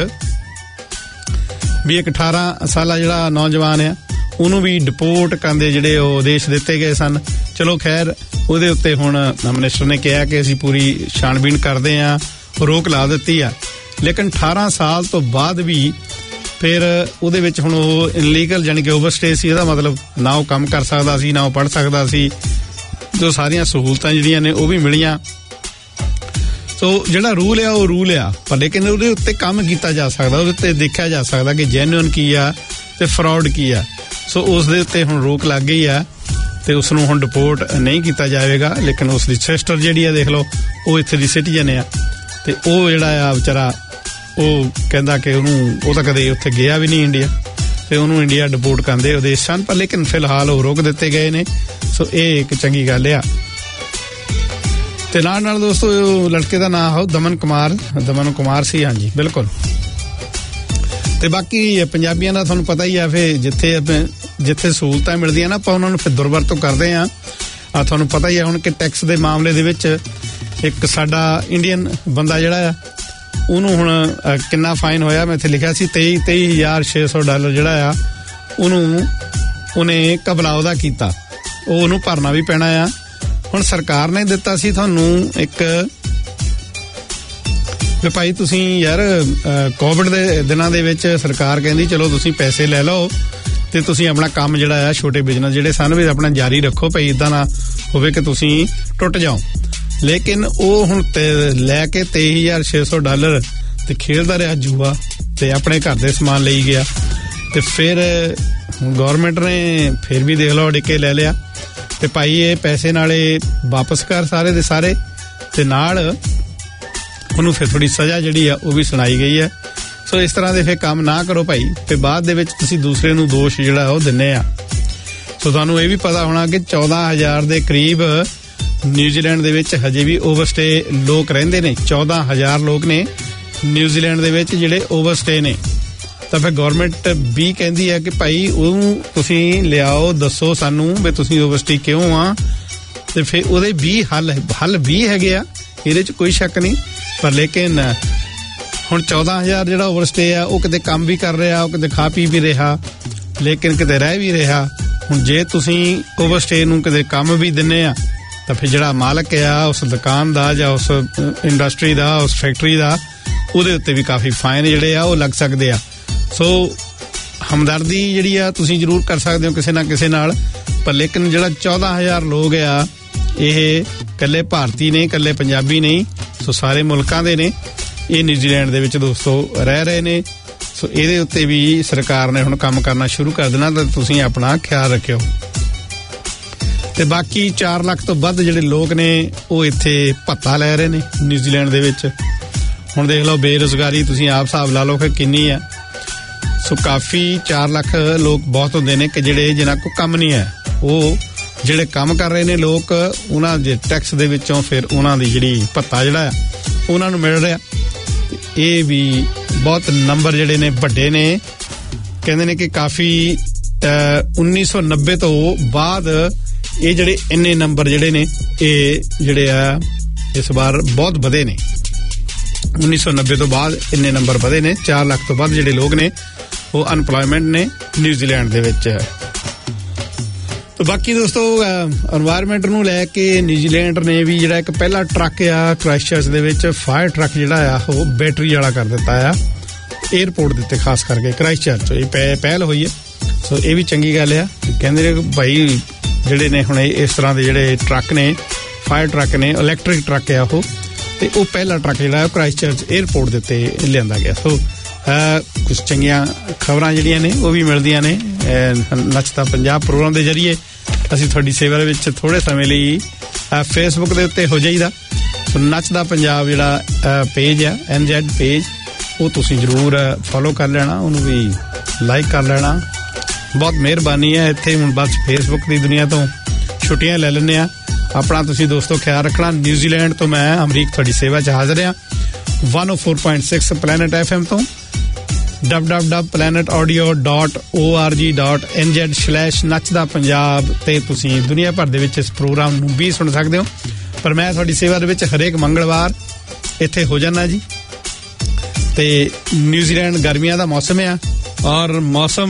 ਵੀ ਇੱਕ 18 ਸਾਲਾ ਜਿਹੜਾ ਨੌਜਵਾਨ ਆ ਉਹਨੂੰ ਵੀ ਡਿਪੋਰਟ ਕਰਨ ਦੇ ਜਿਹੜੇ ਉਹ ਆਦੇਸ਼ ਦਿੱਤੇ ਗਏ ਸਨ। ਚਲੋ ਖੈਰ ਉਹਦੇ ਉੱਤੇ ਹੁਣ ਮਿਨਿਸਟਰ ਨੇ ਕਿਹਾ ਕਿ ਅਸੀਂ ਪੂਰੀ ਛਾਣਬੀਣ ਕਰਦੇ ਹਾਂ, ਰੋਕ ਲਾ ਦਿੱਤੀ ਆ। ਲੇਕਿਨ 18 ਸਾਲ ਤੋਂ ਬਾਅਦ ਵੀ ਫਿਰ ਉਹਦੇ ਵਿੱਚ ਹੁਣ ਉਹ ਇਨਲੀਗਲ ਜਾਣੀ ਕਿ ਓਵਰਸਟੇ ਸੀ। ਇਹਦਾ ਮਤਲਬ ਨਾ ਉਹ ਕੰਮ ਕਰ ਸਕਦਾ ਸੀ, ਨਾ ਉਹ ਪੜ੍ਹ ਸਕਦਾ ਸੀ, ਜੋ ਸਾਰੀਆਂ ਸਹੂਲਤਾਂ ਜਿਹੜੀਆਂ ਨੇ ਉਹ ਵੀ ਮਿਲੀਆਂ। ਸੋ ਜਿਹੜਾ ਰੂਲ ਆ ਉਹ ਰੂਲ ਆ, ਪਰ ਲੇਕਿਨ ਉਹਦੇ ਉੱਤੇ ਕੰਮ ਕੀਤਾ ਜਾ ਸਕਦਾ, ਉਹਦੇ ਉੱਤੇ ਦੇਖਿਆ ਜਾ ਸਕਦਾ ਕਿ ਜੈਨੂਇਨ ਕੀ ਆ ਤੇ ਫਰਾਡ ਕੀ ਆ। ਸੋ ਉਸ ਦੇ ਉੱਤੇ ਹੁਣ ਰੋਕ ਲੱਗ ਗਈ ਆ ਤੇ ਉਸ ਨੂੰ ਹੁਣ ਡਿਪੋਰਟ ਨਹੀਂ ਕੀਤਾ ਜਾਵੇਗਾ। ਲੇਕਿਨ ਉਸ ਦੀ ਸਿਸਟਰ ਜਿਹੜੀ ਆ ਦੇਖ ਲਓ, ਉਹ ਇੱਥੇ ਦੀ ਸਿਟੀਜ਼ਨ ਆ ਤੇ ਉਹ ਜਿਹੜਾ ਆ ਵਿਚਾਰਾ ਉਹ ਕਹਿੰਦਾ ਕਿ ਉਹ ਤਾਂ ਕਦੇ ਉੱਥੇ ਗਿਆ ਵੀ ਨਹੀਂ ਇੰਡੀਆ, ਤੇ ਉਹਨੂੰ ਇੰਡੀਆ ਡਿਪੋਰਟ ਕਰਦੇ ਉਹਦੇ ਸਨ। ਪਰ ਲੇਕਿਨ ਫਿਲਹਾਲ ਉਹ ਰੋਕ ਦਿੱਤੇ ਗਏ ਨੇ। ਸੋ ਇਹ ਇੱਕ ਚੰਗੀ ਗੱਲ ਆ। ਤੇ ਨਾਲ ਦੋਸਤੋ ਲੜਕੇ ਦਾ ਨਾਮ ਹੈ ਦਮਨ ਕੁਮਾਰ ਸੀ। ਹਾਂਜੀ ਬਿਲਕੁਲ। ਤੇ ਬਾਕੀ ਪੰਜਾਬੀਆਂ ਦਾ ਤੁਹਾਨੂੰ ਪਤਾ ਹੀ ਆ, ਫਿਰ ਜਿੱਥੇ ਸਹੂਲਤਾਂ ਮਿਲਦੀਆਂ ਨਾ ਆਪਾਂ ਉਹਨਾਂ ਨੂੰ ਫਿਰ ਦੁਰਵਰਤੋਂ ਕਰਦੇ ਆ। ਤੁਹਾਨੂੰ ਪਤਾ ਹੀ ਆ ਹੁਣ ਕਿ ਟੈਕਸ ਦੇ ਮਾਮਲੇ ਦੇ ਵਿੱਚ ਇੱਕ ਸਾਡਾ ਇੰਡੀਅਨ ਬੰਦਾ ਜਿਹੜਾ ਆ ਉਹਨੂੰ ਹੁਣ ਕਿੰਨਾ ਫਾਈਨ ਹੋਇਆ, ਮੈਂ ਇੱਥੇ ਲਿਖਿਆ ਸੀ $23,600 ਜਿਹੜਾ ਆ ਉਹਨੇ ਕਬਲਾਉਦਾ ਕੀਤਾ, ਉਹ ਉਹਨੂੰ ਭਰਨਾ ਵੀ ਪੈਣਾ ਆ। ਹੁਣ ਸਰਕਾਰ ਨੇ ਦਿੱਤਾ ਸੀ ਤੁਹਾਨੂੰ ਇੱਕ ਵੀ ਭਾਈ ਤੁਸੀਂ ਯਾਰ ਕੋਵਿਡ ਦੇ ਦਿਨਾਂ ਦੇ ਵਿੱਚ ਸਰਕਾਰ ਕਹਿੰਦੀ ਚਲੋ ਤੁਸੀਂ ਪੈਸੇ ਲੈ ਲਓ ਤੇ ਤੁਸੀਂ ਆਪਣਾ ਕੰਮ ਜਿਹੜਾ ਆ ਛੋਟੇ ਬਿਜ਼ਨਸ ਜਿਹੜੇ ਸਨ ਵੀ ਆਪਣਾ ਜਾਰੀ ਰੱਖੋ, ਭਾਈ ਇਦਾਂ ਨਾ ਹੋਵੇ ਕਿ ਤੁਸੀਂ ਟੁੱਟ ਜਾਓ। ਲੇਕਿਨ ਉਹ ਹੁਣ ਲੈ ਕੇ $23,600 ਤੇ ਖੇਡਦਾ ਰਿਹਾ ਜੂਆ ਤੇ ਆਪਣੇ ਘਰ ਦੇ ਸਮਾਨ ਲਈ ਗਿਆ। ਤੇ ਫਿਰ ਗੌਰਮੈਂਟ ਨੇ ਫਿਰ ਵੀ ਦੇਖ ਲਓ ਅੜਿੱਕੇ ਲੈ ਲਿਆ ਤੇ ਭਾਈ ਇਹ ਪੈਸੇ ਨਾਲੇ ਵਾਪਸ ਕਰ ਸਾਰੇ ਦੇ ਸਾਰੇ, ਤੇ ਨਾਲ ਉਹਨੂੰ ਫਿਰ ਥੋੜੀ ਸਜ਼ਾ ਜਿਹੜੀ ਆ ਉਹ ਵੀ ਸੁਣਾਈ ਗਈ ਹੈ। ਸੋ ਇਸ ਤਰ੍ਹਾਂ ਦੇ ਫਿਰ ਕੰਮ ਨਾ ਕਰੋ ਭਾਈ, ਤੇ ਬਾਅਦ ਦੇ ਵਿੱਚ ਤੁਸੀਂ ਦੂਸਰੇ ਨੂੰ ਦੋਸ਼ ਜਿਹੜਾ ਉਹ ਦਿੰਨੇ ਆ। ਸੋ ਤੁਹਾਨੂੰ ਇਹ ਵੀ ਪਤਾ ਹੋਣਾ ਕਿ 14,000 ਦੇ ਕਰੀਬ ਨਿਊਜ਼ੀਲੈਂਡ ਦੇ ਵਿੱਚ ਹਜੇ ਵੀ ਓਵਰਸਟੇ ਲੋਕ ਰਹਿੰਦੇ ਨੇ। 14,000 ਲੋਕ ਨੇ ਨਿਊਜ਼ੀਲੈਂਡ ਦੇ ਵਿੱਚ ਜਿਹੜੇ ਓਵਰਸਟੇ ਨੇ। ਤਾਂ ਫਿਰ ਗਵਰਨਮੈਂਟ ਵੀ ਕਹਿੰਦੀ ਹੈ ਕਿ ਭਾਈ ਉਹਨੂੰ ਤੁਸੀਂ ਲਿਆਓ, ਦੱਸੋ ਸਾਨੂੰ ਵੀ ਤੁਸੀਂ ਓਵਰਸਟੇ ਕਿਉਂ ਆ, ਤੇ ਫਿਰ ਉਹਦੇ ਵੀ ਹੱਲ ਵੀ ਹੈਗੇ ਆ, ਇਹਦੇ 'ਚ ਕੋਈ ਸ਼ੱਕ ਨਹੀਂ। ਪਰ ਲੇਕਿਨ ਹੁਣ 14,000 ਜਿਹੜਾ ਓਵਰਸਟੇ ਆ ਉਹ ਕਿਤੇ ਕੰਮ ਵੀ ਕਰ ਰਿਹਾ, ਉਹ ਕਿਤੇ ਖਾ ਪੀ ਵੀ ਰਿਹਾ, ਲੇਕਿਨ ਕਿਤੇ ਰਹਿ ਵੀ ਰਿਹਾ। ਹੁਣ ਜੇ ਤੁਸੀਂ ਓਵਰਸਟੇ ਨੂੰ ਕਿਤੇ ਕੰਮ ਵੀ ਦਿੰਦੇ ਆ ਤਾਂ ਫਿਰ ਜਿਹੜਾ ਮਾਲਕ ਆ ਉਸ ਦੁਕਾਨ ਦਾ ਜਾਂ ਉਸ ਇੰਡਸਟਰੀ ਦਾ, ਉਸ ਫੈਕਟਰੀ ਦਾ, ਉਹਦੇ ਉੱਤੇ ਵੀ ਕਾਫੀ ਫਾਈਨ ਜਿਹੜੇ ਆ ਉਹ ਲੱਗ ਸਕਦੇ ਆ। ਸੋ ਹਮਦਰਦੀ ਜਿਹੜੀ ਆ ਤੁਸੀਂ ਜ਼ਰੂਰ ਕਰ ਸਕਦੇ ਹੋ ਕਿਸੇ ਨਾ ਕਿਸੇ ਨਾਲ। ਪਰ ਲੇਕਿਨ ਜਿਹੜਾ 14,000 ਲੋਕ ਆ ਇਹ ਇਕੱਲੇ ਭਾਰਤੀ ਨਹੀਂ, ਇਕੱਲੇ ਪੰਜਾਬੀ ਨਹੀਂ, ਸੋ ਸਾਰੇ ਮੁਲਕਾਂ ਦੇ ਨੇ। ਇਹ ਨਿਊਜ਼ੀਲੈਂਡ ਦੇ ਵਿੱਚ ਦੋਸਤੋ ਰਹਿ ਰਹੇ ਨੇ। ਸੋ ਇਹਦੇ ਉੱਤੇ ਵੀ ਸਰਕਾਰ ਨੇ ਹੁਣ ਕੰਮ ਕਰਨਾ ਸ਼ੁਰੂ ਕਰ ਦੇਣਾ, ਤਾਂ ਤੁਸੀਂ ਆਪਣਾ ਖਿਆਲ ਰੱਖਿਓ। ਤੇ ਬਾਕੀ 4 ਲੱਖ ਤੋਂ ਵੱਧ ਜਿਹੜੇ ਲੋਕ ਨੇ ਉਹ ਇੱਥੇ ਭੱਤਾ ਲੈ ਰਹੇ ਨੇ ਨਿਊਜ਼ੀਲੈਂਡ ਦੇ ਵਿੱਚ। ਹੁਣ ਦੇਖ ਲਓ ਬੇਰੁਜ਼ਗਾਰੀ ਤੁਸੀਂ ਆਪ ਹਿਸਾਬ ਲਾ ਲਓ ਕਿ ਕਿੰਨੀ ਆ। ਸੋ ਕਾਫੀ 4 ਲੱਖ ਲੋਕ ਬਹੁਤ ਹੁੰਦੇ ਨੇ ਕਿ ਜਿਹੜੇ ਜਿਨ੍ਹਾਂ ਕੋਲ ਕੰਮ ਨਹੀਂ ਹੈ। ਉਹ ਜਿਹੜੇ ਕੰਮ ਕਰ ਰਹੇ ਨੇ ਲੋਕ, ਉਹਨਾਂ ਦੇ ਟੈਕਸ ਦੇ ਵਿੱਚੋਂ ਫਿਰ ਉਹਨਾਂ ਦੀ ਜਿਹੜੀ ਭੱਤਾ ਜਿਹੜਾ ਆ ਉਹਨਾਂ ਨੂੰ ਮਿਲ ਰਿਹਾ। ਇਹ ਵੀ ਬਹੁਤ ਨੰਬਰ ਜਿਹੜੇ ਨੇ ਵੱਡੇ ਨੇ। ਕਹਿੰਦੇ ਨੇ ਕਿ ਕਾਫੀ 1990 ਤੋਂ ਬਾਅਦ ਇਹ ਜਿਹੜੇ ਇੰਨੇ ਨੰਬਰ ਜਿਹੜੇ ਨੇ ਇਹ ਜਿਹੜੇ ਆ ਇਸ ਵਾਰ ਬਹੁਤ ਵਧੇ ਨੇ। 1990 ਤੋਂ ਬਾਅਦ ਇੰਨੇ ਨੰਬਰ ਵਧੇ ਨੇ। 4 ਲੱਖ ਤੋਂ ਵੱਧ ਜਿਹੜੇ ਲੋਕ ਨੇ ਉਹ ਅਨਪਲੋਇਮੈਂਟ ਨੇ ਨਿਊਜ਼ੀਲੈਂਡ ਦੇ ਵਿੱਚ। ਬਾਕੀ ਦੋਸਤੋ এনवायरमेंट ਨੂੰ ਲੈ ਕੇ ਨਿਊਜ਼ੀਲੈਂਡ ਨੇ ਵੀ ਜਿਹੜਾ ਇੱਕ ਪਹਿਲਾ ਟਰੱਕ ਆ ਕ੍ਰਾਈਸਟਚਰਚ ਦੇ ਵਿੱਚ ਫਾਇਰ ਟਰੱਕ ਜਿਹੜਾ ਆ ਉਹ ਬੈਟਰੀ ਵਾਲਾ ਕਰ ਦਿੱਤਾ ਆ 에ਅਰਪੋਰਟ ਦੇ ਉੱਤੇ, ਖਾਸ ਕਰਕੇ ਕ੍ਰਾਈਸਟਚਰਚ ਇਹ ਪਹਿਲ ਹੋਈ ਹੈ। ਸੋ ਇਹ ਵੀ ਚੰਗੀ ਗੱਲ ਆ। ਕਹਿੰਦੇ ਨੇ ਭਾਈ ਜਿਹੜੇ ਨੇ ਹੁਣ ਇਸ ਤਰ੍ਹਾਂ ਦੇ ਜਿਹੜੇ ਟਰੱਕ ਨੇ, ਫਾਇਰ ਟਰੱਕ ਨੇ, ਇਲੈਕਟ੍ਰਿਕ ਟਰੱਕ ਆ ਉਹ, ਤੇ ਉਹ ਪਹਿਲਾ ਟਰੱਕ ਜਿਹੜਾ ਕ੍ਰਾਈਸਟਚਰਚ 에ਅਰਪੋਰਟ ਦੇ ਉੱਤੇ ਲਿਆਂਦਾ ਗਿਆ। ਸੋ ਕੁਝ ਚੰਗੀਆਂ ਖਬਰਾਂ ਜਿਹੜੀਆਂ ਨੇ ਉਹ ਵੀ ਮਿਲਦੀਆਂ ਨੇ। ਨੱਚਦਾ ਪੰਜਾਬ ਪ੍ਰੋਗਰਾਮ ਦੇ ਜ਼ਰੀਏ ਅਸੀਂ ਤੁਹਾਡੀ ਸੇਵਾ ਦੇ ਵਿੱਚ ਥੋੜੇ ਸਮੇਂ ਲਈ ਫੇਸਬੁੱਕ ਦੇ ਉੱਤੇ ਹੋ ਜਾਈਦਾ। ਸੋ ਨੱਚਦਾ ਪੰਜਾਬ ਜਿਹੜਾ ਪੇਜ ਆ, NZ ਪੇਜ, ਉਹ ਤੁਸੀਂ ਜ਼ਰੂਰ ਫੋਲੋ ਕਰ ਲੈਣਾ, ਉਹਨੂੰ ਵੀ ਲਾਈਕ ਕਰ ਲੈਣਾ। ਬਹੁਤ ਮਿਹਰਬਾਨੀ ਹੈ। ਇੱਥੇ ਹੁਣ ਬਸ ਫੇਸਬੁੱਕ ਦੀ ਦੁਨੀਆ ਤੋਂ ਛੁੱਟੀਆਂ ਲੈ ਲੈਂਦੇ ਆ। ਆਪਣਾ ਤੁਸੀਂ ਦੋਸਤੋ ਖਿਆਲ ਰੱਖਣਾ। ਨਿਊਜ਼ੀਲੈਂਡ ਤੋਂ ਮੈਂ ਅਮਰੀਕ ਤੁਹਾਡੀ ਸੇਵਾ 'ਚ ਹਾਜ਼ਰ ਹਾਂ 104.6 ਪਲੈਨਟ FM ਤੋਂ www.planetaudio.org.nz/ਨੱਚਦਾ ਪੰਜਾਬ ਤੇ ਤੁਸੀਂ ਦੁਨੀਆ ਭਰ ਦੇ ਵਿੱਚ ਇਸ ਪ੍ਰੋਗਰਾਮ ਨੂੰ ਵੀ ਸੁਣ ਸਕਦੇ ਹੋ। ਪਰ ਮੈਂ ਤੁਹਾਡੀ ਸੇਵਾ ਦੇ ਵਿੱਚ ਹਰੇਕ ਮੰਗਲਵਾਰ ਇੱਥੇ ਹੋ ਜਾਣਾ ਜੀ। ਤੇ ਨਿਊਜ਼ੀਲੈਂਡ ਗਰਮੀਆਂ ਦਾ ਮੌਸਮ ਆ, ਔਰ ਮੌਸਮ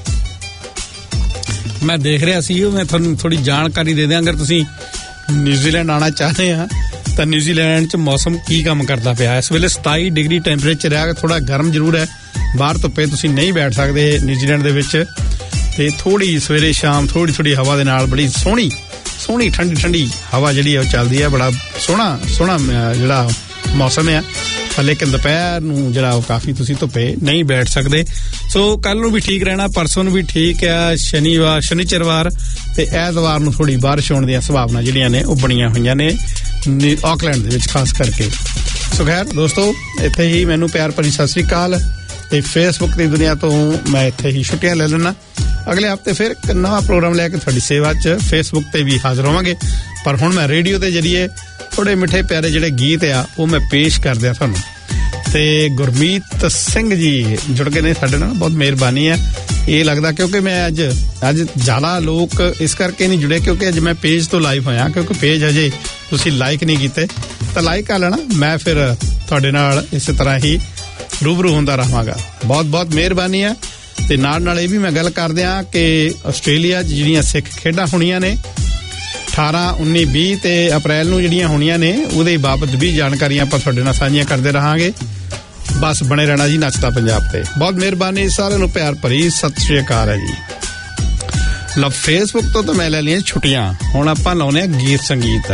ਮੈਂ ਦੇਖ ਰਿਹਾ ਸੀ, ਮੈਂ ਤੁਹਾਨੂੰ ਥੋੜੀ ਜਾਣਕਾਰੀ ਦੇ ਦਿਆਂ। ਅਗਰ ਤੁਸੀਂ ਨਿਊਜ਼ੀਲੈਂਡ ਆਉਣਾ ਚਾਹਦੇ ਆ ਤਾਂ ਨਿਊਜ਼ੀਲੈਂਡ 'ਚ ਮੌਸਮ ਕੀ ਕੰਮ ਕਰਦਾ ਪਿਆ। ਇਸ ਵੇਲੇ 27 ਡਿਗਰੀ ਟੈਂਪਰੇਚਰ ਹੈ। ਥੋੜਾ ਗਰਮ ਜ਼ਰੂਰ ਹੈ, ਬਾਹਰ ਧੁੱਪੇ ਤੁਸੀਂ ਨਹੀਂ ਬੈਠ ਸਕਦੇ ਨਿਊਜ਼ੀਲੈਂਡ ਦੇ ਵਿੱਚ। ਤੇ ਥੋੜੀ ਸਵੇਰੇ ਸ਼ਾਮ ਥੋੜੀ ਹਵਾ ਦੇ ਨਾਲ ਬੜੀ ਸੋਹਣੀ ਠੰਡੀ ਹਵਾ ਜਿਹੜੀ ਆ ਉਹ ਚੱਲਦੀ ਹੈ। ਬੜਾ ਸੋਹਣਾ ਜਿਹੜਾ ਮੌਸਮ ਆ। ਲੇਕਿਨ ਦੁਪਹਿਰ ਨੂੰ ਜਿਹੜਾ ਉਹ ਕਾਫੀ ਤੁਸੀਂ ਧੁੱਪੇ ਨਹੀਂ ਬੈਠ ਸਕਦੇ। ਸੋ ਕੱਲ ਨੂੰ ਵੀ ਠੀਕ ਰਹਿਣਾ, ਪਰਸੋਂ ਨੂੰ ਵੀ ਠੀਕ ਆ, ਸ਼ਨੀਚਰਵਾਰ ਤੇ ਐਤਵਾਰ ਨੂੰ ਥੋੜੀ ਬਾਰਿਸ਼ ਹੋਣ ਦੀਆਂ ਸੰਭਾਵਨਾ ਜਿਹੜੀਆਂ ਨੇ ਉਹ ਬਣੀਆਂ ਹੋਈਆਂ ਨੇ ਆਕਲੈਂਡ ਦੇ ਵਿੱਚ ਖਾਸ ਕਰਕੇ। ਸੋ ਖੈਰ ਦੋਸਤੋ, ਇੱਥੇ ਹੀ ਮੈਨੂੰ ਪਿਆਰ ਭਰੀ ਸਤਿ ਸ੍ਰੀ ਅਕਾਲ। ਤੇ ਫੇਸਬੁੱਕ ਦੀ ਦੁਨੀਆ ਤੋਂ ਮੈਂ ਇੱਥੇ ਹੀ ਛੁੱਟੀਆਂ ਲੈ ਲੈਣਾ। ਅਗਲੇ ਹਫ਼ਤੇ ਫਿਰ ਇੱਕ ਨਵਾਂ ਪ੍ਰੋਗਰਾਮ ਲੈ ਕੇ ਤੁਹਾਡੀ ਸੇਵਾ 'ਚ ਫੇਸਬੁੱਕ ਤੇ ਵੀ ਹਾਜ਼ਰ ਹੋਵਾਂਗੇ। ਪਰ ਹੁਣ ਮੈਂ ਰੇਡੀਓ ਦੇ ਜ਼ਰੀਏ ਥੋੜੇ ਮਿੱਠੇ ਪਿਆਰੇ ਜਿਹੜੇ ਗੀਤ ਆ ਉਹ ਮੈਂ ਪੇਸ਼ ਕਰਦਿਆਂ ਤੁਹਾਨੂੰ। ਤੇ ਗੁਰਮੀਤ ਸਿੰਘ ਜੀ ਜੁੜ ਕੇ ਨੇ ਸਾਡੇ ਨਾਲ, ਬਹੁਤ ਮਿਹਰਬਾਨੀ ਹੈ। ਇਹ ਲੱਗਦਾ ਕਿਉਂਕਿ ਮੈਂ ਅੱਜ ਜ਼ਿਆਦਾ ਲੋਕ ਇਸ ਕਰਕੇ ਨਹੀਂ ਜੁੜੇ ਕਿਉਂਕਿ ਅੱਜ ਮੈਂ ਪੇਜ ਤੋਂ ਲਾਈਵ ਹੋਇਆ, ਕਿਉਂਕਿ ਪੇਜ ਹਜੇ ਤੁਸੀਂ ਲਾਈਕ ਨਹੀਂ ਕੀਤੇ ਤਾਂ ਲਾਈਕ ਕਰ ਲੈਣਾ। ਮੈਂ ਫਿਰ ਤੁਹਾਡੇ ਨਾਲ ਇਸੇ ਤਰ੍ਹਾਂ ਹੀ ਰੂਬਰੂ ਹੁੰਦਾ ਰਹਾਂਗਾ। ਬਹੁਤ ਮਿਹਰਬਾਨੀ ਹੈ। ਤੇ ਨਾਲ ਇਹ ਵੀ ਮੈਂ ਗੱਲ ਕਰਦੇ ਹਾਂ ਕਿ ਆਸਟ੍ਰੇਲੀਆ 'ਚ ਜਿਹੜੀਆਂ ਸਿੱਖ ਖੇਡਾਂ ਹੋਣੀਆਂ ਨੇ 18, 19, 20 ਤੇ ਅਪ੍ਰੈਲ ਨੂੰ ਜਿਹੜੀਆਂ ਹੋਣੀਆਂ ਨੇ ਉਹਦੇ ਬਾਬਤ ਵੀ ਜਾਣਕਾਰੀਆਂ ਆਪਾਂ ਤੁਹਾਡੇ ਨਾਲ ਸਾਂਝੀਆਂ ਕਰਦੇ ਰਹਾਂਗੇ। ਬਸ ਬਣੇ ਰਹਿਣਾ ਜੀ ਨੱਚਦਾ ਪੰਜਾਬ ਤੇ। ਬਹੁਤ ਮਿਹਰਬਾਨੀ, ਸਾਰਿਆਂ ਨੂੰ ਪਿਆਰ ਭਰੀ ਸਤਿ ਸ਼੍ਰੀ ਅਕਾਲ ਹੈ ਜੀ। ਲਓ ਫੇਸਬੁੱਕ ਤੋਂ ਤਾਂ ਮੈਂ ਲੈ ਲਈਆਂ ਛੁੱਟੀਆਂ, ਹੁਣ ਆਪਾਂ ਲਾਉਨੇ ਆ ਗੀਤ ਸੰਗੀਤ।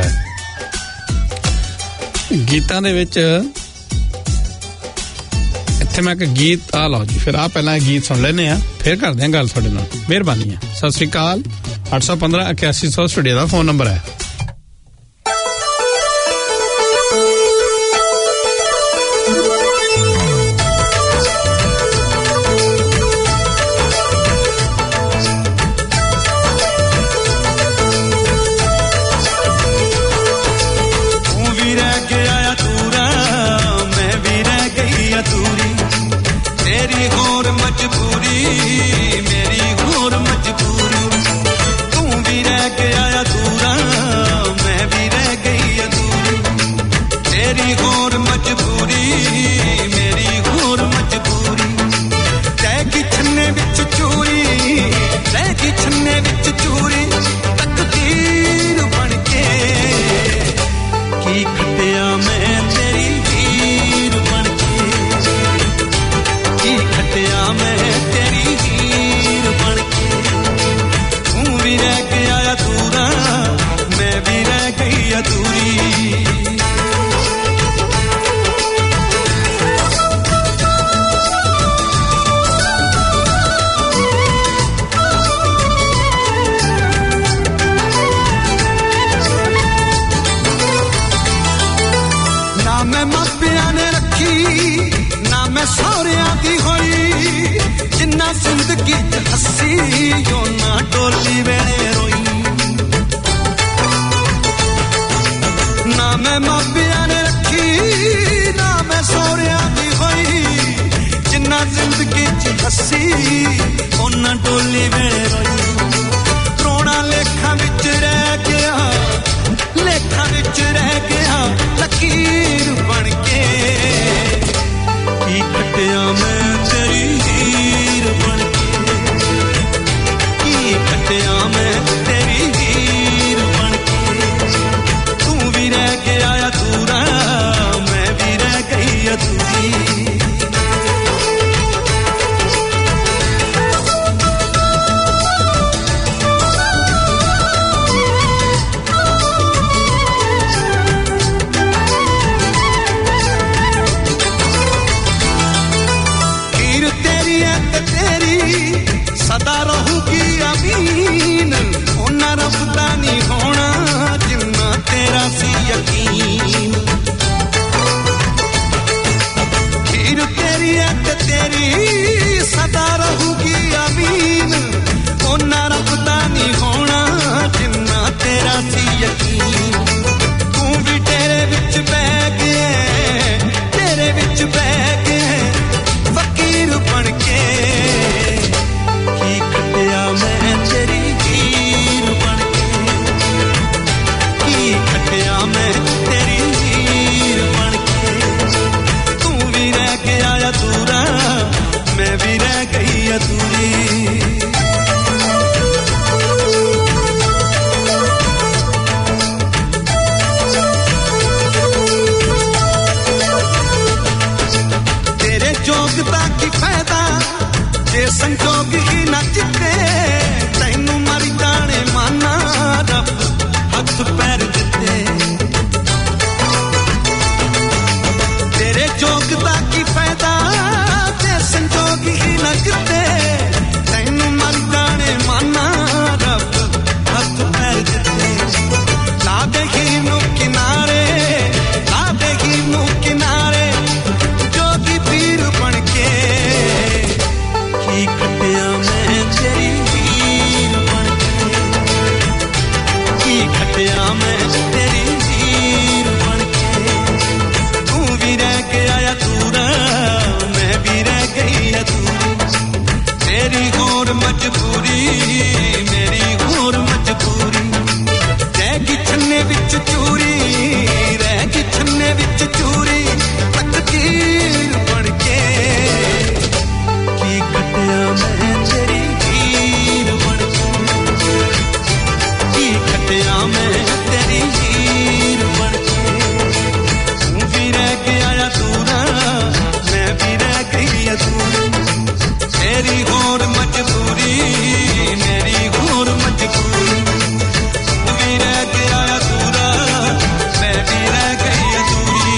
ਗੀਤਾਂ ਦੇ ਵਿੱਚ ਇੱਥੇ ਮੈਂ ਇੱਕ ਗੀਤ ਆ ਲਓ ਜੀ, ਫਿਰ ਆ ਪਹਿਲਾਂ ਗੀਤ ਸੁਣ ਲੈਨੇ ਆ, ਫਿਰ ਕਰਦੇ ਆ ਗੱਲ ਤੁਹਾਡੇ ਨਾਲ। ਮਿਹਰਬਾਨੀ ਹੈ, ਸਤਿ ਸ਼੍ਰੀ ਅਕਾਲ। 815 8100 ਸਟੂਡੀਓ ਦਾ ਫੋਨ ਨੰਬਰ ਹੈ। ਜ਼ਿੰਦਗੀ ਚ ਹੱਸੀ ਉਹਨਾਂ ਟੋਲੀ ਵੇਲੇ ਰੋਈ ਨਾ ਮੈਂ ਮਾਪਿਆਂ ਨੇ ਰੱਖੀ ਨਾ ਮੈਂ ਸਹੁਰਿਆਂ ਦੀ ਹੋਈ ਜਿੰਨਾ ਜ਼ਿੰਦਗੀ ਚ ਹੱਸੀ ਉਹਨਾਂ ਟੋਲੀ ਵੇਲੇ ਰੋਈ ਰੋਣਾ ਲੇਖਾਂ ਵਿੱਚ ਰਹਿ ਗਿਆ ਲੇਖਾਂ ਵਿੱਚ ਰਹਿ ਗਿਆ ਲਕੀਰ ਬਣ ਕੇ ਕੀ ਕੱਟਿਆ ਮੈਂ ਤੇਰੀ ਹੀਰ ਬਣ ਕੇ ਕੀ ਕੱਟਿਆ ਮੈਂ ਤੇਰੀ ਹੀਰ ਬਣ ਕੇ ਤੂੰ ਵੀ ਰਹਿ ਕੇ ਆਇਆ ਅਧੂਰਾ ਮੈਂ ਵੀ ਰਹਿ ਗਈ ਅਧੂਰੀ ਸਦਾ ਰਹੂਗੀ ਅਮੀਨ ਉਹਨਾਂ ਰੱਬ ਦਾ ਨਹੀਂ ਹੋਣਾ ਜਿੰਨਾ ਤੇਰਾ ਸੀ ਯਕੀਨ ਖੀਰ ਤੇਰੀ ਐ ਤੇ ਤੇਰੀ ਸਦਾ ਰਹੂਗੀ ਅਮੀਨ ਉਹਨਾਂ ਰੱਬ ਦਾ ਨਹੀਂ ਹੋਣਾ ਜਿੰਨਾ ਤੇਰਾ ਸੀ ਯਕੀਨ ਤੂੰ ਵੀ ਤੇਰੇ ਵਿੱਚ ਬਹਿ ਗਿਆ ਤੇਰੇ ਵਿੱਚ ਬਹਿ ਗਿਆ ਫਕੀਰ ਬਣ ਕੇ ਕੀ ਕੱਟਿਆ ਮੈਂ ਤੇਰੀ ਹੀਰ ਬਣ ਕੇ ਕੀ ਕੱਟਿਆ ਮੈਂ ਤੇਰੀ ਹੀਰ ਬਣ ਕੇ ਤੂੰ ਵੀ ਰਹਿ ਕੇ ਆਇਆ ਅਧੂਰਾ ਮੈਂ ਵੀ ਰਹਿ ਗਈ ਅਧੂਰੀ ਤੇਰੇ ਜੋਗ ਦਾ ਕੀ ਫਾਇਦਾ ਜੇ ਸੰਜੋਗ ਹੀ ਨਾ ਜਿੱਤੇ ਤੈਨੂੰ ਮਰ ਜਾਣੇ ਮਾਨਾ ਰੱਬ ਹੱਥ ਪੈਰ ਦਿੱਤੇ ਤੇਰੇ ਜੋਗ ਦਾ ਕੀ ਫਾਇਦਾ ਜੇ ਸੰਜੋਗ ਹੀ ਨਾ ਜਿੱਤੇ ਤੈਨੂੰ ਮਰ ਜਾਣੇ ਮਾਨਾ ਰੱਬ ਹੱਥ ਪੈਰ ਦਿੱਤੇ ਲਾ ਦੇ ਹੀ ਨੂੰ ਕਿਨਾਰੇ ਲਾ ਦੇ ਹੀ ਨੂੰ ਕਿਨਾਰੇ ਜੋਗੀ ਪੀਰ ਬਣ ਕੇ ਕੀ ਕੱਟਿਆ ਮੈਂ ਤੇਰੀ ਹੀਰ ਬਣ ਕੇ ਕੀ ਕੱਟਿਆ ਮੈਂ ਤੇਰੀ ਹੀਰ ਬਣ ਕੇ ਤੂੰ ਵੀ ਰਹਿ ਕੇ ਆਇਆ ਅਧੂਰਾ ਮੈਂ ਵੀ ਰਹਿ ਗਈ ਅਧੂਰੀ ਮੇਰੀ ਹੋਰ ਮਜਬੂਰੀ ਮੇਰੀ ਹੋਰ ਮਜਬੂਰੀ ਰਹਿ ਗਈ ਛੰਨੇ ਵਿੱਚ ਚੂਰੀ ਰਹਿ ਗਈ ਛੰਨੇ ਵਿੱਚ ਚੂਰੀ ਤਕਦੀਰ ਬਣ ਕੇ ਕੀ ਕੱਟਿਆ ਮੈਂ ਤੇਰੀ ਹੀਰ ਬਣ ਕੇ ਕੀ ਕੱਟਿਆ ਮੈਂ ਤੇਰੀ ਹੀਰ ਬਣ ਕੇ ਤੂੰ ਵੀ ਰਹਿ ਕੇ ਆਇਆ ਅਧੂਰਾ ਮੈਂ ਵੀ ਰਹਿ ਗਈ ਅਧੂਰੀ ਮੇਰੀ ਹੋਰ ਮਜਬੂਰੀ ਮੇਰੀ ਹੋਰ ਮਜਬੂਰੀ ਤੂੰ ਵੀ ਰਹਿ ਕੇ ਆਇਆ ਅਧੂਰਾ ਮੈਂ ਵੀ ਰਹਿ ਗਈ ਅਧੂਰੀ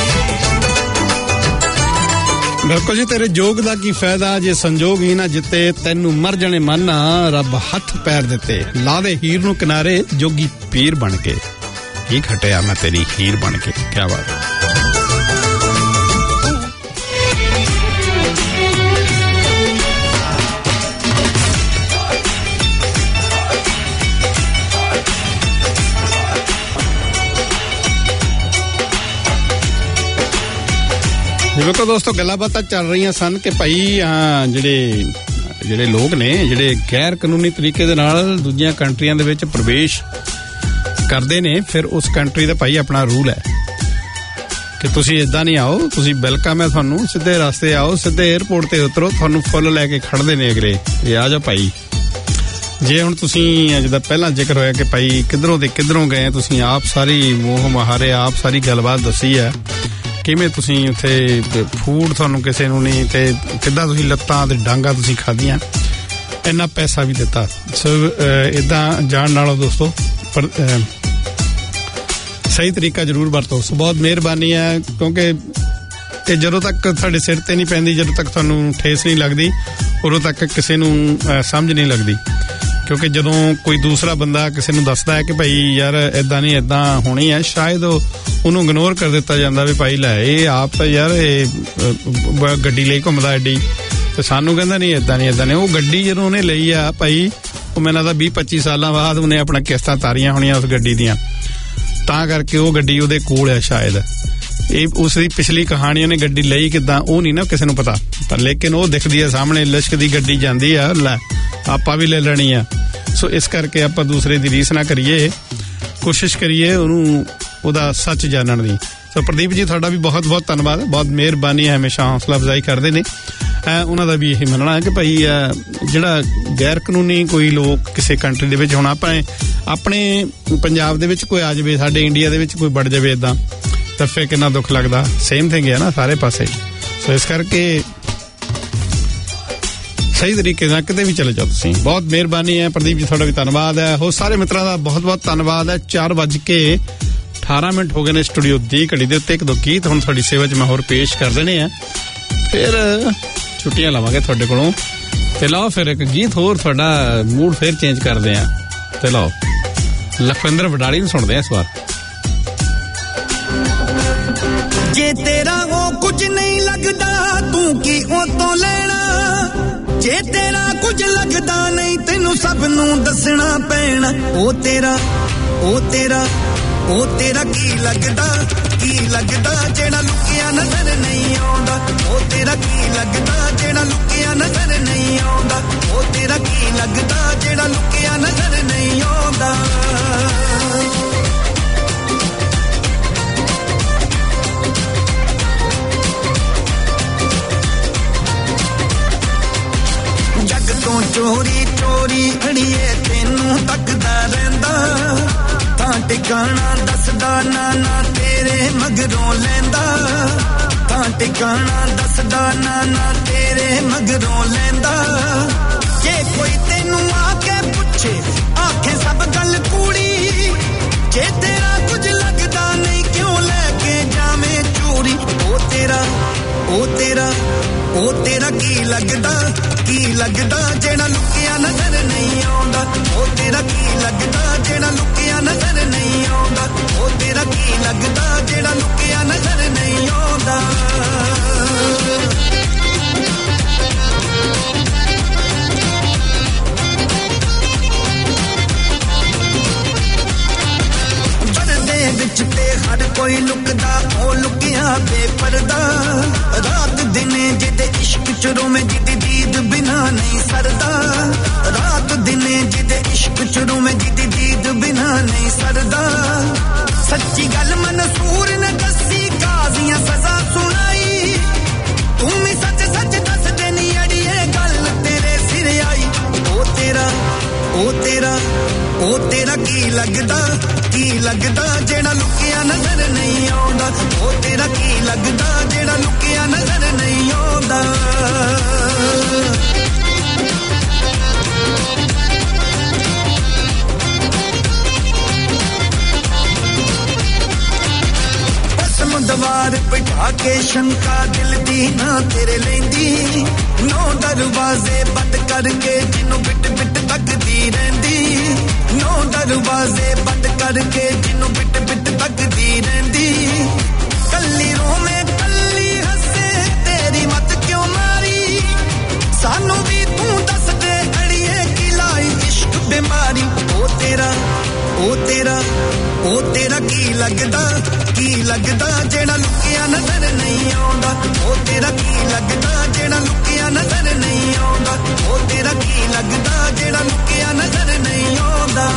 ਬਿਲਕੁਲ ਜੀ ਤੇਰੇ ਜੋਗ ਦਾ ਕੀ ਫਾਇਦਾ ਜੇ ਸੰਜੋਗ ਹੀ ਨਾ ਜਿੱਤੇ ਤੈਨੂੰ ਮਰ ਜਾਣੇ ਮਾਨਾ ਰੱਬ ਹੱਥ ਪੈਰ ਦਿੱਤੇ ਲਾ ਦੇ ਹੀਰ ਨੂੰ ਕਿਨਾਰੇ ਜੋਗੀ ਪੀਰ ਬਣ ਕੇ ਕੀ ਖਟਿਆ ਮੈਂ ਤੇਰੀ ਹੀਰ ਬਣ ਕੇ ਕੀ ਬਾਤ ਜਿਵੇਂ ਕਿ ਦੋਸਤੋ ਗੱਲਾਂ ਬਾਤਾਂ ਚੱਲ ਰਹੀਆਂ ਸਨ ਕਿ ਭਾਈ ਜਿਹੜੇ ਲੋਕ ਨੇ ਜਿਹੜੇ ਗੈਰ ਕਾਨੂੰਨੀ ਤਰੀਕੇ ਦੇ ਨਾਲ ਦੂਜੀਆਂ ਕੰਟਰੀਆਂ ਦੇ ਵਿੱਚ ਪ੍ਰਵੇਸ਼ ਕਰਦੇ ਨੇ ਫਿਰ ਉਸ ਕੰਟਰੀ ਦਾ ਭਾਈ ਆਪਣਾ ਰੂਲ ਹੈ ਕਿ ਤੁਸੀਂ ਇਦਾਂ ਨਹੀਂ ਆਓ ਤੁਸੀਂ ਵੈਲਕਮ ਹੈ ਤੁਹਾਨੂੰ ਸਿੱਧੇ ਰਸਤੇ ਆਓ ਸਿੱਧੇ 에ਅਰਪੋਰਟ ਤੇ ਉਤਰੋ ਤੁਹਾਨੂੰ ਫੁੱਲ ਲੈ ਕੇ ਖੜਦੇ ਨੇ ਅਗਲੇ ਇਹ ਆ ਜਾਓ ਭਾਈ ਜੇ ਹੁਣ ਤੁਸੀਂ ਜਿੱਦਾਂ ਪਹਿਲਾਂ ਜ਼ਿਕਰ ਹੋਇਆ ਕਿ ਭਾਈ ਕਿੱਧਰੋਂ ਦੇ ਕਿੱਧਰੋਂ ਗਏ ਤੁਸੀਂ ਆਪ ਸਾਰੀ ਮੋਹ ਮਹਾਰੇ ਆਪ ਸਾਰੀ ਗੱਲਬਾਤ ਦੱਸੀ ਹੈ ਕਿਵੇਂ ਤੁਸੀਂ ਉੱਥੇ ਫੂਡ ਤੁਹਾਨੂੰ ਕਿਸੇ ਨੂੰ ਨਹੀਂ ਤੇ ਕਿੱਦਾਂ ਤੁਸੀਂ ਲੱਤਾਂ ਤੇ ਡਾਂਗਾ ਤੁਸੀਂ ਖਾਧੀਆਂ ਇੰਨਾ ਪੈਸਾ ਵੀ ਦਿੱਤਾ ਸੋ ਇਦਾਂ ਜਾਣ ਨਾਲੋਂ ਦੋਸਤੋ ਪਰ ਸਹੀ ਤਰੀਕਾ ਜ਼ਰੂਰ ਵਰਤੋ ਸੋ ਬਹੁਤ ਮਿਹਰਬਾਨੀ ਹੈ ਕਿਉਂਕਿ ਇਹ ਜਦੋਂ ਤੱਕ ਤੁਹਾਡੇ ਸਿਰ ਤੇ ਨਹੀਂ ਪੈਂਦੀ ਜਦੋਂ ਤੱਕ ਤੁਹਾਨੂੰ ਠੇਸ ਨਹੀਂ ਲੱਗਦੀ ਉਦੋਂ ਤੱਕ ਕਿਸੇ ਨੂੰ ਸਮਝ ਨਹੀਂ ਲੱਗਦੀ ਕਿਉਂਕਿ ਜਦੋਂ ਕੋਈ ਦੂਸਰਾ ਬੰਦਾ ਕਿਸੇ ਨੂੰ ਦੱਸਦਾ ਹੈ ਕਿ ਭਾਈ ਯਾਰ ਇਦਾਂ ਨਹੀਂ ਇਦਾਂ ਹੋਣੀ ਹੈ ਸ਼ਾਇਦ ਉਹਨੂੰ ਇਗਨੋਰ ਕਰ ਦਿੱਤਾ ਜਾਂਦਾ ਵੀ ਭਾਈ ਲੈ ਇਹ ਆਪ ਤਾਂ ਯਾਰ ਇਹ ਗੱਡੀ ਲਈ ਘੁੰਮਦਾ ਐਡੀ ਤੇ ਸਾਨੂੰ ਕਹਿੰਦਾ ਨਹੀਂ ਏਦਾਂ ਨਹੀਂ। ਉਹ ਗੱਡੀ ਜਦੋਂ ਉਹਨੇ ਲਈ ਆ ਭਾਈ, ਉਹ ਮੈਨੂੰ ਲੱਗਦਾ 20-25 ਸਾਲਾਂ ਬਾਅਦ ਉਹਨੇ ਆਪਣਾ ਕਿਸ਼ਤਾਂ ਤਾਰੀਆਂ ਹੋਣੀਆਂ ਉਸ ਗੱਡੀ ਦੀਆਂ, ਤਾਂ ਕਰਕੇ ਉਹ ਗੱਡੀ ਉਹਦੇ ਕੋਲ ਆ ਸ਼ਾਇਦ। ਇਹ ਉਸ ਦੀ ਪਿਛਲੀ ਕਹਾਣੀ, ਉਹਨੇ ਗੱਡੀ ਲਈ ਕਿੱਦਾਂ ਉਹ ਨਹੀਂ ਨਾ ਕਿਸੇ ਨੂੰ ਪਤਾ, ਪਰ ਲੇਕਿਨ ਉਹ ਦਿਖਦੀ ਆ ਸਾਹਮਣੇ, ਲਿਸ਼ਕ ਦੀ ਗੱਡੀ ਜਾਂਦੀ ਆ, ਲੈ ਆਪਾਂ ਵੀ ਲੈ ਲੈਣੀ ਆ। ਸੋ ਇਸ ਕਰਕੇ ਆਪਾਂ ਦੂਸਰੇ ਦੀ ਰੀਸ ਨਾ ਕਰੀਏ, ਕੋਸ਼ਿਸ਼ ਕਰੀਏ ਉਹਨੂੰ ਉਹਦਾ ਸੱਚ ਜਾਣਨ ਦੀ। ਸੋ ਪ੍ਰਦੀਪ ਜੀ ਤੁਹਾਡਾ ਵੀ ਬਹੁਤ ਬਹੁਤ ਧੰਨਵਾਦ, ਬਹੁਤ ਮਿਹਰਬਾਨੀ ਹੈ, ਹਮੇਸ਼ਾ ਹੌਸਲਾ ਅਫਜ਼ਾਈ ਕਰਦੇ ਨੇ। ਉਹਨਾਂ ਦਾ ਵੀ ਇਹ ਮੰਨਣਾ ਹੈ ਕਿ ਭਾਈ ਜਿਹੜਾ ਗੈਰ ਕਾਨੂੰਨੀ ਕੋਈ ਲੋਕ ਕਿਸੇ ਕੰਟਰੀ ਦੇ ਵਿੱਚ, ਹੁਣ ਆਪਣੇ ਪੰਜਾਬ ਦੇ ਵਿੱਚ ਕੋਈ ਆ ਜਾਵੇ, ਸਾਡੇ ਇੰਡੀਆ ਦੇ ਵਿੱਚ ਕੋਈ ਵੜ ਜਾਵੇ ਏਦਾਂ, ਤਾਂ ਫਿਰ ਕਿੰਨਾ ਦੁੱਖ ਲੱਗਦਾ। ਸੇਮ ਥਿੰਗ ਹੈ ਨਾ ਸਾਰੇ ਪਾਸੇ। ਸੋ ਇਸ ਕਰਕੇ ਸਹੀ ਤਰੀਕੇ ਨਾਲ ਕਿਤੇ ਵੀ ਚਲੇ ਜਾਓ ਤੁਸੀਂ। ਬਹੁਤ ਮਿਹਰਬਾਨੀ ਹੈ ਪ੍ਰਦੀਪ ਜੀ, ਤੁਹਾਡਾ ਵੀ ਧੰਨਵਾਦ ਹੈ। ਹੋਰ ਸਾਰੇ ਮਿੱਤਰਾਂ ਦਾ ਬਹੁਤ ਬਹੁਤ ਧੰਨਵਾਦ ਹੈ। 4:18 ਹੋ ਗਏ ਨੇ ਸਟੂਡੀਓ ਦੀ ਘੜੀ ਦੇ ਉੱਤੇ। ਇੱਕ ਦੋ ਗੀਤ ਹੁਣ ਤੁਹਾਡੀ ਸੇਵਾ 'ਚ ਮੈਂ ਹੋਰ ਪੇਸ਼ ਕਰ ਦੇਣੇ ਆ, ਫਿਰ ਛੁੱਟੀਆਂ ਲਵਾਂਗੇ ਤੁਹਾਡੇ ਕੋਲੋਂ। ਤੇ ਲਓ ਫਿਰ ਇੱਕ ਗੀਤ ਹੋਰ, ਤੁਹਾਡਾ ਮੂਡ ਫਿਰ ਚੇਂਜ ਕਰਦੇ ਆ। ਤੇ ਲਓ ਲਖਵਿੰਦਰ ਵਡਾਲੀ ਨੂੰ ਸੁਣਦੇ ਆ ਇਸ ਵਾਰ। ਜੇ ਤੇਰਾ ਉਹ ਕੁਝ ਨਹੀਂ ਲੱਗਦਾ ਤੂੰ ਕੀ ਉਹ ਤੋਂ ਲੈਣਾ, ਜੇ ਤੇਰਾ ਕੁਝ ਲੱਗਦਾ ਨਹੀਂ ਤੈਨੂੰ ਸਭ ਨੂੰ ਦੱਸਣਾ ਪੈਣਾ। ਉਹ ਤੇਰਾ ਕੀ ਲੱਗਦਾ ਜਿਹੜਾ ਲੁਕਿਆ ਨਜ਼ਰ ਨਹੀਂ ਆਉਂਦਾ। ਉਹ ਤੇਰਾ ਕੀ ਲੱਗਦਾ ਜਿਹੜਾ ਲੁਕਿਆ ਨਜ਼ਰ ਨਹੀਂ ਆਉਂਦਾ। ਉਹ ਤੇਰਾ ਕੀ ਲੱਗਦਾ ਜਿਹੜਾ ਲੁਕਿਆ ਨਜ਼ਰ ਨਹੀਂ ਆਉਂਦਾ। ਜੱਗ ਤੋਂ ਚੋਰੀ ਅੜੀਏ ਤੈਨੂੰ ਤੱਕਦਾ ਰਹਿੰਦਾ, ਤਾਂ ਟਿਕਾਣਾ ਦੱਸਦਾ ਨਾ ਤੇਰੇ ਮਗਰੋਂ ਲੈਂਦਾ। ਤਾਂ ਟਿਕਾਣਾ ਦੱਸਦਾ ਨਾ ਤੇਰੇ ਮਗਰੋਂ ਲੈਂਦਾ। ਜੇ ਕੋਈ ਤੈਨੂੰ ਆ ਕੇ ਪੁੱਛੇ ਆਖੇ ਸਭ ਗੱਲ ਕੂੜੀ, ਜੇ ਤੇਰਾ ਕੁਝ ਲੱਗਦਾ ਨਹੀਂ ਕਿਉਂ ਲੈ ਕੇ ਜਾਵੇਂ ਚੋਰੀ। ਉਹ ਤੇਰਾ ਕੀ ਲੱਗਦਾ ਜਿਹੜਾ ਲੁਕਿਆ ਨਜ਼ਰ ਨਹੀਂ ਆਉਂਦਾ। ਉਹ ਤੇਰਾ ਕੀ ਲੱਗਦਾ ਜਿਹੜਾ ਲੁਕਿਆ ਨਜ਼ਰ ਨਹੀਂ ਆਉਂਦਾ। ਉਹ ਤੇਰਾ ਕੀ ਲੱਗਦਾ ਜਿਹੜਾ ਲੁਕਿਆ ਨਜ਼ਰ ਨਹੀਂ ਆਉਂਦਾ। ਪਰਦੇ ਵਿੱਚ ਤੇ ਹਰ ਕੋਈ ਲੁਕਦਾ, ਉਹ ਲੁਕਿਆ ਬੇਪਰਦਾ। ਰਾਤ ਦਿਨੇ ਜਿਹਦੇ ਇਸ਼ਕ ਚ ਰੋਵੇਂ, ਜਿਹਦੀ ਦੀਦ ਬਿਨਾ ਨਹੀਂ ਸਰਦਾ। ਰਾਤ ਦਿਨੇ ਜਿਹਦੇ ਇਸ਼ਕ ਚ ਰੋਵੇਂ, ਜਿਹਦੀ ਦੀਦ ਬਿਨਾ ਨਹੀਂ ਸਰਦਾ। ਸੱਚੀ ਗੱਲ ਮਨਸੂਰ ਨੇ ਦੱਸੀ, ਕਾਜ਼ੀਆਂ ਸਜ਼ਾ ਸੁਣਾਈ। ਤੂੰ ਵੀ ਸੱਚ ਦੱਸ ਦੇਣੀ ਅੜੀਏ ਗੱਲ ਤੇਰੇ ਸਿਰ ਆਈ। ਉਹ ਤੇਰਾ ਕੀ ਲੱਗਦਾ ਜਿਹੜਾ ਲੁਕਿਆ ਨਜ਼ਰ ਨਹੀਂ ਆਉਂਦਾ। ਉਹ ਤੇਰਾ ਕੀ ਲੱਗਦਾ ਜਿਹੜਾ ਲੁਕਿਆ ਨਜ਼ਰ ਨਹੀਂ ਆਉਂਦਾ। ਦਵਾਰ ਬਿਠਾ ਕੇ ਸ਼ੰਕਾ ਦਿਲ ਦੀ ਨਾ ਤੇਰੇ ਲੈਂਦੀ। 9 ਦਰਵਾਜ਼ੇ ਬੰਦ ਕਰਕੇ ਜਿਹਨੂੰ ਬਿਟ ਤੱਕਦੀ ਰਹਿੰਦੀ। 9 ਦਰਵਾਜ਼ੇ ਬੰਦ ਕਰਕੇ ਜਿਹਨੂੰ ਬਿਟ ਤੱਕਦੀ ਰਹਿੰਦੀ। ਕੱਲੀ ਰੋਵੇਂ ਕੱਲੀ ਹੱਸੇ ਤੇਰੀ ਮੱਤ ਕਿਉਂ ਮਾਰੀ। ਸਾਨੂੰ ਵੀ ਤੂੰ ਦੱਸ ਦੇ ਅੜੀਏ ਕੀ ਲਾਈ ਇਸ਼ਕ ਬਿਮਾਰੀ। ਉਹ ਤੇਰਾ ਕੀ ਲੱਗਦਾ ਜਿਹੜਾ ਲੁਕਿਆ ਨਜ਼ਰ ਨਹੀਂ ਆਉਂਦਾ। ਉਹ ਤੇਰਾ ਕੀ ਲੱਗਦਾ ਜਿਹੜਾ ਲੁਕਿਆ ਨਜ਼ਰ ਨਹੀਂ ਆਉਂਦਾ। ਉਹ ਤੇਰਾ ਕੀ ਲੱਗਦਾ ਜਿਹੜਾ ਲੁਕਿਆ ਨਜ਼ਰ ਨਹੀਂ ਆਉਂਦਾ।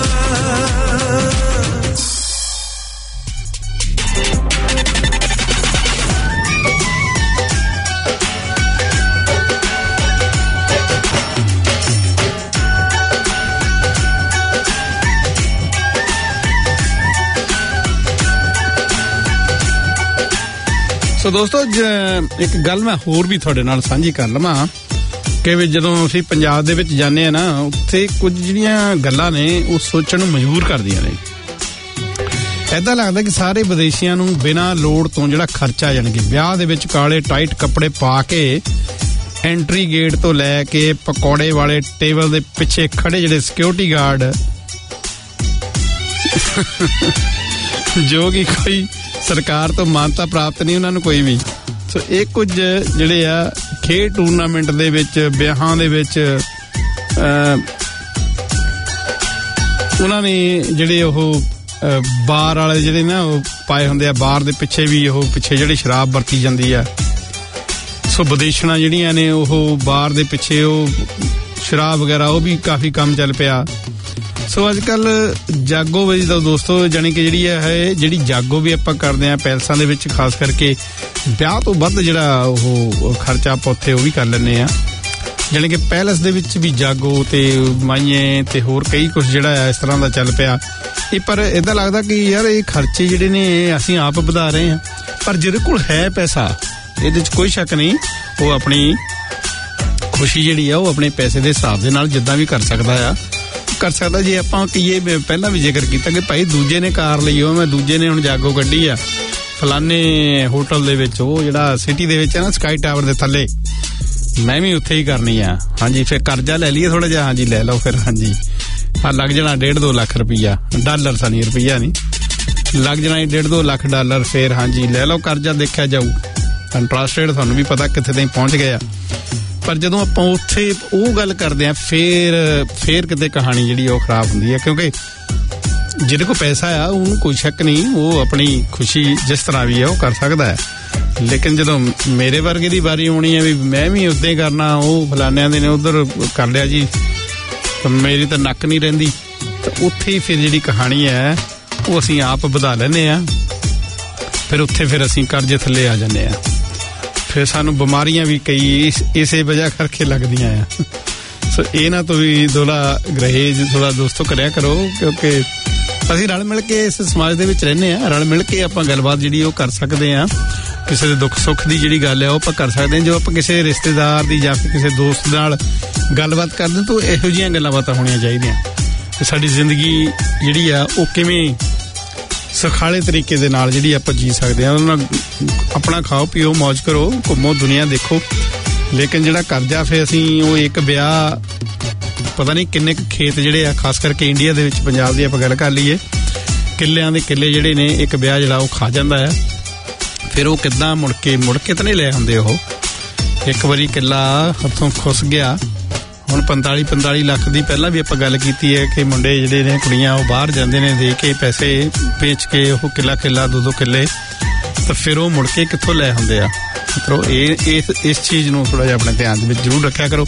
ਸੋ ਦੋਸਤੋ, ਇੱਕ ਗੱਲ ਮੈਂ ਹੋਰ ਵੀ ਤੁਹਾਡੇ ਨਾਲ ਸਾਂਝੀ ਕਰ ਲਵਾਂ ਕਿ ਵੀ ਜਦੋਂ ਅਸੀਂ ਪੰਜਾਬ ਦੇ ਵਿੱਚ ਜਾਂਦੇ ਆ ਨਾ, ਉੱਥੇ ਕੁਝ ਜਿਹੜੀਆਂ ਗੱਲਾਂ ਨੇ ਉਹ ਸੋਚਣ ਨੂੰ ਮਜਬੂਰ ਕਰਦੀਆਂ ਨੇ। ਏਦਾਂ ਲੱਗਦਾ ਕਿ ਸਾਰੇ ਵਿਦੇਸ਼ੀਆਂ ਨੂੰ ਬਿਨਾਂ ਲੋੜ ਤੋਂ ਜਿਹੜਾ ਖਰਚਾ, ਜਾਣੀ ਕਿ ਵਿਆਹ ਦੇ ਵਿੱਚ ਕਾਲੇ ਟਾਈਟ ਕੱਪੜੇ ਪਾ ਕੇ ਐਂਟਰੀ ਗੇਟ ਤੋਂ ਲੈ ਕੇ ਪਕੌੜੇ ਵਾਲੇ ਟੇਬਲ ਦੇ ਪਿੱਛੇ ਖੜੇ ਜਿਹੜੇ ਸਿਕਿਉਰਿਟੀ ਗਾਰਡ ਜੋ ਕਿ ਕੋਈ ਸਰਕਾਰ ਤੋਂ ਮਾਨਤਾ ਪ੍ਰਾਪਤ ਨਹੀਂ ਉਹਨਾਂ ਨੂੰ ਕੋਈ ਵੀ, ਸੋ ਇਹ ਕੁਝ ਜਿਹੜੇ ਆ ਖੇਡ ਟੂਰਨਾਮੈਂਟ ਦੇ ਵਿੱਚ, ਵਿਆਹਾਂ ਦੇ ਵਿੱਚ ਉਹਨਾਂ ਨੇ ਜਿਹੜੇ ਉਹ ਬਾਰ ਵਾਲੇ ਜਿਹੜੇ ਨਾ ਉਹ ਪਾਏ ਹੁੰਦੇ ਆ, ਬਾਰ ਦੇ ਪਿੱਛੇ ਵੀ ਉਹ ਪਿੱਛੇ ਜਿਹੜੀ ਸ਼ਰਾਬ ਵਰਤੀ ਜਾਂਦੀ ਆ। ਸੋ ਵਿਦੇਸ਼ਣਾਂ ਜਿਹੜੀਆਂ ਨੇ ਉਹ ਬਾਰ ਦੇ ਪਿੱਛੇ ਉਹ ਸ਼ਰਾਬ ਵਗੈਰਾ ਉਹ ਵੀ ਕਾਫੀ ਕੰਮ ਚੱਲ ਪਿਆ। ਸੋ ਅੱਜ ਕੱਲ ਜਾਗੋ ਵੀ ਤਾਂ ਦੋਸਤੋ ਜਾਣੀ ਕਿ ਜਿਹੜੀ ਜਾਗੋ ਵੀ ਆਪਾਂ ਕਰਦੇ ਆ ਪੈਲਸਾਂ ਦੇ ਵਿੱਚ, ਖਾਸ ਕਰਕੇ ਵਿਆਹ ਤੋਂ ਵੱਧ ਜਿਹੜਾ ਉਹ ਖਰਚਾ ਆਪਾਂ ਉੱਥੇ ਉਹ ਵੀ ਕਰ ਲੈਂਦੇ ਆ। ਜਾਣੀ ਕਿ ਪੈਲਸ ਦੇ ਵਿੱਚ ਵੀ ਜਾਗੋ ਤੇ ਮਾਈਏ ਤੇ ਹੋਰ ਕਈ ਕੁਛ ਜਿਹੜਾ ਇਸ ਤਰ੍ਹਾਂ ਦਾ ਚੱਲ ਪਿਆ। ਇਹ ਪਰ ਏਦਾਂ ਲੱਗਦਾ ਕਿ ਯਾਰ ਇਹ ਖਰਚੇ ਜਿਹੜੇ ਨੇ ਅਸੀਂ ਆਪ ਵਧਾ ਰਹੇ ਹਾਂ। ਪਰ ਜਿਹਦੇ ਕੋਲ ਹੈ ਪੈਸਾ, ਇਹਦੇ 'ਚ ਕੋਈ ਸ਼ੱਕ ਨਹੀਂ, ਉਹ ਆਪਣੀ ਖੁਸ਼ੀ ਜਿਹੜੀ ਆ ਉਹ ਆਪਣੇ ਪੈਸੇ ਦੇ ਹਿਸਾਬ ਦੇ ਨਾਲ ਜਿੱਦਾਂ ਵੀ ਕਰ ਸਕਦਾ। ਜੇ ਆਪਾਂ ਕਹੀਏ, ਪਹਿਲਾਂ ਵੀ ਜ਼ਿਕਰ ਕੀਤਾ ਕਿ ਭਾਈ ਦੂਜੇ ਨੇ ਕਾਰ ਲਈ, ਉਹ ਮੈਂ ਦੂਜੇ ਨੇ ਹੁਣ ਜਾਗੋ ਕੱਢੀ ਆ ਫਲਾਨੇ ਹੋਟਲ ਦੇ ਵਿੱਚ, ਉਹ ਜਿਹੜਾ ਸਿਟੀ ਦੇ ਵਿੱਚ ਹੈ ਨਾ ਸਕਾਈ ਟਾਵਰ ਦੇ ਥੱਲੇ, ਮੈਂ ਵੀ ਉੱਥੇ ਹੀ ਕਰਨੀ ਆ। ਹਾਂਜੀ, ਫਿਰ ਕਰਜ਼ਾ ਲੈ ਲਈਏ ਥੋੜਾ ਜਿਹਾ। ਹਾਂਜੀ ਲੈ ਲਓ ਫਿਰ। ਹਾਂਜੀ ਲੱਗ ਜਾਣਾ 1.5-2 ਲੱਖ ਰੁਪਈਆ, ਡਾਲਰ ਸਾਨੀ ਰੁਪਈਆ ਨਹੀਂ, ਲੱਗ ਜਾਣਾ 1.5-2 ਲੱਖ ਡਾਲਰ। ਫਿਰ ਹਾਂਜੀ ਲੈ ਲਓ ਕਰਜ਼ਾ, ਦੇਖਿਆ ਜਾਊ। ਇੰਟਰਸਟ ਰੇਟ ਤੁਹਾਨੂੰ ਵੀ ਪਤਾ ਕਿੱਥੇ ਤਾਈਂ ਪਹੁੰਚ ਗਏ ਆ। ਪਰ ਜਦੋਂ ਆਪਾਂ ਉੱਥੇ ਉਹ ਗੱਲ ਕਰਦੇ ਆ ਫੇਰ ਕਿਤੇ ਕਹਾਣੀ ਜਿਹੜੀ ਉਹ ਖਰਾਬ ਹੁੰਦੀ ਹੈ, ਕਿਉਂਕਿ ਜਿਹਦੇ ਕੋਲ ਪੈਸਾ ਆ ਉਹਨੂੰ ਕੋਈ ਸ਼ੱਕ ਨਹੀਂ, ਉਹ ਆਪਣੀ ਖੁਸ਼ੀ ਜਿਸ ਤਰ੍ਹਾਂ ਵੀ ਹੈ ਉਹ ਕਰ ਸਕਦਾ ਹੈ। ਲੇਕਿਨ ਜਦੋਂ ਮੇਰੇ ਵਰਗੇ ਦੀ ਵਾਰੀ ਆਉਣੀ ਹੈ ਵੀ ਮੈਂ ਵੀ ਉੱਦਾਂ ਹੀ ਕਰਨਾ, ਉਹ ਫਲਾਨਿਆਂ ਦੇ ਨੇ ਉਧਰ ਕਰ ਲਿਆ ਜੀ, ਮੇਰੀ ਤਾਂ ਨੱਕ ਨਹੀਂ ਰਹਿੰਦੀ, ਤਾਂ ਉੱਥੇ ਹੀ ਫਿਰ ਜਿਹੜੀ ਕਹਾਣੀ ਹੈ ਉਹ ਅਸੀਂ ਆਪ ਵਧਾ ਲੈਂਦੇ ਹਾਂ। ਫਿਰ ਉੱਥੇ ਫਿਰ ਅਸੀਂ ਕਰਜ਼ੇ ਥੱਲੇ ਆ ਜਾਂਦੇ ਹਾਂ। ਫਿਰ ਸਾਨੂੰ ਬਿਮਾਰੀਆਂ ਵੀ ਕਈ ਇਸੇ ਵਜ੍ਹਾ ਕਰਕੇ ਲੱਗਦੀਆਂ ਆ। ਸੋ ਇਹਨਾਂ ਤੋਂ ਵੀ ਥੋੜਾ ਗਰੇਜ ਥੋੜਾ ਦੋਸਤੋ ਕਰਿਆ ਕਰੋ, ਕਿਉਂਕਿ ਅਸੀਂ ਰਲ ਮਿਲ ਕੇ ਇਸ ਸਮਾਜ ਦੇ ਵਿੱਚ ਰਹਿੰਦੇ ਹਾਂ। ਰਲ ਮਿਲ ਕੇ ਆਪਾਂ ਗੱਲਬਾਤ ਜਿਹੜੀ ਉਹ ਕਰ ਸਕਦੇ ਹਾਂ। ਕਿਸੇ ਦੇ ਦੁੱਖ ਸੁੱਖ ਦੀ ਜਿਹੜੀ ਗੱਲ ਹੈ ਉਹ ਆਪਾਂ ਕਰ ਸਕਦੇ ਹਾਂ। ਜੋ ਆਪਾਂ ਕਿਸੇ ਰਿਸ਼ਤੇਦਾਰ ਦੀ ਜਾਂ ਫਿਰ ਕਿਸੇ ਦੋਸਤ ਨਾਲ ਗੱਲਬਾਤ ਕਰਦੇ ਤਾਂ ਇਹੋ ਜਿਹੀਆਂ ਗੱਲਾਂ ਬਾਤਾਂ ਹੋਣੀਆਂ ਚਾਹੀਦੀਆਂ ਕਿ ਸਾਡੀ ਜ਼ਿੰਦਗੀ ਜਿਹੜੀ ਆ ਉਹ ਕਿਵੇਂ ਸੁਖਾਲੇ ਤਰੀਕੇ ਦੇ ਨਾਲ ਜਿਹੜੀ ਆਪਾਂ ਜੀ ਸਕਦੇ ਹਾਂ। ਉਹਨਾਂ ਆਪਣਾ ਖਾਓ ਪੀਓ, ਮੌਜ ਕਰੋ, ਘੁੰਮੋ, ਦੁਨੀਆ ਦੇਖੋ। ਲੇਕਿਨ ਜਿਹੜਾ ਕਰਜ਼ਾ ਫਿਰ ਅਸੀਂ ਉਹ ਇੱਕ ਵਿਆਹ, ਪਤਾ ਨਹੀਂ ਕਿੰਨੇ ਕੁ ਖੇਤ ਜਿਹੜੇ ਆ, ਖਾਸ ਕਰਕੇ ਇੰਡੀਆ ਦੇ ਵਿੱਚ, ਪੰਜਾਬ ਦੀ ਆਪਾਂ ਗੱਲ ਕਰ ਲਈਏ, ਕਿੱਲਿਆਂ ਦੇ ਕਿੱਲੇ ਜਿਹੜੇ ਨੇ ਇੱਕ ਵਿਆਹ ਜਿਹੜਾ ਉਹ ਖਾ ਜਾਂਦਾ ਆ। ਫਿਰ ਉਹ ਕਿੱਦਾਂ ਮੁੜ ਕੇ ਤਾਂ ਨਹੀਂ ਲੈ ਆਉਂਦੇ। ਉਹ ਇੱਕ ਵਾਰੀ ਕਿੱਲਾ ਹੱਥੋਂ ਖੁੱਸ ਗਿਆ। ਹੁਣ 45 ਲੱਖ ਦੀ ਪਹਿਲਾਂ ਵੀ ਆਪਾਂ ਗੱਲ ਕੀਤੀ ਹੈ ਕਿ ਮੁੰਡੇ ਜਿਹੜੇ ਨੇ, ਕੁੜੀਆਂ ਉਹ ਬਾਹਰ ਜਾਂਦੇ ਨੇ ਦੇ ਕੇ ਪੈਸੇ ਵੇਚ ਕੇ ਉਹ ਕਿੱਲਾ 2 ਕਿੱਲੇ, ਤਾਂ ਫਿਰ ਉਹ ਮੁੜ ਕੇ ਕਿੱਥੋਂ ਲੈ ਆਉਂਦੇ ਆ। ਮਤਲਬ ਇਸ ਚੀਜ਼ ਨੂੰ ਥੋੜਾ ਜਿਹਾ ਆਪਣੇ ਧਿਆਨ ਦੇ ਵਿੱਚ ਜ਼ਰੂਰ ਰੱਖਿਆ ਕਰੋ।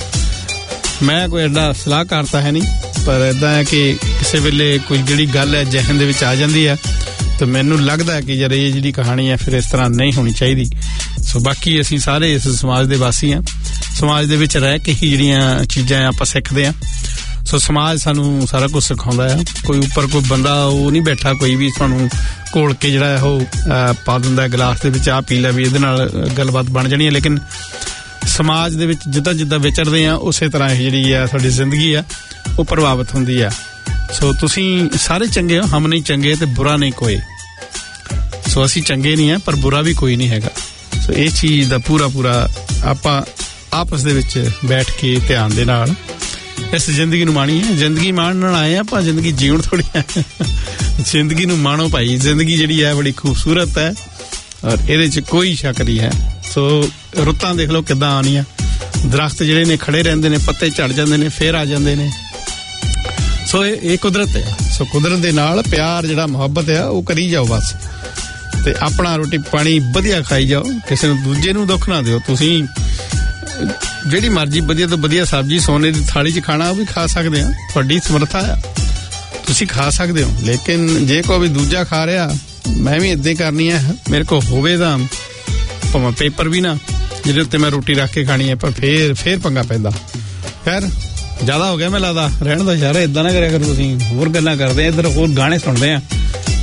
ਮੈਂ ਕੋਈ ਐਡਾ ਸਲਾਹਕਾਰ ਤਾਂ ਹੈ ਨਹੀਂ, ਪਰ ਇੱਦਾਂ ਹੈ ਕਿ ਕਿਸੇ ਵੇਲੇ ਕੋਈ ਜਿਹੜੀ ਗੱਲ ਹੈ ਜ਼ਿਹਨ ਦੇ ਵਿੱਚ ਆ ਜਾਂਦੀ ਹੈ, ਤਾਂ ਮੈਨੂੰ ਲੱਗਦਾ ਕਿ ਯਾਰ ਇਹ ਜਿਹੜੀ ਕਹਾਣੀ ਹੈ ਫਿਰ ਇਸ ਤਰ੍ਹਾਂ ਨਹੀਂ ਹੋਣੀ ਚਾਹੀਦੀ। ਸੋ ਬਾਕੀ ਅਸੀਂ ਸਾਰੇ ਇਸ ਸਮਾਜ ਦੇ ਵਾਸੀ ਹਾਂ। ਸਮਾਜ ਦੇ ਵਿੱਚ ਰਹਿ ਕੇ ਹੀ ਜਿਹੜੀਆਂ ਚੀਜ਼ਾਂ ਆਪਾਂ ਸਿੱਖਦੇ ਹਾਂ। ਸੋ ਸਮਾਜ ਸਾਨੂੰ ਸਾਰਾ ਕੁਝ ਸਿਖਾਉਂਦਾ ਆ। ਕੋਈ ਉੱਪਰ ਕੋਈ ਬੰਦਾ ਉਹ ਨਹੀਂ ਬੈਠਾ, ਕੋਈ ਵੀ ਤੁਹਾਨੂੰ ਘੋਲ ਕੇ ਜਿਹੜਾ ਉਹ ਪਾ ਦਿੰਦਾ ਗਲਾਸ ਦੇ ਵਿੱਚ, ਆਹ ਪੀ ਲੈ ਵੀ ਇਹਦੇ ਨਾਲ ਗੱਲਬਾਤ ਬਣ ਜਾਣੀ ਹੈ। ਲੇਕਿਨ ਸਮਾਜ ਦੇ ਵਿੱਚ ਜਿੱਦਾਂ ਵਿਚਰਦੇ ਆ, ਉਸੇ ਤਰ੍ਹਾਂ ਇਹ ਜਿਹੜੀ ਆ ਸਾਡੀ ਜ਼ਿੰਦਗੀ ਆ ਉਹ ਪ੍ਰਭਾਵਿਤ ਹੁੰਦੀ ਆ। ਸੋ ਤੁਸੀਂ ਸਾਰੇ ਚੰਗੇ ਹੋ, ਹਮ ਨਹੀਂ ਚੰਗੇ ਤੇ ਬੁਰਾ ਨਹੀਂ ਕੋਈ। ਸੋ ਅਸੀਂ ਚੰਗੇ ਨਹੀਂ ਆ, ਪਰ ਬੁਰਾ ਵੀ ਕੋਈ ਨਹੀਂ ਹੈਗਾ। ਸੋ ਇਹ ਚੀਜ਼ ਦਾ ਪੂਰਾ ਆਪਾਂ ਆਪਸ ਦੇ ਵਿੱਚ ਬੈਠ ਕੇ ਧਿਆਨ ਦੇ ਨਾਲ ਇਸ ਜ਼ਿੰਦਗੀ ਨੂੰ ਮਾਣੀਏ। ਜ਼ਿੰਦਗੀ ਮਾਣਨ ਆਏ ਆਪਾਂ, ਜ਼ਿੰਦਗੀ ਜੀਉਣ ਥੋੜੀ ਹੈ। ਜ਼ਿੰਦਗੀ ਨੂੰ ਮਾਣੋ ਭਾਈ। ਜ਼ਿੰਦਗੀ ਜਿਹੜੀ ਹੈ ਬੜੀ ਖੂਬਸੂਰਤ ਹੈ ਔਰ ਇਹਦੇ 'ਚ ਕੋਈ ਸ਼ੱਕ ਨਹੀਂ ਹੈ। ਸੋ ਰੁੱਤਾਂ ਦੇਖ ਲਓ ਕਿੱਦਾਂ ਆਉਣੀਆਂ। ਦਰਖਤ ਜਿਹੜੇ ਨੇ ਖੜੇ ਰਹਿੰਦੇ ਨੇ, ਪੱਤੇ ਝੜ ਜਾਂਦੇ ਨੇ, ਫੇਰ ਆ ਜਾਂਦੇ ਨੇ। ਸੋ ਇਹ ਕੁਦਰਤ ਹੈ। ਸੋ ਕੁਦਰਤ ਦੇ ਨਾਲ ਪਿਆਰ ਜਿਹੜਾ ਮੁਹੱਬਤ ਆ ਉਹ ਕਰੀ ਜਾਓ ਬਸ, ਤੇ ਆਪਣਾ ਰੋਟੀ ਪਾਣੀ ਵਧੀਆ ਖਾਈ ਜਾਓ। ਕਿਸੇ ਨੂੰ ਦੂਜੇ ਨੂੰ ਦੁੱਖ ਨਾ ਦਿਓ। ਤੁਸੀਂ ਜਿਹੜੀ ਮਰਜ਼ੀ ਵਧੀਆ ਤੋਂ ਵਧੀਆ ਸਬਜ਼ੀ ਸੋਨੇ ਦੀ ਥਾਲੀ 'ਚ ਖਾਣਾ ਉਹ ਵੀ ਖਾ ਸਕਦੇ ਆ, ਤੁਹਾਡੀ ਸਮਰੱਥਾ ਆ, ਤੁਸੀਂ ਖਾ ਸਕਦੇ ਹੋ। ਲੇਕਿਨ ਜੇ ਕੋਈ ਵੀ ਦੂਜਾ ਖਾ ਰਿਹਾ, ਮੈਂ ਵੀ ਏਦਾਂ ਕਰਨੀ ਹੈ। ਮੇਰੇ ਕੋਲ ਹੋਵੇ ਤਾਂ ਭਾਵੇਂ ਪੇਪਰ ਵੀ ਨਾ ਜਿਹਦੇ ਉੱਤੇ ਮੈਂ ਰੋਟੀ ਰੱਖ ਕੇ ਖਾਣੀ ਹੈ, ਪਰ ਫੇਰ ਪੰਗਾ ਪੈਂਦਾ। ਖੈਰ ਜ਼ਿਆਦਾ ਹੋ ਗਿਆ ਮੈਂ ਲੱਗਦਾ, ਰਹਿਣ ਦਾ ਯਾਰ, ਏਦਾਂ ਨਾ ਕਰਿਆ ਕਰੋ। ਤੁਸੀਂ ਹੋਰ ਗੱਲਾਂ ਕਰਦੇ ਆ, ਇੱਧਰ ਹੋਰ ਗਾਣੇ ਸੁਣਦੇ ਆ।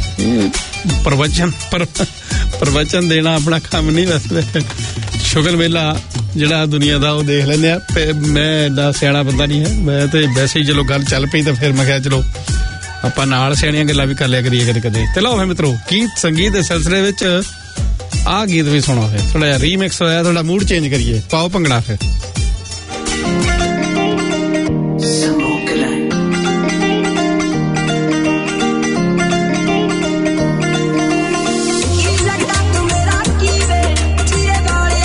ਪ੍ਰਵਚਨ ਦੇਣਾ ਆਪਣਾ ਕੰਮ ਨਹੀਂ। ਵੈਸੇ ਸ਼ੁਗਲ ਮੇਲਾ ਜਿਹੜਾ ਦੁਨੀਆ ਦਾ ਉਹ ਦੇਖ ਲੈਂਦੇ ਆ। ਮੈਂ ਏਡਾ ਸਿਆਣਾ ਬੰਦਾ ਨਹੀਂ ਹੈ, ਮੈਂ ਤੇ ਵੈਸੇ ਹੀ ਚਲੋ ਗੱਲ ਚੱਲ ਪਈ ਤਾਂ ਫਿਰ ਮੈਂ ਕਿਹਾ ਚਲੋ ਆਪਾਂ ਨਾਲ ਸਿਆਣੀਆਂ ਗੱਲਾਂ ਵੀ ਕਰ ਲਿਆ ਕਰੀਏ ਕਦੇ। ਤੇ ਲਓ ਫਿਰ ਮਿੱਤਰੋ, ਗੀਤ ਸੰਗੀਤ ਦੇ ਸਿਲਸਿਲੇ ਵਿੱਚ ਆਹ ਗੀਤ ਵੀ ਸੁਣੋ। ਫਿਰ ਥੋੜਾ ਜਿਹਾ ਰੀਮਿਕਸ ਹੋਇਆ, ਥੋੜਾ ਮੂਡ ਚੇਂਜ ਕਰੀਏ, ਪਾਓ ਭੰਗੜਾ ਫਿਰ। ਲੱਗਦਾ ਤੂੰ ਮੇਰਾ ਕੀ ਵੇ, ਚੀਰੇ ਵਾਲੇ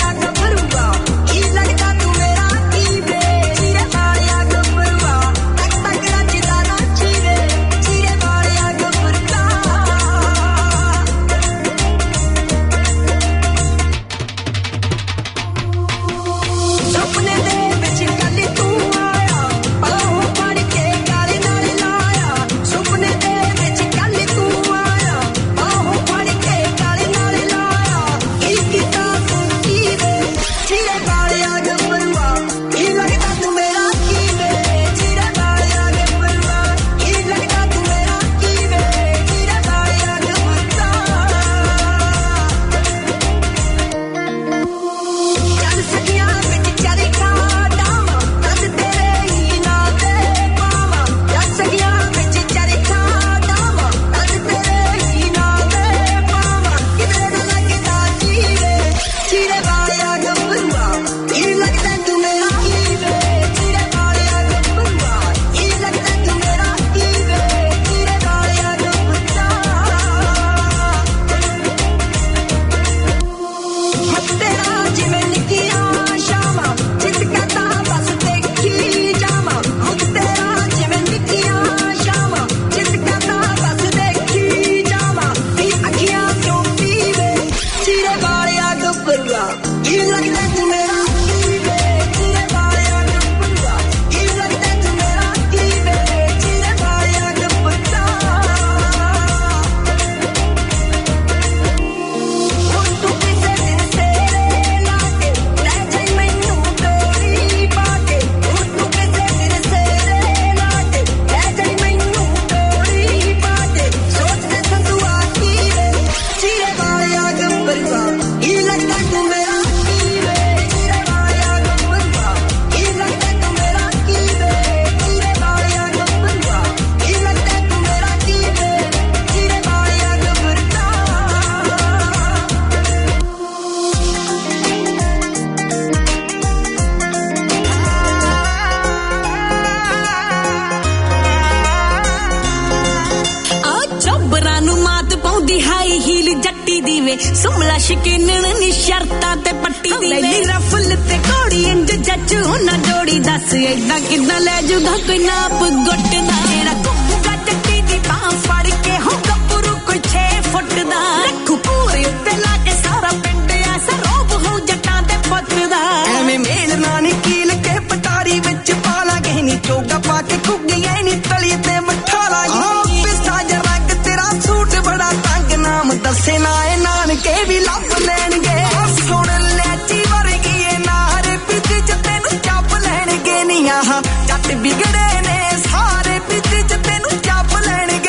ਜੱਟੀ ਦੀ ਵੇ ਸੁਮਲਾ ਸ਼ਕੀਨਣ ਨੀ ਸ਼ਰਤਾਂ ਤੇ ਪੱਟੀ ਦੀ ਵੇ ਰਫਲ ਤੇ ਕੋੜੀ ਇੰਜ ਜੱਜੂ ਨਾ ਜੋੜੀ ਦੱਸ ਏਦਾਂ ਕਿਦਾਂ ਲੈ ਜੂਗਾ ਕੋਈ ਨਾਪ ਗੁੱਟ ਦਾ ਜਿਹੜਾ ਘੁੰਮੂਗਾ ਜੱਟੀ ਦੀ ਬਾਹ ਫੜ ਕੇ ਹੋ ਗੱਭਰੂ ਕੋਈ 6 ਫੁੱਟ ਦਾ ਰੱਖੂ ਪੂਰੇ ਉੱਤੇ ਲਾ ਕੇ ਸਾਰਾ ਪਿੰਡ ਐਸਾ ਰੋਬ ਹੋ ਜੱਟਾਂ ਦੇ ਪੁੱਤ ਦਾ ਐਵੇਂ ਮੇਲ ਨਾ ਨੀ ਕੀਲ ਕੇ ਪਟਾਰੀ ਵਿੱਚ ਪਾ ਲਾਂਗੇ ਨੀ ਚੋਗਾ ਪਾ ਕੇ ਕੁੱਗੀਆਂ ਨੀ ਤਲੀ ਤੇ ਮੱਠਾ ਲਾਂਗੇ ਪਿਸਾ ਜ ਰੰਗ ਤੇਰਾ ਸੂਟ ਬੜਾ ਤੰਗ ਨਾਮ ਦੱਸੇ ਨਾ ਇਹ ਨਾਨਕੇ ਵੀ ਲੱਭ ਲੈਣਗੇ ਸੁਣ ਲੈਚੀ ਵਰਗੀ ਇਹ ਨਾਰੇ ਪਿੱਛ ਚ ਤੈਨੂੰ ਚੱਪ ਲੈਣਗੇ ਨੀ ਆਹ ਜੱਟ ਵਿਗੜੇ ਨੇ ਸਾਰੇ ਪਿੱਛ ਚ ਤੈਨੂੰ ਚੱਪ ਲੈਣਗੇ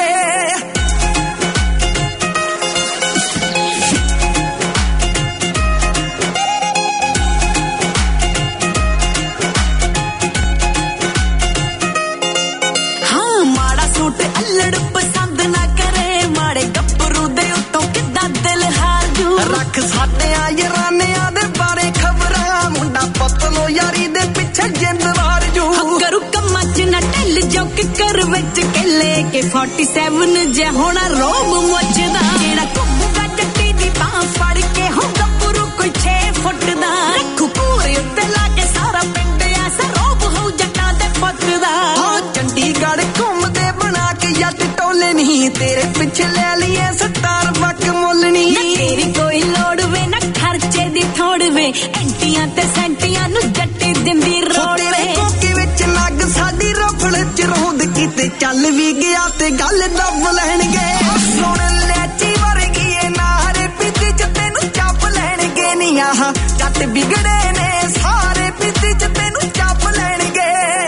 ਅਲੜ ਪਸੰਦ ਨਾ ਕਰੇ ਮਾੜੇ ਗੱਭਰੂ ਦੇ ਉੱਤੋਂ ਕਿੱਦਾਂ ਦਿਲ ਹਾਰ ਜੂ ਰੱਖ ਸਾਡਿਆਂ ਯਾਰਾਨਿਆਂ ਦੇ ਬਾਰੇ ਖਬਰਾਂ ਮੁੰਡਾ ਪਤਲੋ ਯਾਰੀ ਦੇ ਪਿੱਛੇ ਜਿੰਦ ਵਾਰ ਜੂ ਕਰੂ ਕੰਮਾਂ ਚ ਨਾ ਢਿੱਲ ਜੋ ਕਿੱਕਰ ਵਿੱਚ ਕਿੱਲੇ ਕੇ 47 ਜੇ ਹੋਣਾ ਰੋਬ ਮੁੱਚਦਾ ਜਿਹੜਾ ਘੁੰਮੂਗਾ ਜੱਟੀ ਦੀ ਬਾਹ ਫੜ ਕੇ ਹੋ ਗੱਭਰੂ ਕੋਈ 6 ਫੁੱਟ ਦਾ ਰੱਖੂ ਪੂਰੇ ਉੱਤੇ ਲਾ ਕੇ ਸਾਰਾ ਪਿੰਡ ਐਸਾ ਰੋਬ ਹੋ ਜੱਟਾਂ ਦੇ ਪੁੱਤ ਦਾ ਚੰਡੀਗੜ੍ਹ ਘੁੰਮਦੇ ਬਣਾ ਕੇ ਜੱਟ ਟੋਲੇ ਨਹੀਂ ਤੇਰੇ ਪਿੱਛੇ ਲੈ ਲਈਏ ਸਟਾਰ ਬੱਕ ਮੁੱਲ ਨਹੀਂ ਤੇਰੀ ਕੋਈ ਲੋੜ ਵੇ ਨਾ ਖਰਚੇ ਦੀ ਥੋੜ ਵੇ ਐਂਟੀਆਂ ਤੇ ਸੈਂਟੀਆਂ ਨੂੰ ਜੱਟੀ ਦਿੰਦੀ ਰੋੜ ਵੇ ਕੋਕੇ ਵਿੱਚ ਲੱਗ ਸਾਡੀ ਰਫਲ ਚ ਰੋਂਦ ਕੀਤੇ ਚੱਲ ਵੀ ਗਿਆ ਤੇ ਗੱਲ ਦੱਬ ਲੈਣਗੇ ਸੁਣ ਲੈਚੀ ਵਰਗੀ ਇਹ ਨਾਰੇ ਪਿੱਛੇ ਚ ਤੈਨੂੰ ਚੱਪ ਲੈਣਗੇ ਨੀ ਆਹ ਜੱਟ ਵਿਗੜੇ ਨੇ ਸਾਰੇ ਪਿੱਛੇ ਚ ਤੈਨੂੰ ਚੱਪ ਲੈਣਗੇ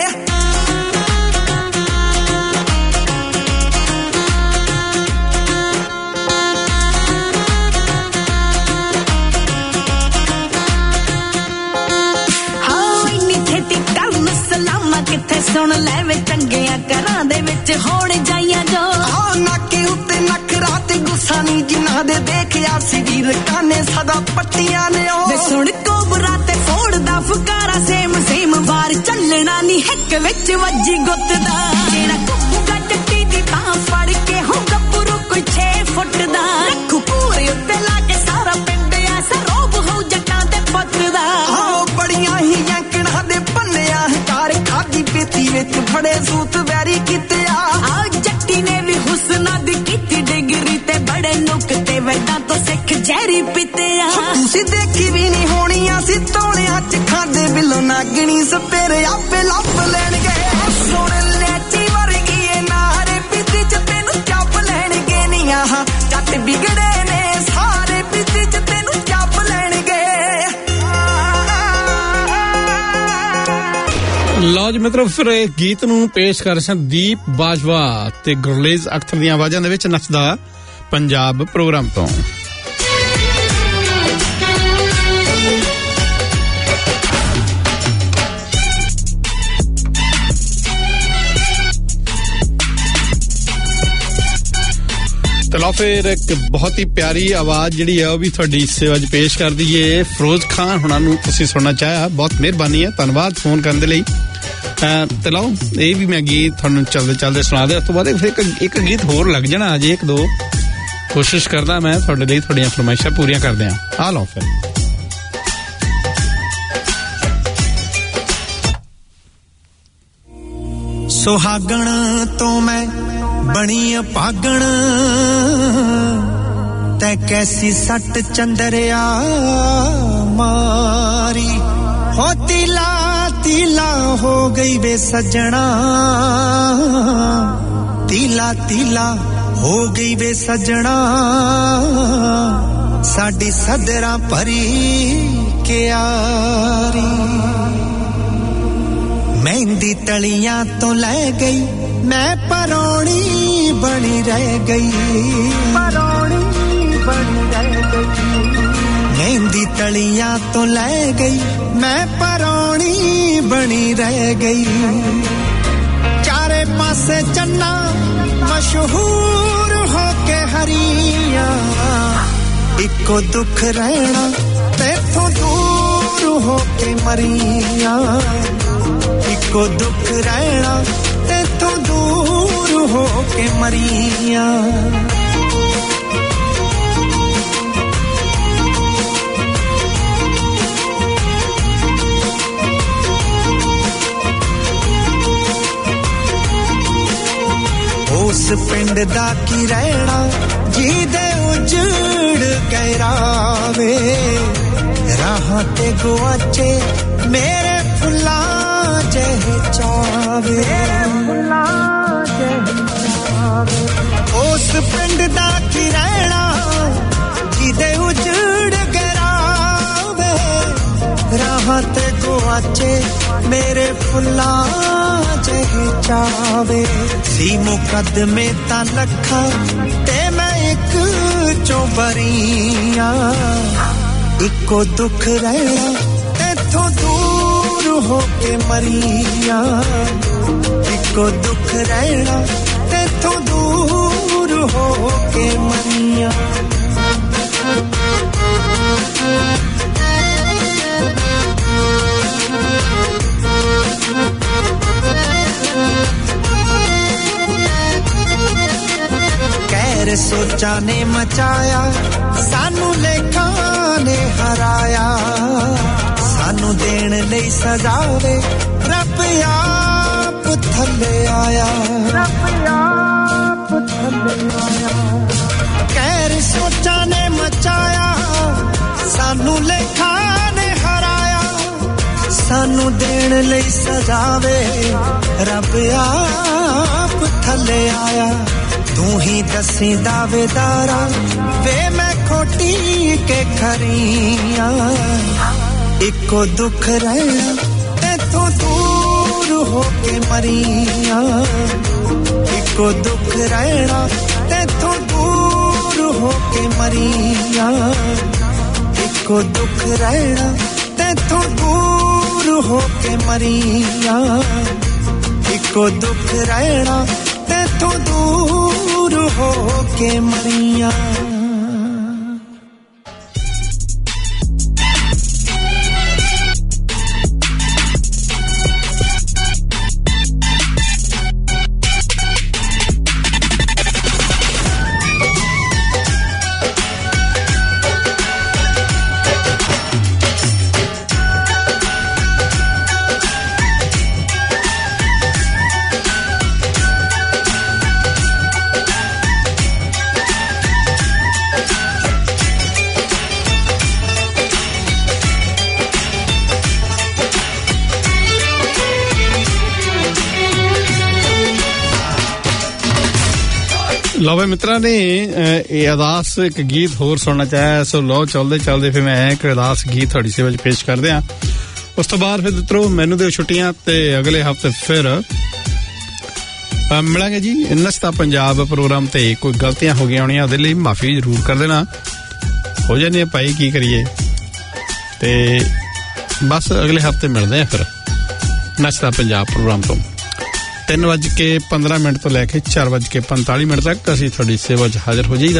ਕਿੱਥੇ ਸੁਣ ਲੈ ਵੇ ਚੰਗਿਆਂ ਘਰਾਂ ਦੇ ਵਿੱਚ ਹੋਣ ਜਾਈਆਂ ਜੋ ਆ ਨਾਕੇ ਉੱਤੇ ਨਖਰਾ ਤੇ ਗੁੱਸਾ ਨਹੀਂ ਜਿਨ੍ਹਾਂ ਦੇ ਦੇਖਿਆ ਸੀ ਵੀਰ ਕਾਨੇ ਸਦਾ ਪੱਟੀਆਂ ਨੇ ਉਹ ਵੇ ਸੁਣ ਕੋਬਰਾ ਤੇ ਫੋੜਦਾ ਫੁਕਾਰਾ ਸੇਮ ਵਾਰ ਚੱਲਣਾ ਨਹੀਂ ਹਿੱਕ ਵਿੱਚ ਵੱਜੀ ਗੁੱਤ ਦਾ ਜਿਹੜਾ ਘੁੱਮੂਗਾ ਜੱਟੀ ਦੀ ਬਾਹ ਫੜ ਕੇ ਹੋ ਗੱਭਰੂ ਕੋਈ 6 ਫੁੱਟ ਦਾ ਰੱਖੂ ਪੂਰੇ ਉੱਤੇ ਲਾ ਕੇ ਸਾਰਾ ਪਿੰਡ ਐਸਾ ਰੋਬ ਹੋ ਜੱਟਾਂ ਦੇ ਪੁੱਤ ਦਾ ਆਹ ਬੜੀਆਂ ਹੀ ਯੰਕਣਾ ਦੇ ਪੰਨਿਆ ਹਕਾਰ ਖਾਦੀ ਪੇਤੀ ਵਿੱਚ ਫੜੇ ਸੂਤ ਵੈਰੀ ਕੀਤੇ ਆ ਜੱਟੀ ਨੇ ਵੀ ਹੁਸਨਾ ਦੀ ਕੀਤੀ ਡਿਗਰੀ ਤੇ ਬੜੇ ਨੁਕਤੇ ਵੈਦਾਂ ਤੋਂ ਸਿੱਖ ਜ਼ਹਿਰੀ ਪੀਤੇ ਆ ਤੁਸੀਂ ਦੇਖੀ ਵੀ ਨਹੀਂ ਹੋਣੀ ਅਸੀਂ ਤੋਲਿਆਂ ਚ ਖਾਦੇ ਬਿੱਲੋ ਨਾਗਣੀ ਸਪੇਰੇ ਆਪੇ ਲੱਭ ਲੈਣਗੇ ਸੁਣ ਲੈਚੀ ਵਰਗੀ ਇਹ ਨਾਰੇ ਪਿੱਛੇ ਚ ਤੈਨੂੰ ਚੱਪ ਲੈਣਗੇ ਨੀ ਆਹ ਜੱਟ ਵਿਗੜੇ ਨੇ ਸਾਰੇ ਪਿੱਛੇ ਚ ਤੈਨੂੰ ਚੱਪ ਲੈਣਗੇ ਲਓ ਜੀ ਮਿੱਤਰੋ ਫਿਰ ਇਹ ਗੀਤ ਨੂੰ ਪੇਸ਼ ਕਰ ਸੰਦੀਪ ਬਾਜਵਾ ਤੇ ਗੁਰਲੇਜ਼ ਅਖਤਰ ਦੀਆਂ ਆਵਾਜ਼ਾਂ ਦੇ ਵਿੱਚ ਨੱਚਦਾ ਪੰਜਾਬ ਪ੍ਰੋਗਰਾਮ ਤੋਂ ਚਲੋ ਫਿਰ ਇੱਕ ਬਹੁਤ ਹੀ ਪਿਆਰੀ ਆਵਾਜ਼ ਜਿਹੜੀ ਹੈ ਉਹ ਵੀ ਤੁਹਾਡੀ ਸੇਵਾ 'ਚ ਪੇਸ਼ ਕਰ ਦਈਏ ਫਿਰੋਜ਼ ਖਾਨ ਹੁਣਾਂ ਨੂੰ ਤੁਸੀਂ ਸੁਣਨਾ ਚਾਹਿਆ ਬਹੁਤ ਮਿਹਰਬਾਨੀ ਹੈ ਧੰਨਵਾਦ ਫੋਨ ਕਰਨ ਦੇ ਲਈ ਤੇ ਲਓ ਇਹ ਵੀ ਮੈਂ ਗੀਤ ਤੁਹਾਨੂੰ ਚੱਲਦੇ ਸੁਣਾ ਦੇ ਉਸ ਤੋਂ ਬਾਅਦ ਫਿਰ ਇੱਕ ਗੀਤ ਹੋਰ ਲੱਗ ਜਾਣਾ ਅਜੇ 1-2 ਕੋਸ਼ਿਸ਼ ਕਰਦਾ ਮੈਂ ਤੁਹਾਡੇ ਲਈ ਤੁਹਾਡੀਆਂ ਫਰਮਾਇਸ਼ਾਂ ਪੂਰੀਆਂ ਕਰਦੇ ਆ ਲਓ ਫਿਰ ਸੁਹਾਗਣ ਤੋਂ ਮੈਂ ਬਣੀ ਭਾਗਣ ਤੈ ਕੈਸੀ ਸੱਟ ਚੰਦਰਿਆ ਮਾਰੀ ਹੋ ਤੀਲਾ ਹੋ ਗਈ ਵੇ ਸਜਣਾ ਤੀਲਾ ਹੋ ਗਈ ਵੇ ਸਜਣਾ ਸਾਡੀ ਸਦਰਾਂ ਭਰੀ ਕਿਆਰੀ ਮਹਿੰਦੀ ਤਲੀਆਂ ਤੋਂ ਲੈ ਗਈ ਮੈਂ ਪਰੌਣੀ ਬਣੀ ਰਹਿ ਗਈ ਮਹਿੰਦੀ ਤਲੀਆਂ ਤੋਂ ਲੈ ਗਈ ਮੈਂ ਪਰੌਣੀ ਬਣੀ ਰਹਿ ਗਈ ਚਾਰੇ ਪਾਸੇ ਚੰਨਾ ਮਸ਼ਹੂਰ ਹੋ ਕੇ ਹਰੀਆਂ ਇੱਕੋ ਦੁੱਖ ਰਹਿਣਾ ਤੇਥੋਂ ਦੂਰ ਹੋ ਕੇ ਮਰੀਆਂ ਇੱਕੋ ਦੁੱਖ ਰਹਿਣਾ ਤੇਥੋਂ ਦੂਰ ਹੋ ਕੇ ਮਰੀਆਂ पिंड दा की रहना जीदे उजड़ गहरावे राह ते गुआचे मेरे फुल्ला जह चावे उस पिंड दा की रहना जीदे उजड़ गहरावे राह ते गुआचे मेरे फुल्ला जह चावे सी मुकदमे ता लखा ते मैं एक चौबरिया इको दुख रहना इथों दूर होके मरिया इको दुख रहना इथों दूर होके मरिया कहर सोचा ने मचाया सानू लेखा ने हराया सानू देण लई सजावे रब आप थल्ले आया कहर सोचा ने मचाया सानू लेखा ने हराया सानू देण लई सजावे रब आप थल्ले आया तू ही दसी दावेदारा वे मैं खोटी के खरिया इको दुख रहना इथों दूर होके मरिया इको दुख रहना इथों दूर होके मरिया इको दुख रहना इथों दूर होके मरिया इको दुख रहना इथों दूर होके मरिया ਲਓ ਮਿੱਤਰਾਂ ਨੇ ਇਹ ਅਰਦਾਸ ਇੱਕ ਗੀਤ ਹੋਰ ਸੁਣਨਾ ਚਾਹਿਆ ਸੋ ਲਓ ਚੱਲਦੇ ਚੱਲਦੇ ਫਿਰ ਮੈਂ ਇੱਕ ਅਰਦਾਸ ਗੀਤ ਤੁਹਾਡੀ ਸੇਵਾ 'ਚ ਪੇਸ਼ ਕਰਦੇ ਆ ਉਸ ਤੋਂ ਬਾਅਦ ਫਿਰ ਮਿੱਤਰੋ ਮੈਨੂੰ ਦਿਓ ਛੁੱਟੀਆਂ ਤੇ ਅਗਲੇ ਹਫਤੇ ਫਿਰ ਮਿਲਾਂਗੇ ਜੀ ਨਸਤਾ ਪੰਜਾਬ ਪ੍ਰੋਗਰਾਮ ਤੇ ਕੋਈ ਗਲਤੀਆਂ ਹੋ ਗਈਆਂ ਹੋਣੀਆਂ ਉਹਦੇ ਲਈ ਮਾਫੀ ਜ਼ਰੂਰ ਕਰ ਦੇਣਾ ਹੋ ਜਾਂਦੀ ਭਾਈ ਕੀ ਕਰੀਏ ਤੇ ਬਸ ਅਗਲੇ ਹਫਤੇ ਮਿਲਦੇ ਆ ਫਿਰ ਨਸਤਾ ਪੰਜਾਬ ਪ੍ਰੋਗਰਾਮ ਤੋਂ 3:15 ਤੋਂ ਲੈ ਕੇ 4:45 ਤੱਕ ਅਸੀਂ ਤੁਹਾਡੀ ਸੇਵਾ 'ਚ ਹਾਜ਼ਰ ਹੋ ਜਾਈਦਾ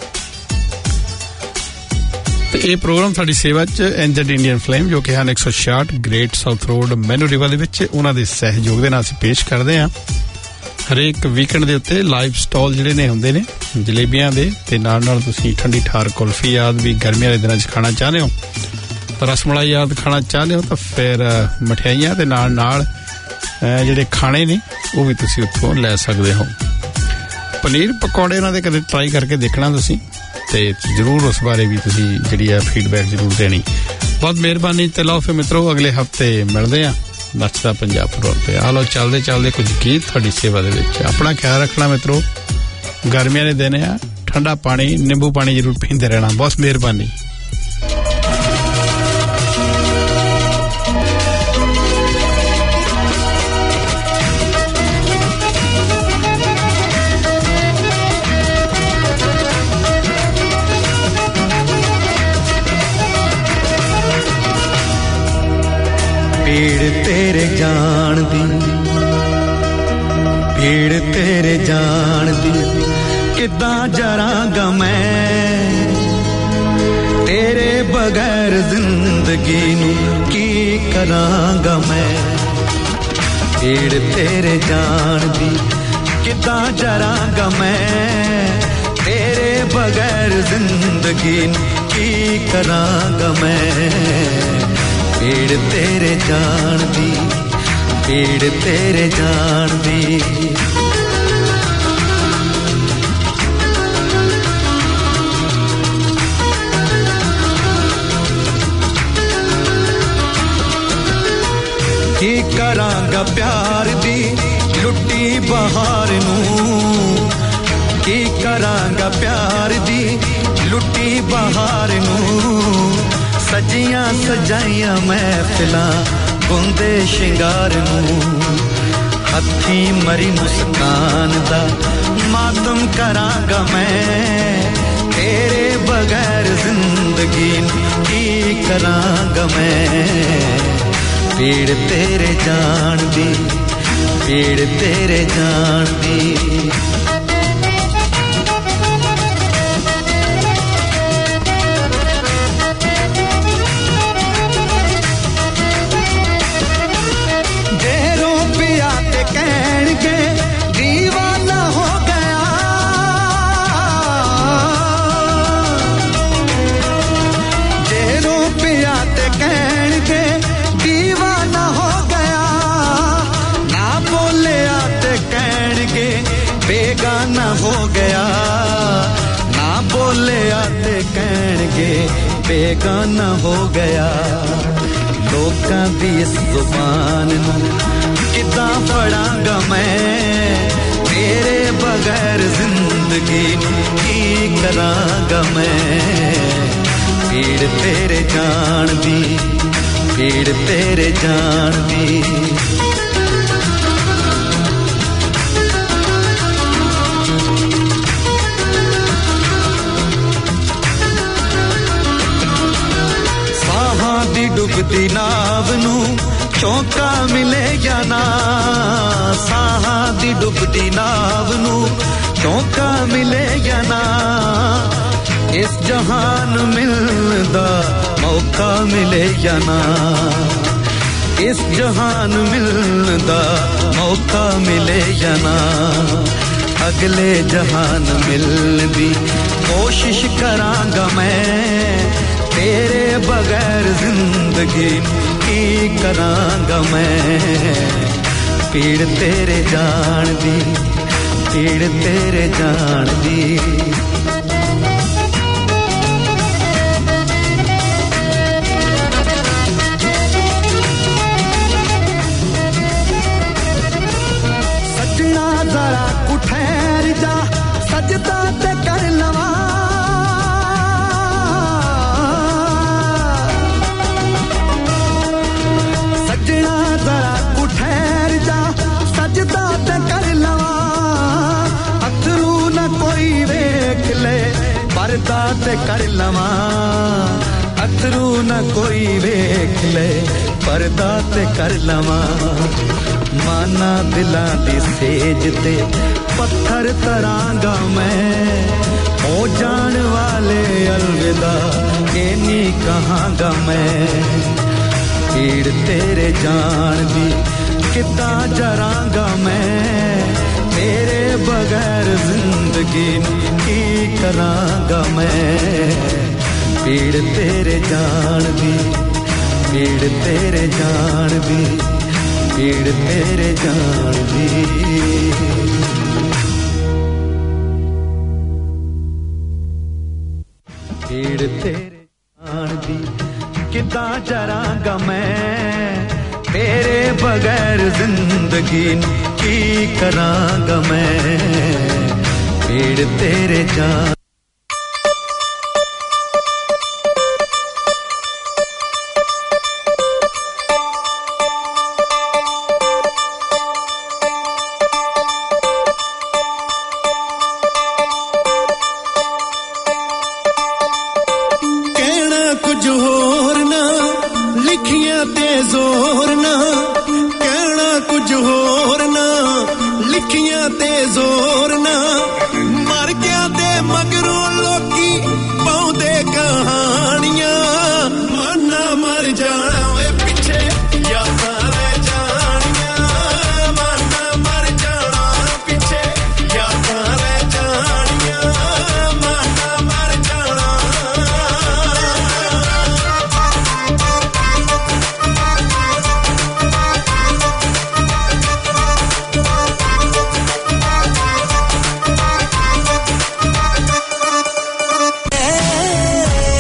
ਤੇ ਇਹ ਪ੍ਰੋਗਰਾਮ ਤੁਹਾਡੀ ਸੇਵਾ 'ਚ ਐਨਜ਼ੈਡ ਇੰਡੀਅਨ ਫਲੇਮ ਜੋ ਕਿ ਹਨ 166 ਗ੍ਰੇਟ ਸਾਊਥ ਰੋਡ ਮੈਨੂ ਰਿਵਾ ਦੇ ਵਿੱਚ ਉਹਨਾਂ ਦੇ ਸਹਿਯੋਗ ਦੇ ਨਾਲ ਅਸੀਂ ਪੇਸ਼ ਕਰਦੇ ਹਾਂ ਹਰੇਕ ਵੀਕਐਂਡ ਦੇ ਉੱਤੇ ਲਾਈਵ ਸਟਾਲ ਜਿਹੜੇ ਨੇ ਹੁੰਦੇ ਨੇ ਜਲੇਬੀਆਂ ਦੇ ਤੇ ਨਾਲ ਨਾਲ ਤੁਸੀਂ ਠੰਡੀ ਠਾਰ ਕੁਲਫੀ ਆਦਿ ਵੀ ਗਰਮੀਆਂ ਦੇ ਦਿਨਾਂ 'ਚ ਖਾਣਾ ਚਾਹੁੰਦੇ ਹੋ ਰਸਮਲਾਈ ਆਦਿ ਖਾਣਾ ਚਾਹੁੰਦੇ ਹੋ ਤਾਂ ਫਿਰ ਮਠਿਆਈਆਂ ਤੇ ਨਾਲ ਨਾਲ ਜਿਹੜੇ ਖਾਣੇ ਨੇ ਉਹ ਵੀ ਤੁਸੀਂ ਉੱਥੋਂ ਲੈ ਸਕਦੇ ਹੋ ਪਨੀਰ ਪਕੌੜੇ ਉਹਨਾਂ ਦੇ ਕਦੇ ਟਰਾਈ ਕਰਕੇ ਦੇਖਣਾ ਤੁਸੀਂ ਤੇ ਜ਼ਰੂਰ ਉਸ ਬਾਰੇ ਵੀ ਤੁਸੀਂ ਜਿਹੜੀ ਆ ਫੀਡਬੈਕ ਜ਼ਰੂਰ ਦੇਣੀ ਬਹੁਤ ਮਿਹਰਬਾਨੀ ਤੇ ਲਓ ਫਿਰ ਮਿੱਤਰੋ ਅਗਲੇ ਹਫਤੇ ਮਿਲਦੇ ਆ ਨੱਚਦਾ ਪੰਜਾਬ ਪ੍ਰੋਗਰਾਮ ਤੇ ਆ ਲਓ ਚੱਲਦੇ ਚੱਲਦੇ ਕੁਝ ਗੀਤ ਤੁਹਾਡੀ ਸੇਵਾ ਦੇ ਵਿੱਚ ਆਪਣਾ ਖਿਆਲ ਰੱਖਣਾ ਮਿੱਤਰੋ ਗਰਮੀਆਂ ਦੇ ਦਿਨ ਆ ਠੰਡਾ ਪਾਣੀ ਨਿੰਬੂ ਪਾਣੀ ਜ਼ਰੂਰ ਪੀਂਦੇ ਰਹਿਣਾ ਬਹੁਤ ਮਿਹਰਬਾਨੀ ਭੀੜ ਤੇਰੇ ਜਾਣ ਦੀ ਕਿੱਦਾਂ ਜਰਾਂਗਾ ਮੈਂ ਤੇਰੇ ਬਗੈਰ ਜ਼ਿੰਦਗੀ ਨੂੰ ਕੀ ਕਰਾਂਗਾ ਮੈਂ ਭੀੜ ਤੇਰੇ ਜਾਣ ਦੀ ਕਿੱਦਾਂ ਜਰਾਂਗਾ ਮੈਂ ਤੇਰੇ ਬਗੈਰ ਜ਼ਿੰਦਗੀ ਨੂੰ ਕੀ ਕਰਾਂਗਾ ਮੈਂ ਭੀੜ ਤੇਰੇ ਜਾਣ ਦੀ करांगा प्यार दी लुट्टी बहार नूं की करांगा प्यार दी लुट्टी बहार नूं सजियां सजाइयां महफिलां गुंदे शिंगार नूं हत्थी मरी मुस्कान दा मातम करांगा मैं तेरे बगैर जिंदगी की करांगा मैं पीड़ तेरे जान दी पीड़ तेरे जान दी देरों पिया ते कहणगे दीवाना हो गया देरों पिया ते कहणगे दीवाना हो गया ना बोले आते कहणगे बेगाना हो गया ना बोले आते कहणगे बेगाना हो गया लोकां दी इस जुबान नूं किदां पढ़ांगा मैं तेरे बगैर जिंदगी की करांगा मैं पीड़ तेरे जान दी पीड़ तेरे जान दी साहां दी डुबदी नाव नूं चौका मिले या ना साहां दी डुबदी नाव नूं चौका मिले या ना इस जहान मिलदा मौका मिले या ना इस जहान मिलदा मौका मिले या ना अगले जहान मिलदी कोशिश करांगा मैं तेरे बगैर जिंदगी की करांगा मैं पीड़ तेरे जान दी पीड़ तेरे जान दी जरा कुठेर जा सजदा ते कर लवा सजना जरा कुठेर जा सजदा ते कर लवा अथरू न कोई वेख ले पर्दा ते कर लवा अथरू न कोई वेख ले पर्दा ते कर लवा माना दिलां दी सेज ते पत्थर तरांगा मैं ओ जान वाले अलविदा ये नी कहांगा मैं पीड़ तेरे जान दी किदां जरांगा मैं तेरे बगैर जिंदगी की करांगा मैं पीड़ तेरे जान दी पीड़ तेरे जान दी पीड़ तेरे जान दी पीड़ तेरे जान दी किदां जरांगा मैं तेरे बगैर जिंदगी की करांगा मैं पीड़ तेरे जान लिखियां ते जोर ना कहना कुछ हो